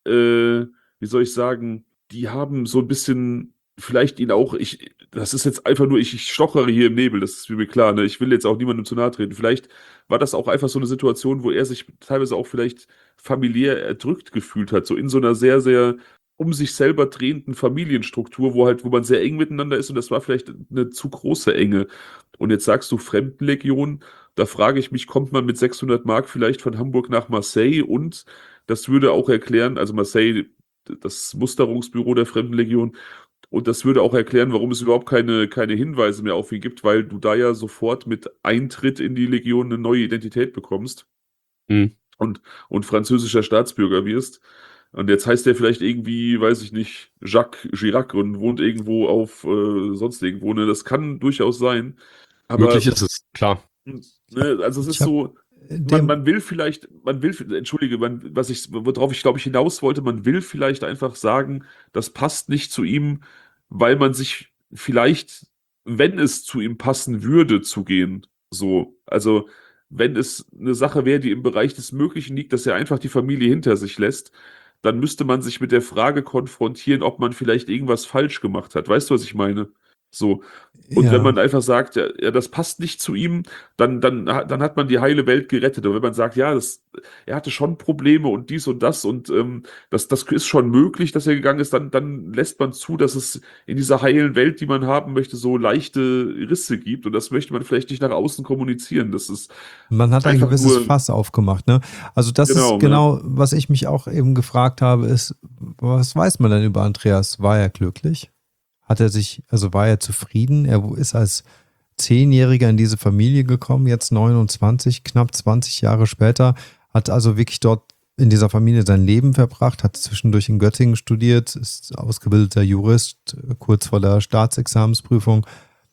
äh, wie soll ich sagen, die haben so ein bisschen, vielleicht ihn auch, ich, das ist jetzt einfach nur, ich, ich stochere hier im Nebel, das ist mir klar, ne? Ich will jetzt auch niemandem zu nahe treten. Vielleicht war das auch einfach so eine Situation, wo er sich teilweise auch vielleicht familiär erdrückt gefühlt hat, so in so einer sehr, sehr um sich selber drehenden Familienstruktur, wo halt, wo man sehr eng miteinander ist, und das war vielleicht eine zu große Enge. Und jetzt sagst du Fremdenlegion, da frage ich mich, kommt man mit sechshundert Mark vielleicht von Hamburg nach Marseille? Und das würde auch erklären, also Marseille, das Musterungsbüro der Fremdenlegion, und das würde auch erklären, warum es überhaupt keine, keine Hinweise mehr auf ihn gibt, weil du da ja sofort mit Eintritt in die Legion eine neue Identität bekommst Hm. und, und französischer Staatsbürger wirst. Und jetzt heißt der vielleicht irgendwie, weiß ich nicht, Jacques Chirac und wohnt irgendwo auf äh, sonst irgendwo. Ne? Das kann durchaus sein. Möglich Aber ist es, klar. ne, also es ist Ich habe so, man, man will vielleicht, man will, entschuldige, man, was ich, worauf ich glaube ich hinaus wollte, man will vielleicht einfach sagen, das passt nicht zu ihm, weil man sich vielleicht, wenn es zu ihm passen würde, zu gehen, so, also wenn es eine Sache wäre, die im Bereich des Möglichen liegt, dass er einfach die Familie hinter sich lässt, dann müsste man sich mit der Frage konfrontieren, ob man vielleicht irgendwas falsch gemacht hat. Weißt du, was ich meine? So. Und wenn ja. man einfach sagt, ja, ja, das passt nicht zu ihm, dann, dann, dann hat man die heile Welt gerettet. Und wenn man sagt, ja, das, er hatte schon Probleme und dies und das und ähm, das, das ist schon möglich, dass er gegangen ist, dann, dann lässt man zu, dass es in dieser heilen Welt, die man haben möchte, so leichte Risse gibt. Und das möchte man vielleicht nicht nach außen kommunizieren. Das ist Man hat ein einfach gewisses nur, Fass aufgemacht, ne? Also das ist genau, ne? genau, was ich mich auch eben gefragt habe, ist, was weiß man denn über Andreas? War er glücklich? Hat er sich, also war er zufrieden? Er ist als Zehnjähriger in diese Familie gekommen, jetzt neunundzwanzig, knapp zwanzig Jahre später, hat also wirklich dort in dieser Familie sein Leben verbracht, hat zwischendurch in Göttingen studiert, ist ausgebildeter Jurist, kurz vor der Staatsexamensprüfung.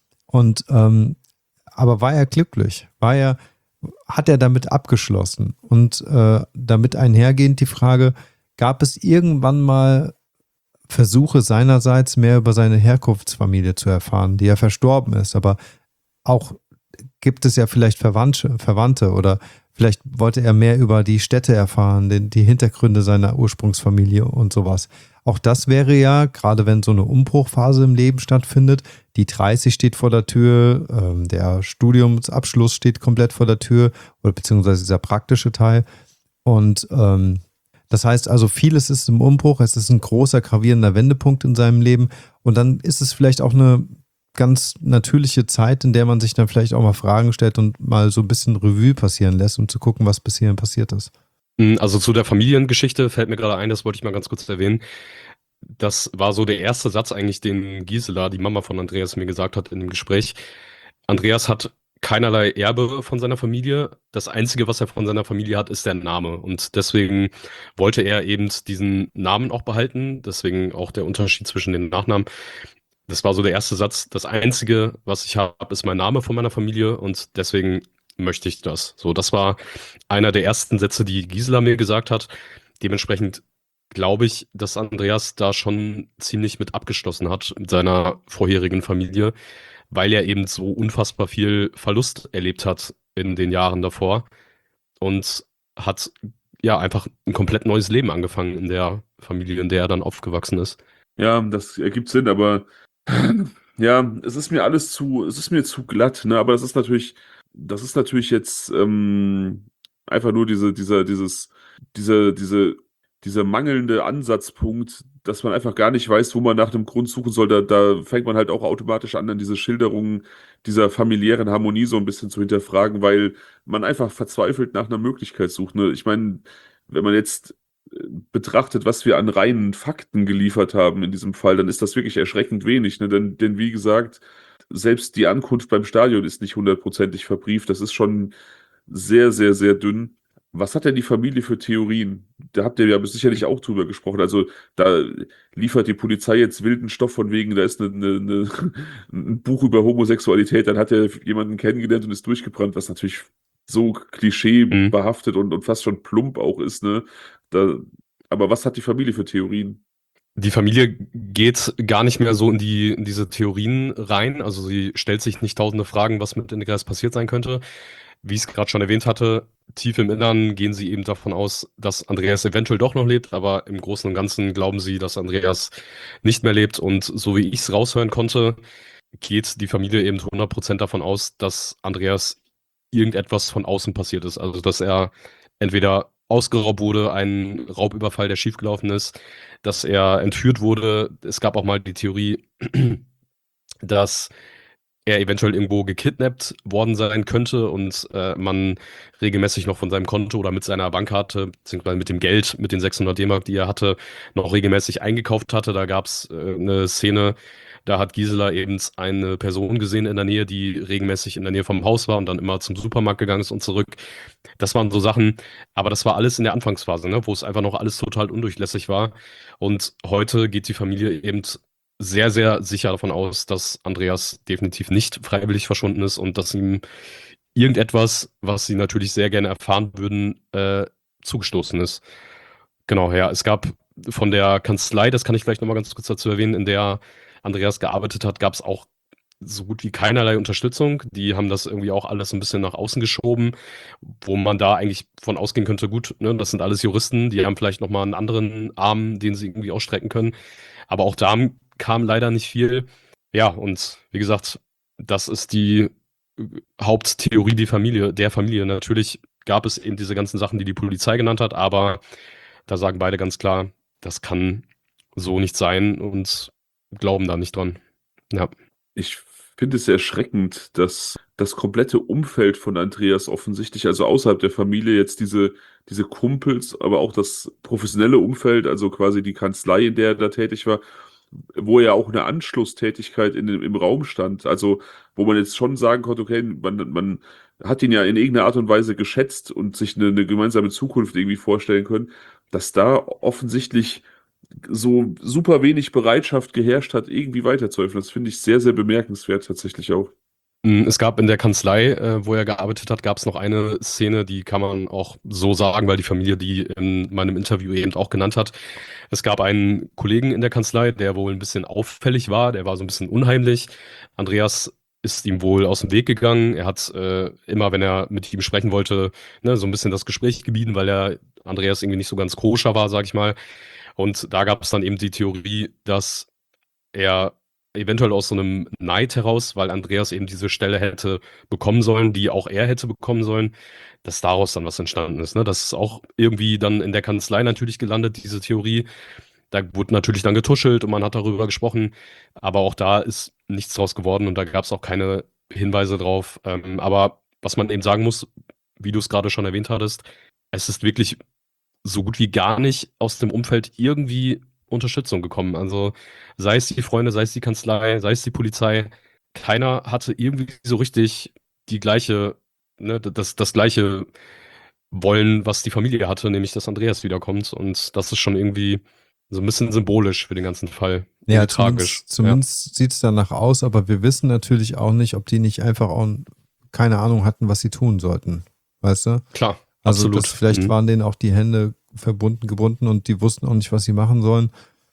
Und ähm, aber war er glücklich? War er, hat er damit abgeschlossen? Und äh, damit einhergehend die Frage, gab es irgendwann mal Versuche seinerseits mehr über seine Herkunftsfamilie zu erfahren, die ja verstorben ist, aber auch gibt es ja vielleicht Verwandte, Verwandte oder vielleicht wollte er mehr über die Städte erfahren, den, die Hintergründe seiner Ursprungsfamilie und sowas. Auch das wäre ja, gerade wenn so eine Umbruchphase im Leben stattfindet, die dreißig steht vor der Tür, ähm, der Studiumsabschluss steht komplett vor der Tür oder beziehungsweise dieser praktische Teil und ähm, das heißt also, vieles ist im Umbruch, es ist ein großer, gravierender Wendepunkt in seinem Leben und dann ist es vielleicht auch eine ganz natürliche Zeit, in der man sich dann vielleicht auch mal Fragen stellt und mal so ein bisschen Revue passieren lässt, um zu gucken, was bis hierhin passiert ist. Also zu der Familiengeschichte fällt mir gerade ein, das wollte ich mal ganz kurz erwähnen. Das war so der erste Satz eigentlich, den Gisela, die Mama von Andreas, mir gesagt hat in dem Gespräch. Andreas hat keinerlei Erbe von seiner Familie. Das Einzige, was er von seiner Familie hat, ist der Name. Und deswegen wollte er eben diesen Namen auch behalten. Deswegen auch der Unterschied zwischen den Nachnamen. Das war so der erste Satz. Das Einzige, was ich habe, ist mein Name von meiner Familie und deswegen möchte ich das. So, das war einer der ersten Sätze, die Gisela mir gesagt hat. Dementsprechend glaube ich, dass Andreas da schon ziemlich mit abgeschlossen hat mit seiner vorherigen Familie, weil er eben so unfassbar viel Verlust erlebt hat in den Jahren davor und hat ja einfach ein komplett neues Leben angefangen in der Familie, in der er dann aufgewachsen ist. Ja, das ergibt Sinn, aber ja, es ist mir alles zu, es ist mir zu glatt, ne? Aber das ist natürlich, das ist natürlich jetzt ähm, einfach nur diese, dieser, dieses, diese, diese, dieser mangelnde Ansatzpunkt, dass man einfach gar nicht weiß, wo man nach einem Grund suchen soll. Da, da fängt man halt auch automatisch an, dann diese Schilderungen dieser familiären Harmonie so ein bisschen zu hinterfragen, weil man einfach verzweifelt nach einer Möglichkeit sucht. Ne? Ich meine, wenn man jetzt betrachtet, was wir an reinen Fakten geliefert haben in diesem Fall, dann ist das wirklich erschreckend wenig. Ne? Denn, denn wie gesagt, selbst die Ankunft beim Stadion ist nicht hundertprozentig verbrieft. Das ist schon sehr, sehr, sehr dünn. Was hat denn die Familie für Theorien? Da habt ihr ja sicherlich auch drüber gesprochen. Also da liefert die Polizei jetzt wilden Stoff von wegen, da ist eine, eine, eine, ein Buch über Homosexualität, dann hat er jemanden kennengelernt und ist durchgebrannt, was natürlich so Mhm. klischeebehaftet und, und fast schon plump auch ist, ne? Da, aber was hat die Familie für Theorien? Die Familie geht gar nicht mehr so in die in diese Theorien rein. Also sie stellt sich nicht tausende Fragen, was mit Andreas passiert sein könnte. Wie ich es gerade schon erwähnt hatte, tief im Innern gehen sie eben davon aus, dass Andreas eventuell doch noch lebt, aber im Großen und Ganzen glauben sie, dass Andreas nicht mehr lebt. Und so wie ich es raushören konnte, geht die Familie eben hundert Prozent davon aus, dass Andreas irgendetwas von außen passiert ist. Also dass er entweder ausgeraubt wurde, ein Raubüberfall, der schiefgelaufen ist, dass er entführt wurde. Es gab auch mal die Theorie, dass er eventuell irgendwo gekidnappt worden sein könnte und äh, man regelmäßig noch von seinem Konto oder mit seiner Bankkarte, beziehungsweise mit dem Geld, mit den sechshundert D-Mark, die er hatte, noch regelmäßig eingekauft hatte. Da gab es äh, eine Szene, da hat Gisela eben eine Person gesehen in der Nähe, die regelmäßig in der Nähe vom Haus war und dann immer zum Supermarkt gegangen ist und zurück. Das waren so Sachen, aber das war alles in der Anfangsphase, ne, wo es einfach noch alles total undurchlässig war. Und heute geht die Familie eben sehr, sehr sicher davon aus, dass Andreas definitiv nicht freiwillig verschwunden ist und dass ihm irgendetwas, was sie natürlich sehr gerne erfahren würden, äh, zugestoßen ist. Genau, ja. Es gab von der Kanzlei, das kann ich vielleicht nochmal ganz kurz dazu erwähnen, in der Andreas gearbeitet hat, gab es auch so gut wie keinerlei Unterstützung. Die haben das irgendwie auch alles ein bisschen nach außen geschoben, wo man da eigentlich von ausgehen könnte, gut, ne, das sind alles Juristen, die haben vielleicht nochmal einen anderen Arm, den sie irgendwie ausstrecken können. Aber auch da kam leider nicht viel. Ja, und wie gesagt, das ist die äh, Haupttheorie die Familie, der Familie. Natürlich gab es eben diese ganzen Sachen, die die Polizei genannt hat, aber da sagen beide ganz klar, das kann so nicht sein und glauben da nicht dran. Ja. Ich finde es erschreckend, dass das komplette Umfeld von Andreas offensichtlich, also außerhalb der Familie, jetzt diese, diese Kumpels, aber auch das professionelle Umfeld, also quasi die Kanzlei, in der er da tätig war, wo ja auch eine Anschlusstätigkeit in, dem- im Raum stand. Also, wo man jetzt schon sagen konnte, okay, man, man hat ihn ja in irgendeiner Art und Weise geschätzt und sich eine, eine gemeinsame Zukunft irgendwie vorstellen können, dass da offensichtlich so super wenig Bereitschaft geherrscht hat, irgendwie weiterzuhelfen. Das finde ich sehr, sehr bemerkenswert tatsächlich auch. Mm, Es gab in der Kanzlei, äh, wo er gearbeitet hat, gab es noch eine Szene, die kann man auch so sagen, weil die Familie die in meinem Interview eben auch genannt hat. Es gab einen Kollegen in der Kanzlei, der wohl ein bisschen auffällig war, der war so ein bisschen unheimlich. Andreas ist ihm wohl aus dem Weg gegangen. Er hat äh, immer, wenn er mit ihm sprechen wollte, ne, so ein bisschen das Gespräch gemieden, weil er Andreas irgendwie nicht so ganz koscher war, sag ich mal. Und da gab es dann eben die Theorie, dass er eventuell aus so einem Neid heraus, weil Andreas eben diese Stelle hätte bekommen sollen, die auch er hätte bekommen sollen, dass daraus dann was entstanden ist. Ne? Das ist auch irgendwie dann in der Kanzlei natürlich gelandet, diese Theorie. Da wurde natürlich dann getuschelt und man hat darüber gesprochen, aber auch da ist nichts draus geworden und da gab es auch keine Hinweise drauf. Ähm, aber was man eben sagen muss, wie du es gerade schon erwähnt hattest, es ist wirklich so gut wie gar nicht aus dem Umfeld irgendwie Unterstützung gekommen. Also sei es die Freunde, sei es die Kanzlei, sei es die Polizei, keiner hatte irgendwie so richtig die gleiche, ne, das, das gleiche Wollen, was die Familie hatte, nämlich dass Andreas wiederkommt. Und das ist schon irgendwie so ein bisschen symbolisch für den ganzen Fall. Ja, Irgendwie tragisch. zumindest, zumindest sieht es danach aus, aber wir wissen natürlich auch nicht, ob die nicht einfach auch keine Ahnung hatten, was sie tun sollten. Weißt du? Ja, klar, Also absolut. das, vielleicht Mhm. waren denen auch die Hände verbunden, gebunden und die wussten auch nicht, was sie machen sollen.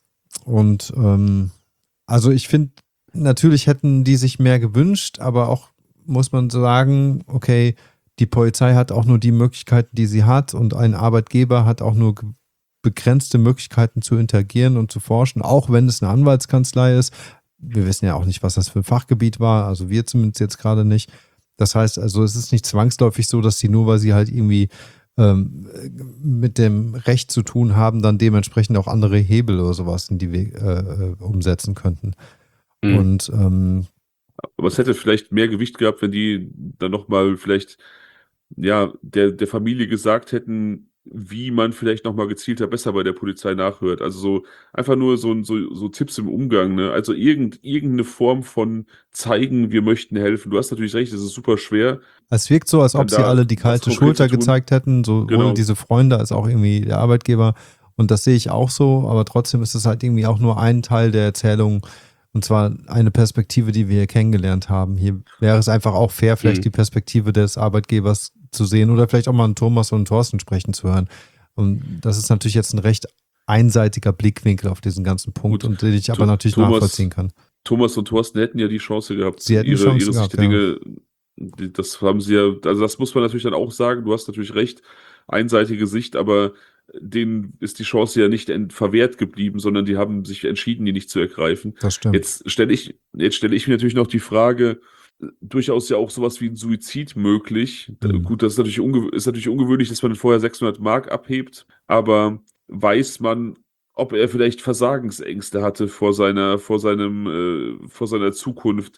Und ähm, also ich finde, natürlich hätten die sich mehr gewünscht, aber auch muss man sagen, okay, die Polizei hat auch nur die Möglichkeiten, die sie hat und ein Arbeitgeber hat auch nur ge- begrenzte Möglichkeiten zu interagieren und zu forschen, auch wenn es eine Anwaltskanzlei ist. Wir wissen ja auch nicht, was das für ein Fachgebiet war, also wir zumindest jetzt gerade nicht. Das heißt also, es ist nicht zwangsläufig so, dass sie nur, weil sie halt irgendwie ähm, mit dem Recht zu tun haben, dann dementsprechend auch andere Hebel oder sowas in die Wege äh, umsetzen könnten. Mhm. Und ähm, Aber es hätte vielleicht mehr Gewicht gehabt, wenn die dann nochmal vielleicht, ja, der, der Familie gesagt hätten, wie man vielleicht nochmal gezielter besser bei der Polizei nachhört. Also so einfach nur so, so, so Tipps im Umgang, ne? Also irgend, irgendeine Form von zeigen, wir möchten helfen. Du hast natürlich recht, es ist super schwer, es wirkt so, als ob dann sie da alle die was kalte konkret zu Schulter tun. gezeigt hätten, sowohl Genau. diese Freunde als auch irgendwie der Arbeitgeber. Und das sehe ich auch so, aber trotzdem ist es halt irgendwie auch nur ein Teil der Erzählung. Und zwar eine Perspektive, die wir hier kennengelernt haben. Hier wäre es einfach auch fair, vielleicht Mhm. die Perspektive des Arbeitgebers zu sehen oder vielleicht auch mal einen Thomas und einen Thorsten sprechen zu hören. Und das ist natürlich jetzt ein recht einseitiger Blickwinkel auf diesen ganzen Punkt Gut, und den ich aber Tho- natürlich Thomas, nachvollziehen kann. Thomas und Thorsten hätten ja die Chance gehabt, Sie hätten die ihre, Chance ihre Sicht gehabt, der ja. Dinge, die- das haben sie ja, also das muss man natürlich dann auch sagen, du hast natürlich recht, einseitige Sicht, aber denen ist die Chance ja nicht ent- verwehrt geblieben, sondern die haben sich entschieden, die nicht zu ergreifen. Das stimmt. Jetzt stelle ich, jetzt stelle ich mir natürlich noch die Frage, äh, durchaus ja auch sowas wie ein Suizid möglich. D- Mhm. Gut, das ist natürlich, ungew ist natürlich ungewöhnlich, dass man vorher sechshundert Mark abhebt, aber weiß man, ob er vielleicht Versagensängste hatte vor seiner, vor seinem, äh, vor seiner Zukunft?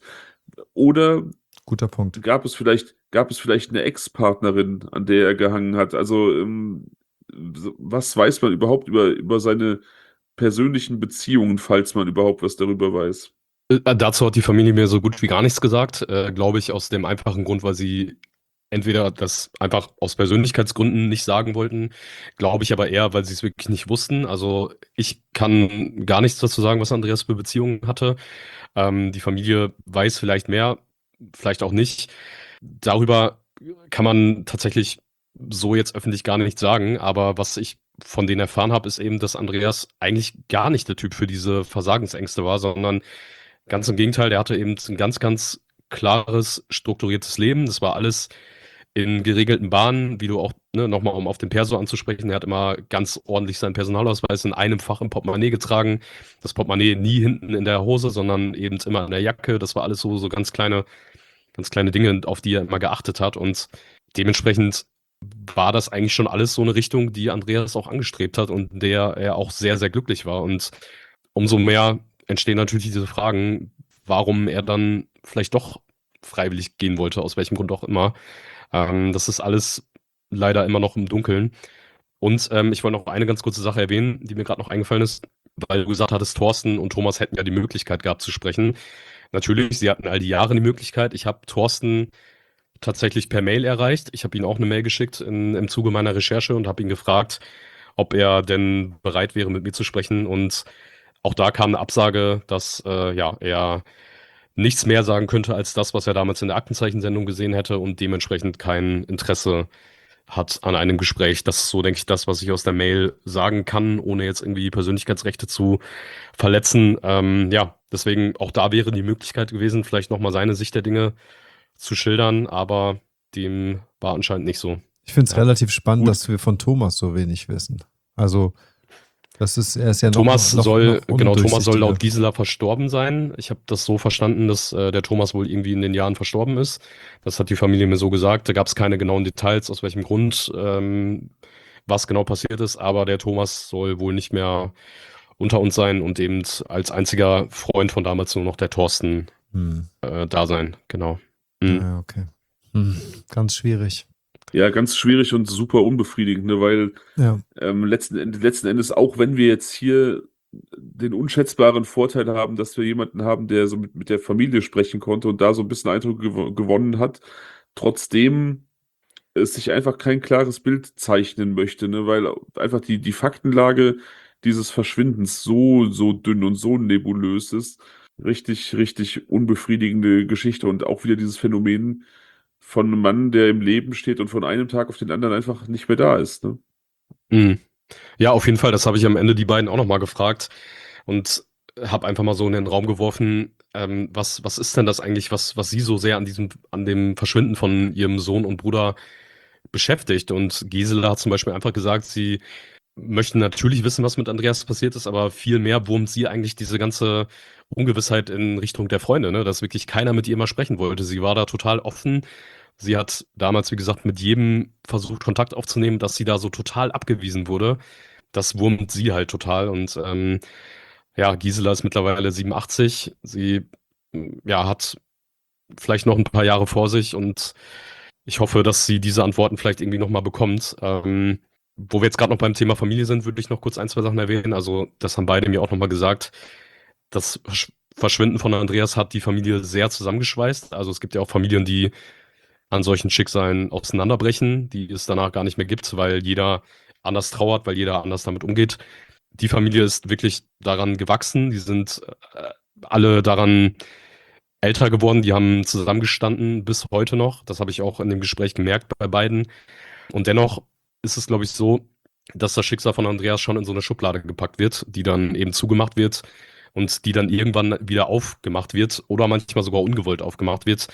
Oder Guter Punkt. gab es vielleicht, gab es vielleicht eine Ex-Partnerin, an der er gehangen hat? Also, ähm, so- was weiß man überhaupt über, über seine persönlichen Beziehungen, falls man überhaupt was darüber weiß? Äh, Dazu hat die Familie mir so gut wie gar nichts gesagt, äh, glaube ich, aus dem einfachen Grund, weil sie entweder das einfach aus Persönlichkeitsgründen nicht sagen wollten, glaube ich aber eher, weil sie es wirklich nicht wussten. Also ich kann gar nichts dazu sagen, was Andreas für Beziehungen hatte. Ähm, die Familie weiß vielleicht mehr, vielleicht auch nicht. Darüber kann man tatsächlich so jetzt öffentlich gar nichts sagen, aber was ich von denen erfahren habe, ist eben, dass Andreas eigentlich gar nicht der Typ für diese Versagensängste war, sondern ganz im Gegenteil, der hatte eben ein ganz, ganz klares, strukturiertes Leben. Das war alles in geregelten Bahnen, wie du auch, ne, nochmal um auf den Perso anzusprechen, er hat immer ganz ordentlich seinen Personalausweis in einem Fach im Portemonnaie getragen. Das Portemonnaie nie hinten in der Hose, sondern eben immer in der Jacke. Das war alles so, so ganz kleine, ganz kleine Dinge, auf die er immer geachtet hat. Und dementsprechend war das eigentlich schon alles so eine Richtung, die Andreas auch angestrebt hat und in der er auch sehr, sehr glücklich war. Und umso mehr entstehen natürlich diese Fragen, warum er dann vielleicht doch freiwillig gehen wollte, aus welchem Grund auch immer. Ähm, das ist alles leider immer noch im Dunkeln. Und ähm, ich wollte noch eine ganz kurze Sache erwähnen, die mir gerade noch eingefallen ist, weil du gesagt hattest, Thorsten und Thomas hätten ja die Möglichkeit gehabt zu sprechen. Natürlich, sie hatten all die Jahre die Möglichkeit. Ich habe Thorsten tatsächlich per Mail erreicht. Ich habe ihm auch eine Mail geschickt in, im Zuge meiner Recherche und habe ihn gefragt, ob er denn bereit wäre, mit mir zu sprechen. Und auch da kam eine Absage, dass äh, ja, er nichts mehr sagen könnte als das, was er damals in der Aktenzeichensendung gesehen hätte und dementsprechend kein Interesse hat an einem Gespräch. Das ist so, denke ich, das, was ich aus der Mail sagen kann, ohne jetzt irgendwie Persönlichkeitsrechte zu verletzen. Ähm, ja, deswegen auch da wäre die Möglichkeit gewesen, vielleicht nochmal seine Sicht der Dinge zu schildern, aber dem war anscheinend nicht so. Ich finde es Ja. relativ spannend, Gut. dass wir von Thomas so wenig wissen. Also, das ist, er ist ja noch, Thomas noch, soll, noch genau, Thomas soll laut undurchsichtiger. Gisela verstorben sein. Ich habe das so verstanden, dass äh, der Thomas wohl irgendwie in den Jahren verstorben ist. Das hat die Familie mir so gesagt. Da gab es keine genauen Details, aus welchem Grund, ähm, was genau passiert ist, aber der Thomas soll wohl nicht mehr unter uns sein und eben als einziger Freund von damals nur noch der Thorsten Hm. äh, da sein. Genau. Mhm. Ja, okay. Hm. Ganz schwierig. Ja, ganz schwierig und super unbefriedigend, ne? Weil Ja. ähm, letzten, Endes, letzten Endes, auch wenn wir jetzt hier den unschätzbaren Vorteil haben, dass wir jemanden haben, der so mit, mit der Familie sprechen konnte und da so ein bisschen Eindruck gew gewonnen hat, trotzdem es sich einfach kein klares Bild zeichnen möchte, ne? Weil einfach die, die Faktenlage, dieses Verschwindens so, so dünn und so nebulös ist. Richtig, richtig unbefriedigende Geschichte und auch wieder dieses Phänomen von einem Mann, der im Leben steht und von einem Tag auf den anderen einfach nicht mehr da ist. Ne? Mhm. Ja, auf jeden Fall. Das habe ich am Ende die beiden auch nochmal gefragt und habe einfach mal so in den Raum geworfen, ähm, was, was ist denn das eigentlich, was, was sie so sehr an diesem, an dem Verschwinden von ihrem Sohn und Bruder beschäftigt? Und Gisela hat zum Beispiel einfach gesagt, sie möchten natürlich wissen, was mit Andreas passiert ist, aber viel mehr wurmt sie eigentlich diese ganze Ungewissheit in Richtung der Freunde, ne? Dass wirklich keiner mit ihr mal sprechen wollte. Sie war da total offen. Sie hat damals, wie gesagt, mit jedem versucht, Kontakt aufzunehmen, dass sie da so total abgewiesen wurde. Das wurmt sie halt total. Und ähm, ja, Gisela ist mittlerweile siebenundachtzig. Sie ja, hat vielleicht noch ein paar Jahre vor sich und ich hoffe, dass sie diese Antworten vielleicht irgendwie nochmal bekommt. Ähm, wo wir jetzt gerade noch beim Thema Familie sind, würde ich noch kurz ein, zwei Sachen erwähnen. Also, das haben beide mir auch nochmal gesagt. Das Versch- Verschwinden von Andreas hat die Familie sehr zusammengeschweißt. Also, es gibt ja auch Familien, die an solchen Schicksalen auseinanderbrechen, die es danach gar nicht mehr gibt, weil jeder anders trauert, weil jeder anders damit umgeht. Die Familie ist wirklich daran gewachsen. Die sind äh, alle daran älter geworden. Die haben zusammengestanden bis heute noch. Das habe ich auch in dem Gespräch gemerkt bei beiden. Und dennoch ist es, glaube ich, so, dass das Schicksal von Andreas schon in so eine Schublade gepackt wird, die dann eben zugemacht wird und die dann irgendwann wieder aufgemacht wird oder manchmal sogar ungewollt aufgemacht wird.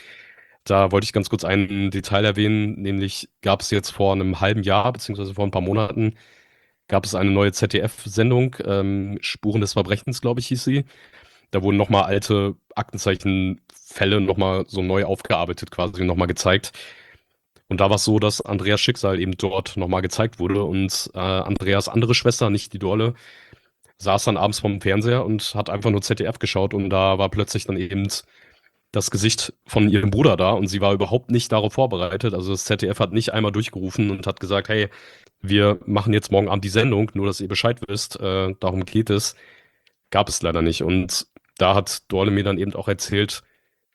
Da wollte ich ganz kurz ein Detail erwähnen, nämlich gab es jetzt vor einem halben Jahr, beziehungsweise vor ein paar Monaten, gab es eine neue Z D F-Sendung, ähm, Spuren des Verbrechens, glaube ich, hieß sie. Da wurden nochmal alte Aktenzeichenfälle nochmal so neu aufgearbeitet, quasi nochmal gezeigt. Und da war es so, dass Andreas Schicksal eben dort nochmal gezeigt wurde und äh, Andreas andere Schwester, nicht die Dorle, saß dann abends vorm Fernseher und hat einfach nur Z D F geschaut und da war plötzlich dann eben das Gesicht von ihrem Bruder da und sie war überhaupt nicht darauf vorbereitet. Also das Z D F hat nicht einmal durchgerufen und hat gesagt, hey, wir machen jetzt morgen Abend die Sendung, nur dass ihr Bescheid wisst, äh, darum geht es. Gab es leider nicht. Und da hat Dorle mir dann eben auch erzählt,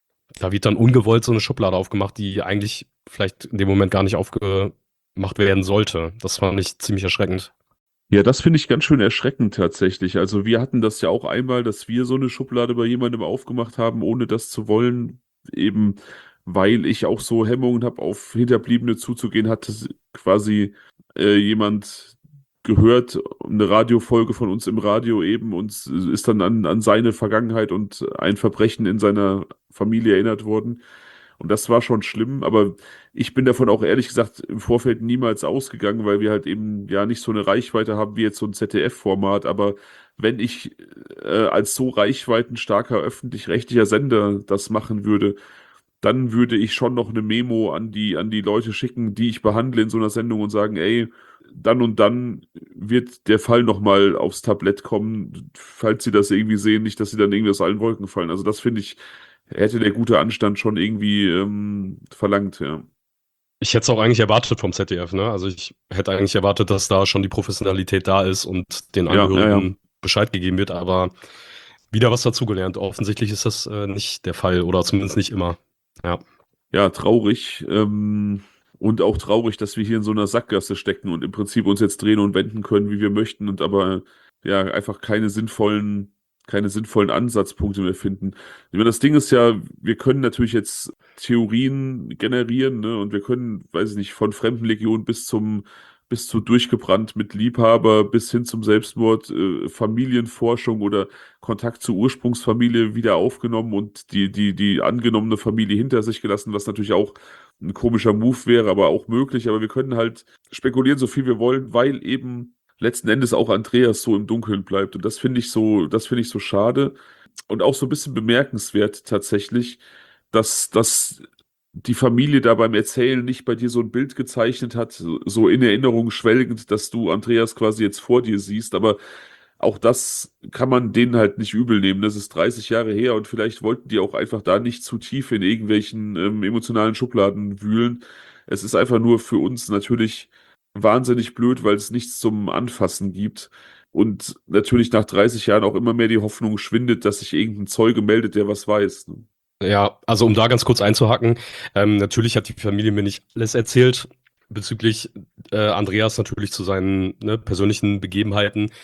da wird dann ungewollt so eine Schublade aufgemacht, die eigentlich vielleicht in dem Moment gar nicht aufgemacht werden sollte. Das fand ich ziemlich erschreckend. Ja, das finde ich ganz schön erschreckend tatsächlich. Also wir hatten das ja auch einmal, dass wir so eine Schublade bei jemandem aufgemacht haben, ohne das zu wollen, eben weil ich auch so Hemmungen habe, auf Hinterbliebene zuzugehen, hat das quasi äh, jemand gehört, eine Radiofolge von uns im Radio eben und ist dann an, an seine Vergangenheit und ein Verbrechen in seiner Familie erinnert worden. Und das war schon schlimm, aber ich bin davon auch ehrlich gesagt im Vorfeld niemals ausgegangen, weil wir halt eben ja nicht so eine Reichweite haben wie jetzt so ein Z D F-Format. Aber wenn ich äh, als so reichweitenstarker öffentlich-rechtlicher Sender das machen würde, dann würde ich schon noch eine Memo an die, an die Leute schicken, die ich behandle in so einer Sendung und sagen, ey, dann und dann wird der Fall nochmal aufs Tablett kommen, falls sie das irgendwie sehen, nicht, dass sie dann irgendwie aus allen Wolken fallen. Also das finde ich, hätte der gute Anstand schon irgendwie ähm, verlangt, ja. Ich hätte es auch eigentlich erwartet vom Z D F, ne? Also ich hätte eigentlich erwartet, dass da schon die Professionalität da ist und den Ja, ja, ja. Angehörigen Bescheid gegeben wird, aber wieder was dazugelernt. Offensichtlich ist das äh, nicht der Fall oder zumindest nicht immer. Ja. Ja, traurig. Ähm, und auch traurig, dass wir hier in so einer Sackgasse stecken und im Prinzip uns jetzt drehen und wenden können, wie wir möchten und aber ja einfach keine sinnvollen, keine sinnvollen Ansatzpunkte mehr finden. Ich meine, das Ding ist ja, wir können natürlich jetzt Theorien generieren, ne? Und wir können, weiß ich nicht, von Fremdenlegion bis zum bis zu durchgebrannt mit Liebhaber bis hin zum Selbstmord, äh, Familienforschung oder Kontakt zur Ursprungsfamilie wieder aufgenommen und die, die, die angenommene Familie hinter sich gelassen, was natürlich auch ein komischer Move wäre, aber auch möglich. Aber wir können halt spekulieren, so viel wir wollen, weil eben letzten Endes auch Andreas so im Dunkeln bleibt. Und das finde ich so, das finde ich so schade und auch so ein bisschen bemerkenswert tatsächlich, dass, dass die Familie da beim Erzählen nicht bei dir so ein Bild gezeichnet hat, so so in Erinnerung schwelgend, dass du Andreas quasi jetzt vor dir siehst, aber auch das kann man denen halt nicht übel nehmen. Das ist dreißig Jahre her und vielleicht wollten die auch einfach da nicht zu tief in irgendwelchen ähm, emotionalen Schubladen wühlen. Es ist einfach nur für uns natürlich wahnsinnig blöd, weil es nichts zum Anfassen gibt. Und natürlich nach dreißig Jahren auch immer mehr die Hoffnung schwindet, dass sich irgendein Zeuge meldet, der was weiß. Ne? Ja, also um da ganz kurz einzuhaken, ähm, natürlich hat die Familie mir nicht alles erzählt bezüglich äh, Andreas natürlich zu seinen ne, persönlichen Begebenheiten.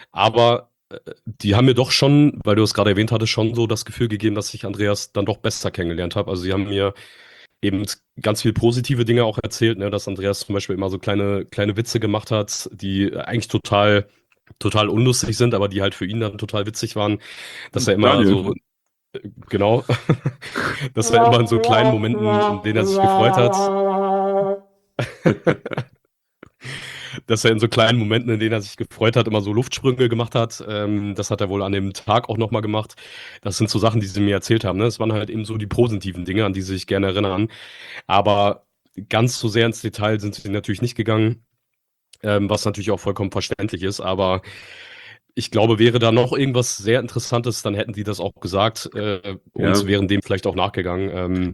Aber äh, die haben mir doch schon, weil du es gerade erwähnt hattest, schon so das Gefühl gegeben, dass ich Andreas dann doch besser kennengelernt habe. Also sie haben mir eben ganz viel positive Dinge auch erzählt, ne, dass Andreas zum Beispiel immer so kleine, kleine Witze gemacht hat, die eigentlich total, total unlustig sind, aber die halt für ihn dann total witzig waren, dass er immer Daniel. so, äh, genau, dass er immer in so kleinen Momenten, in denen er sich gefreut hat, dass er in so kleinen Momenten, in denen er sich gefreut hat, immer so Luftsprünge gemacht hat. Ähm, das hat er wohl an dem Tag auch nochmal gemacht. Das sind so Sachen, die sie mir erzählt haben. Ne? Das waren halt eben so die positiven Dinge, an die sie sich gerne erinnern. Aber ganz so sehr ins Detail sind sie natürlich nicht gegangen, ähm, was natürlich auch vollkommen verständlich ist. Aber ich glaube, wäre da noch irgendwas sehr Interessantes, dann hätten die das auch gesagt äh, und Ja. wären dem vielleicht auch nachgegangen. Ähm,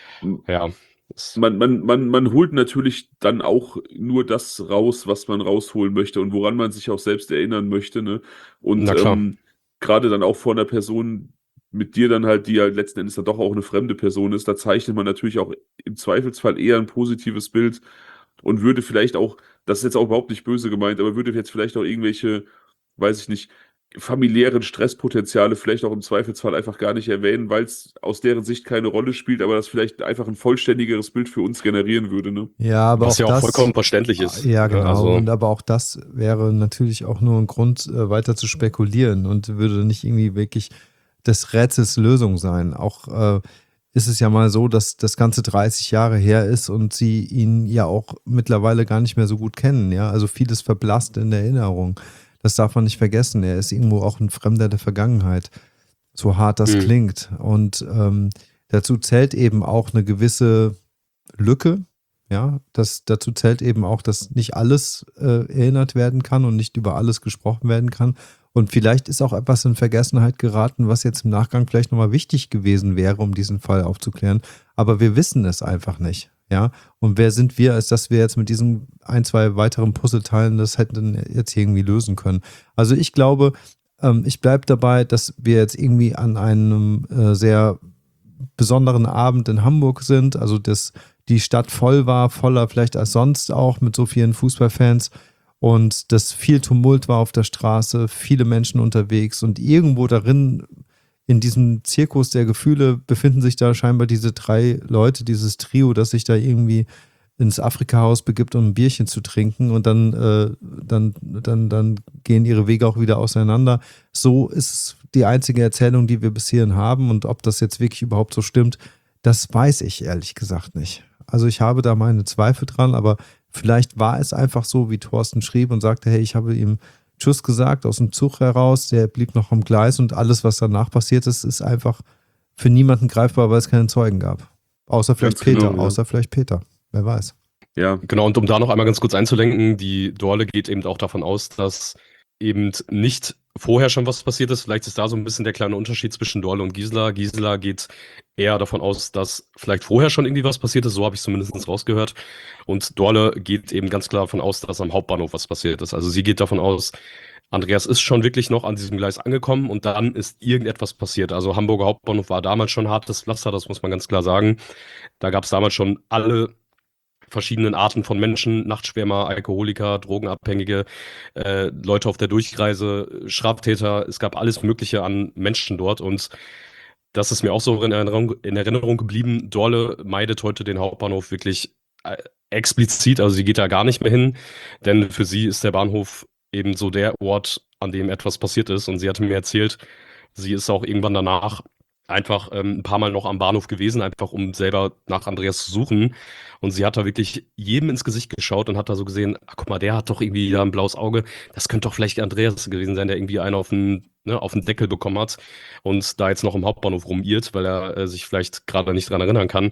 ja. Man, man, man, man holt natürlich dann auch nur das raus, was man rausholen möchte und woran man sich auch selbst erinnern möchte, ne? Und Na klar. ähm, gerade dann auch vor einer Person mit dir dann halt, die ja letzten Endes dann doch auch eine fremde Person ist, da zeichnet man natürlich auch im Zweifelsfall eher ein positives Bild und würde vielleicht auch, das ist jetzt auch überhaupt nicht böse gemeint, aber würde jetzt vielleicht auch irgendwelche, weiß ich nicht, familiären Stresspotenziale vielleicht auch im Zweifelsfall einfach gar nicht erwähnen, weil es aus deren Sicht keine Rolle spielt, aber das vielleicht einfach ein vollständigeres Bild für uns generieren würde, ne? Ja, aber Was auch ja auch das, vollkommen verständlich ist. ja ne? genau, Also, und aber auch das wäre natürlich auch nur ein Grund, äh, weiter zu spekulieren und würde nicht irgendwie wirklich des Rätsels Lösung sein. Auch äh, ist es ja mal so, dass das Ganze dreißig Jahre her ist und sie ihn ja auch mittlerweile gar nicht mehr so gut kennen, ja, also vieles verblasst in der Erinnerung. Das darf man nicht vergessen. Er ist irgendwo auch ein Fremder der Vergangenheit, so hart das Mhm. klingt. Und ähm, dazu zählt eben auch eine gewisse Lücke. Ja, das, dazu zählt eben auch, dass nicht alles äh, erinnert werden kann und nicht über alles gesprochen werden kann. Und vielleicht ist auch etwas in Vergessenheit geraten, was jetzt im Nachgang vielleicht nochmal wichtig gewesen wäre, um diesen Fall aufzuklären. Aber wir wissen es einfach nicht. Ja, und wer sind wir, als dass wir jetzt mit diesen ein, zwei weiteren Puzzleteilen das hätten jetzt irgendwie lösen können? Also ich glaube, ähm, ich bleibe dabei, dass wir jetzt irgendwie an einem äh, sehr besonderen Abend in Hamburg sind, also dass die Stadt voll war, voller vielleicht als sonst auch mit so vielen Fußballfans und dass viel Tumult war auf der Straße, viele Menschen unterwegs und irgendwo darin in diesem Zirkus der Gefühle befinden sich da scheinbar diese drei Leute, dieses Trio, das sich da irgendwie ins Afrika-Haus begibt, um ein Bierchen zu trinken und dann, äh, dann, dann, dann gehen ihre Wege auch wieder auseinander. So ist die einzige Erzählung, die wir bis hierhin haben und ob das jetzt wirklich überhaupt so stimmt, das weiß ich ehrlich gesagt nicht. Also ich habe da meine Zweifel dran, aber vielleicht war es einfach so, wie Thorsten schrieb und sagte, hey, ich habe ihm Tschüss gesagt aus dem Zug heraus, der blieb noch am Gleis und alles, was danach passiert ist, ist einfach für niemanden greifbar, weil es keinen Zeugen gab. Außer vielleicht Ganz genau, Peter, ja. außer vielleicht Peter. Wer weiß. Ja, Genau, und um da noch einmal ganz kurz einzulenken, die Dorle geht eben auch davon aus, dass eben nicht vorher schon was passiert ist. Vielleicht ist da so ein bisschen der kleine Unterschied zwischen Dorle und Gisela. Gisela geht eher davon aus, dass vielleicht vorher schon irgendwie was passiert ist. So habe ich es zumindest rausgehört. Und Dorle geht eben ganz klar davon aus, dass am Hauptbahnhof was passiert ist. Also sie geht davon aus, Andreas ist schon wirklich noch an diesem Gleis angekommen und dann ist irgendetwas passiert. Also Hamburger Hauptbahnhof war damals schon hartes Pflaster, das muss man ganz klar sagen. Da gab es damals schon alle verschiedenen Arten von Menschen, Nachtschwärmer, Alkoholiker, Drogenabhängige, äh, Leute auf der Durchreise, Straftäter. Es gab alles Mögliche an Menschen dort und das ist mir auch so in Erinnerung, in Erinnerung geblieben. Dorle meidet heute den Hauptbahnhof wirklich äh, explizit, also sie geht da gar nicht mehr hin, denn für sie ist der Bahnhof eben so der Ort, an dem etwas passiert ist und sie hatte mir erzählt, sie ist auch irgendwann danach einfach ähm, ein paar Mal noch am Bahnhof gewesen, einfach um selber nach Andreas zu suchen. Und sie hat da wirklich jedem ins Gesicht geschaut und hat da so gesehen, ach guck mal, der hat doch irgendwie da ein blaues Auge. Das könnte doch vielleicht Andreas gewesen sein, der irgendwie einen auf den, ne, auf den Deckel bekommen hat und da jetzt noch im Hauptbahnhof rumirrt, weil er äh, sich vielleicht gerade nicht dran erinnern kann.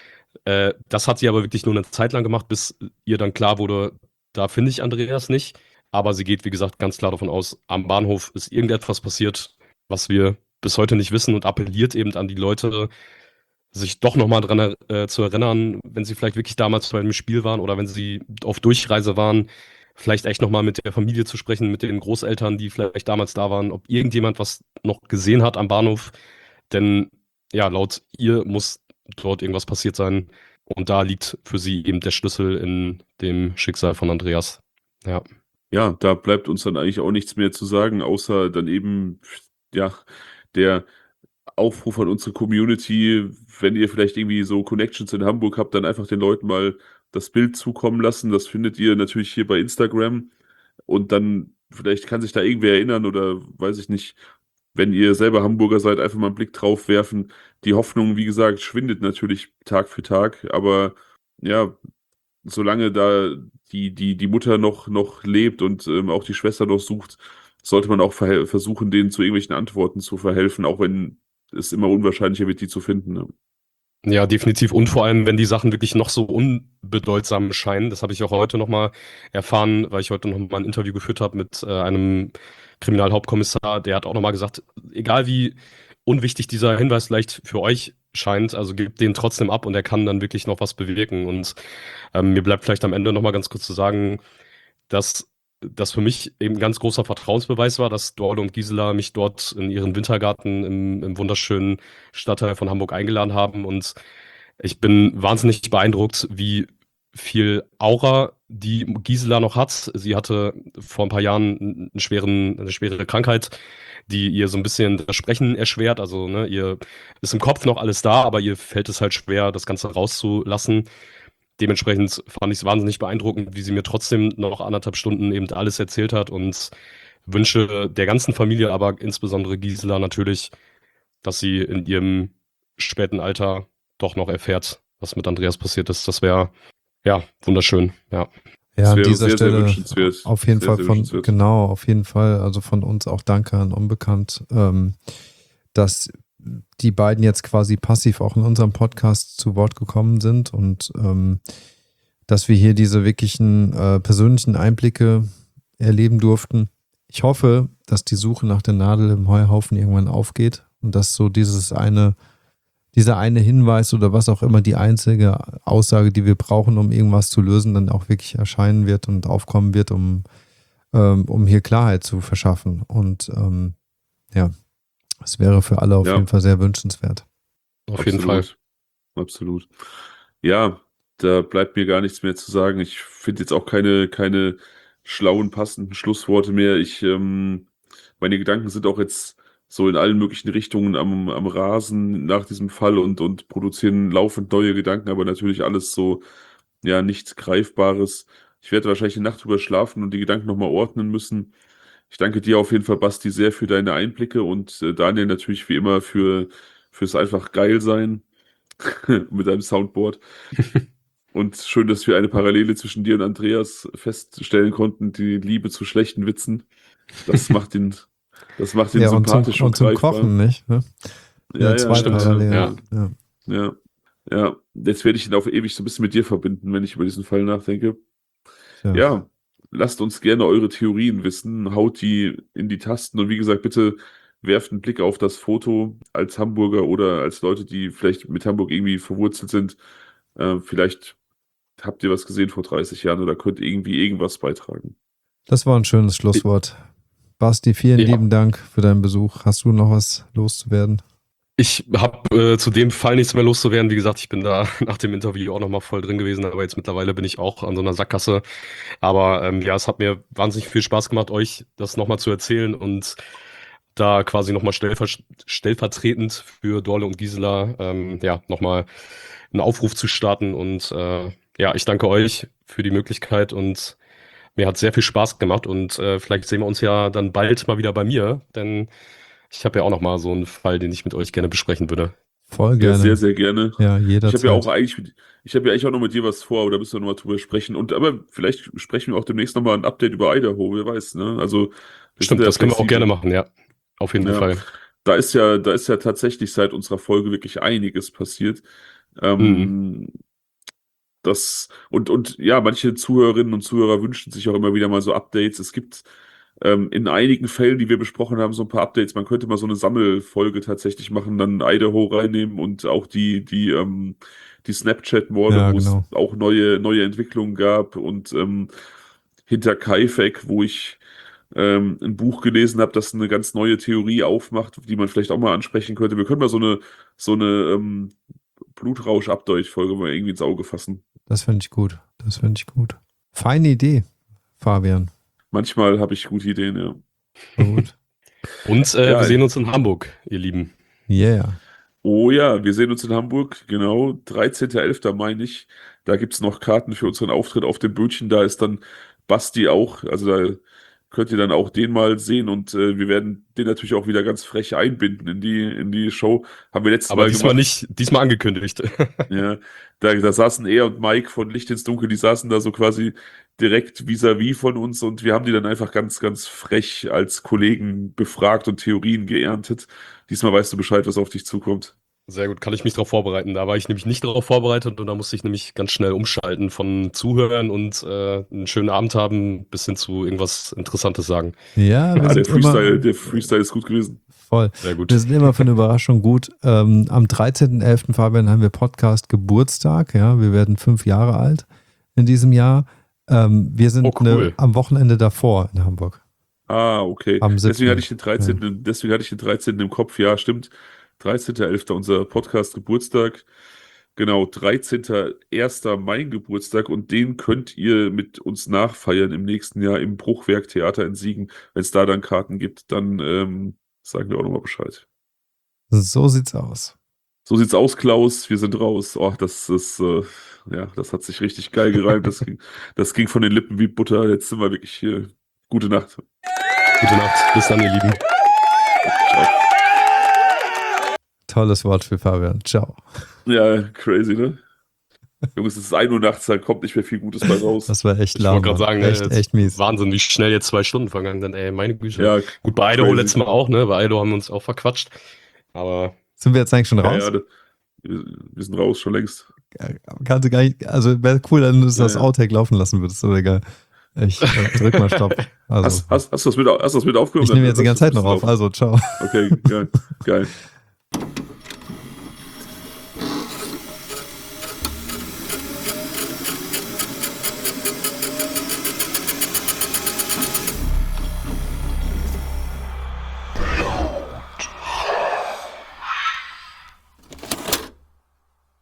Äh, das hat sie aber wirklich nur eine Zeit lang gemacht, bis ihr dann klar wurde, da finde ich Andreas nicht. Aber sie geht, wie gesagt, ganz klar davon aus, am Bahnhof ist irgendetwas passiert, was wir bis heute nicht wissen und appelliert eben an die Leute, sich doch nochmal dran äh, zu erinnern, wenn sie vielleicht wirklich damals bei einem Spiel waren oder wenn sie auf Durchreise waren, vielleicht echt nochmal mit der Familie zu sprechen, mit den Großeltern, die vielleicht damals da waren, ob irgendjemand was noch gesehen hat am Bahnhof. Denn ja, laut ihr muss dort irgendwas passiert sein. Und da liegt für sie eben der Schlüssel in dem Schicksal von Andreas. Ja. ja, da bleibt uns dann eigentlich auch nichts mehr zu sagen, außer dann eben, ja, der Aufruf an unsere Community, wenn ihr vielleicht irgendwie so Connections in Hamburg habt, dann einfach den Leuten mal das Bild zukommen lassen. Das findet ihr natürlich hier bei Instagram. Und dann vielleicht kann sich da irgendwer erinnern oder weiß ich nicht, wenn ihr selber Hamburger seid, einfach mal einen Blick drauf werfen. Die Hoffnung, wie gesagt, schwindet natürlich Tag für Tag, aber ja, solange da die, die, die Mutter noch, noch lebt und ähm, auch die Schwester noch sucht, sollte man auch verhe- versuchen, denen zu irgendwelchen Antworten zu verhelfen, auch wenn es immer unwahrscheinlicher wird, die zu finden. Ne? Ja, definitiv. Und vor allem, wenn die Sachen wirklich noch so unbedeutsam scheinen. Das habe ich auch heute nochmal erfahren, weil ich heute nochmal ein Interview geführt habe mit äh, einem Kriminalhauptkommissar. Der hat auch nochmal gesagt, egal wie unwichtig dieser Hinweis vielleicht für euch scheint, also gebt den trotzdem ab und er kann dann wirklich noch was bewirken. Und ähm, mir bleibt vielleicht am Ende nochmal ganz kurz zu sagen, dass das für mich eben ein ganz großer Vertrauensbeweis war, dass Dorle und Gisela mich dort in ihren Wintergarten im, im wunderschönen Stadtteil von Hamburg eingeladen haben. Und ich bin wahnsinnig beeindruckt, wie viel Aura die Gisela noch hat. Sie hatte vor ein paar Jahren einen schweren, eine schwere Krankheit, die ihr so ein bisschen das Sprechen erschwert. Also, ne, ihr ist im Kopf noch alles da, aber ihr fällt es halt schwer, das Ganze rauszulassen. Dementsprechend fand ich es wahnsinnig beeindruckend, wie sie mir trotzdem noch anderthalb Stunden eben alles erzählt hat und wünsche der ganzen Familie, aber insbesondere Gisela natürlich, dass sie in ihrem späten Alter doch noch erfährt, was mit Andreas passiert ist. Das wäre, ja, wunderschön, ja. Ja, Das an wäre dieser sehr, sehr Stelle wünschenswert. auf jeden Sehr, Fall sehr von, wünschenswert. genau, auf jeden Fall, also von uns auch Danke an Unbekannt, ähm, dass die beiden jetzt quasi passiv auch in unserem Podcast zu Wort gekommen sind und ähm, dass wir hier diese wirklichen äh, persönlichen Einblicke erleben durften. Ich hoffe, dass die Suche nach der Nadel im Heuhaufen irgendwann aufgeht und dass so dieses eine, dieser eine Hinweis oder was auch immer die einzige Aussage, die wir brauchen, um irgendwas zu lösen, dann auch wirklich erscheinen wird und aufkommen wird, um, ähm, um hier Klarheit zu verschaffen. Und ähm, ja, es wäre für alle auf Ja. jeden Fall sehr wünschenswert. Auf jeden Fall. Absolut. Ja, da bleibt mir gar nichts mehr zu sagen. Ich finde jetzt auch keine, keine schlauen, passenden Schlussworte mehr. Ich, ähm, meine Gedanken sind auch jetzt so in allen möglichen Richtungen am, am Rasen nach diesem Fall und, und produzieren laufend neue Gedanken, aber natürlich alles so, ja, nichts Greifbares. Ich werde wahrscheinlich eine Nacht drüber schlafen und die Gedanken nochmal ordnen müssen. Ich danke dir auf jeden Fall, Basti, sehr für deine Einblicke und äh, Daniel natürlich wie immer für fürs einfach geil sein mit deinem Soundboard. Und schön, dass wir eine Parallele zwischen dir und Andreas feststellen konnten, die Liebe zu schlechten Witzen. Das macht ihn, das macht ihn Ja, und zum, sympathisch und, und zum greifbar. Kochen, nicht? Ne? Ja, ja, zwei stimmt. Parallelen. Ja. Ja. ja, ja. Jetzt werde ich ihn auf ewig so ein bisschen mit dir verbinden, wenn ich über diesen Fall nachdenke. Ja. Ja, lasst uns gerne eure Theorien wissen, haut die in die Tasten und wie gesagt, bitte werft einen Blick auf das Foto als Hamburger oder als Leute, die vielleicht mit Hamburg irgendwie verwurzelt sind. Äh, vielleicht habt ihr was gesehen vor dreißig Jahren oder könnt irgendwie irgendwas beitragen. Das war ein schönes Schlusswort. Basti, vielen Ja. lieben Dank für deinen Besuch. Hast du noch was loszuwerden? Ich habe äh, zu dem Fall nichts mehr loszuwerden. Wie gesagt, ich bin da nach dem Interview auch nochmal voll drin gewesen, aber jetzt mittlerweile bin ich auch an so einer Sackgasse. Aber ähm, ja, es hat mir wahnsinnig viel Spaß gemacht, euch das nochmal zu erzählen und da quasi nochmal stellver stellvertretend für Dorle und Gisela ähm, ja, nochmal einen Aufruf zu starten. Und äh, ja, ich danke euch für die Möglichkeit und mir hat sehr viel Spaß gemacht und äh, vielleicht sehen wir uns ja dann bald mal wieder bei mir, denn ich habe ja auch noch mal so einen Fall, den ich mit euch gerne besprechen würde. Voll Ja, gerne. sehr, sehr gerne. Ja, Ich jederzeit. habe ja auch eigentlich, mit- ich habe ja eigentlich auch noch mit dir was vor, aber da müssen wir noch mal drüber sprechen. Und aber vielleicht sprechen wir auch demnächst noch mal ein Update über Idaho, wer weiß, ne? Also wir Stimmt, sind ja das können wir auch flexibel. gerne machen, ja. Auf jeden Ja. Fall. Da ist ja, da ist ja tatsächlich seit unserer Folge wirklich einiges passiert. Ähm, das und und ja, manche Zuhörerinnen und Zuhörer wünschen sich auch immer wieder mal so Updates. Es gibt ähm, in einigen Fällen, die wir besprochen haben, so ein paar Updates. Man könnte mal so eine Sammelfolge tatsächlich machen, dann Idaho reinnehmen und auch die die ähm, die Snapchat-Morde, Ja, wo genau. es auch neue neue Entwicklungen gab und ähm, hinter Kaifek, wo ich ähm, ein Buch gelesen habe, das eine ganz neue Theorie aufmacht, die man vielleicht auch mal ansprechen könnte. Wir können mal so eine so eine ähm, Blutrausch-Update-Folge mal irgendwie ins Auge fassen. Das finde ich gut. Das finde ich gut. Feine Idee, Fabian. Manchmal habe ich gute Ideen, ja. Gut. Und äh, Ja, wir sehen uns in Hamburg, ihr Lieben. Yeah. Oh ja, wir sehen uns in Hamburg, genau, dreizehnter elfter meine ich. Da gibt es noch Karten für unseren Auftritt auf dem Bötchen. Da ist dann Basti auch, also da könnt ihr dann auch den mal sehen und äh, wir werden den natürlich auch wieder ganz frech einbinden in die, in die Show. Haben wir letztes Aber Mal diesmal gemacht. nicht, diesmal angekündigt. Ja, da, da saßen er und Mike von Licht ins Dunkel, die saßen da so quasi direkt vis-à-vis von uns und wir haben die dann einfach ganz, ganz frech als Kollegen befragt und Theorien geerntet. Diesmal weißt du Bescheid, was auf dich zukommt. Sehr gut, kann ich mich darauf vorbereiten. Da war ich nämlich nicht darauf vorbereitet und da musste ich nämlich ganz schnell umschalten von Zuhören und äh, einen schönen Abend haben bis hin zu irgendwas Interessantes sagen. Ja, wir Ah, der sind Freestyle, immer der Freestyle ist gut gewesen. voll. Sehr gut. Wir sind immer für eine Überraschung gut. Ähm, am dreizehnten elften Fabian, haben wir Podcast Geburtstag. Ja, wir werden fünf Jahre alt in diesem Jahr. Ähm, wir sind Oh, cool. ne, am Wochenende davor in Hamburg. Ah, okay. Am Deswegen siebten hatte ich den dreizehnten, deswegen hatte ich den dreizehnten im Kopf. Ja, stimmt. dreizehnter elfter unser Podcast Geburtstag. Genau, dreizehnter erster mein Geburtstag und den könnt ihr mit uns nachfeiern im nächsten Jahr im Bruchwerk Theater in Siegen. Wenn es da dann Karten gibt, dann ähm, sagen wir auch nochmal Bescheid. So sieht's aus. So sieht's aus, Klaus. Wir sind raus. Oh, das ist, äh, ja, das hat sich richtig geil gereimt. Das ging, das ging von den Lippen wie Butter. Jetzt sind wir wirklich hier. Gute Nacht. Gute Nacht. Bis dann, ihr Lieben. Ciao. Tolles Wort für Fabian. Ciao. Ja, crazy, ne? Jungs, es ist ein Uhr nachts, da kommt nicht mehr viel Gutes bei raus. Das war echt Ich lahm. wollte gerade sagen, ne, echt, jetzt echt mies. Wahnsinn, wie schnell jetzt zwei Stunden vergangen sind. Ey, meine Güte. Ja, Gut, bei Idaho crazy. letztes Mal auch, ne? Bei Idaho haben wir uns auch verquatscht. Aber Sind wir jetzt eigentlich schon ja, raus? ja, da- wir, wir sind raus, schon längst. Kannst du gar nicht, also wäre cool, wenn du Ja, das ja. Outtake laufen lassen würdest, aber egal. Ich äh, drück mal Stopp. Also, Hast, hast, hast du das mit, hast du das mit aufgenommen? ich nehme jetzt die Lass ganze Zeit das noch auf, laufen. also ciao. Okay, geil, geil.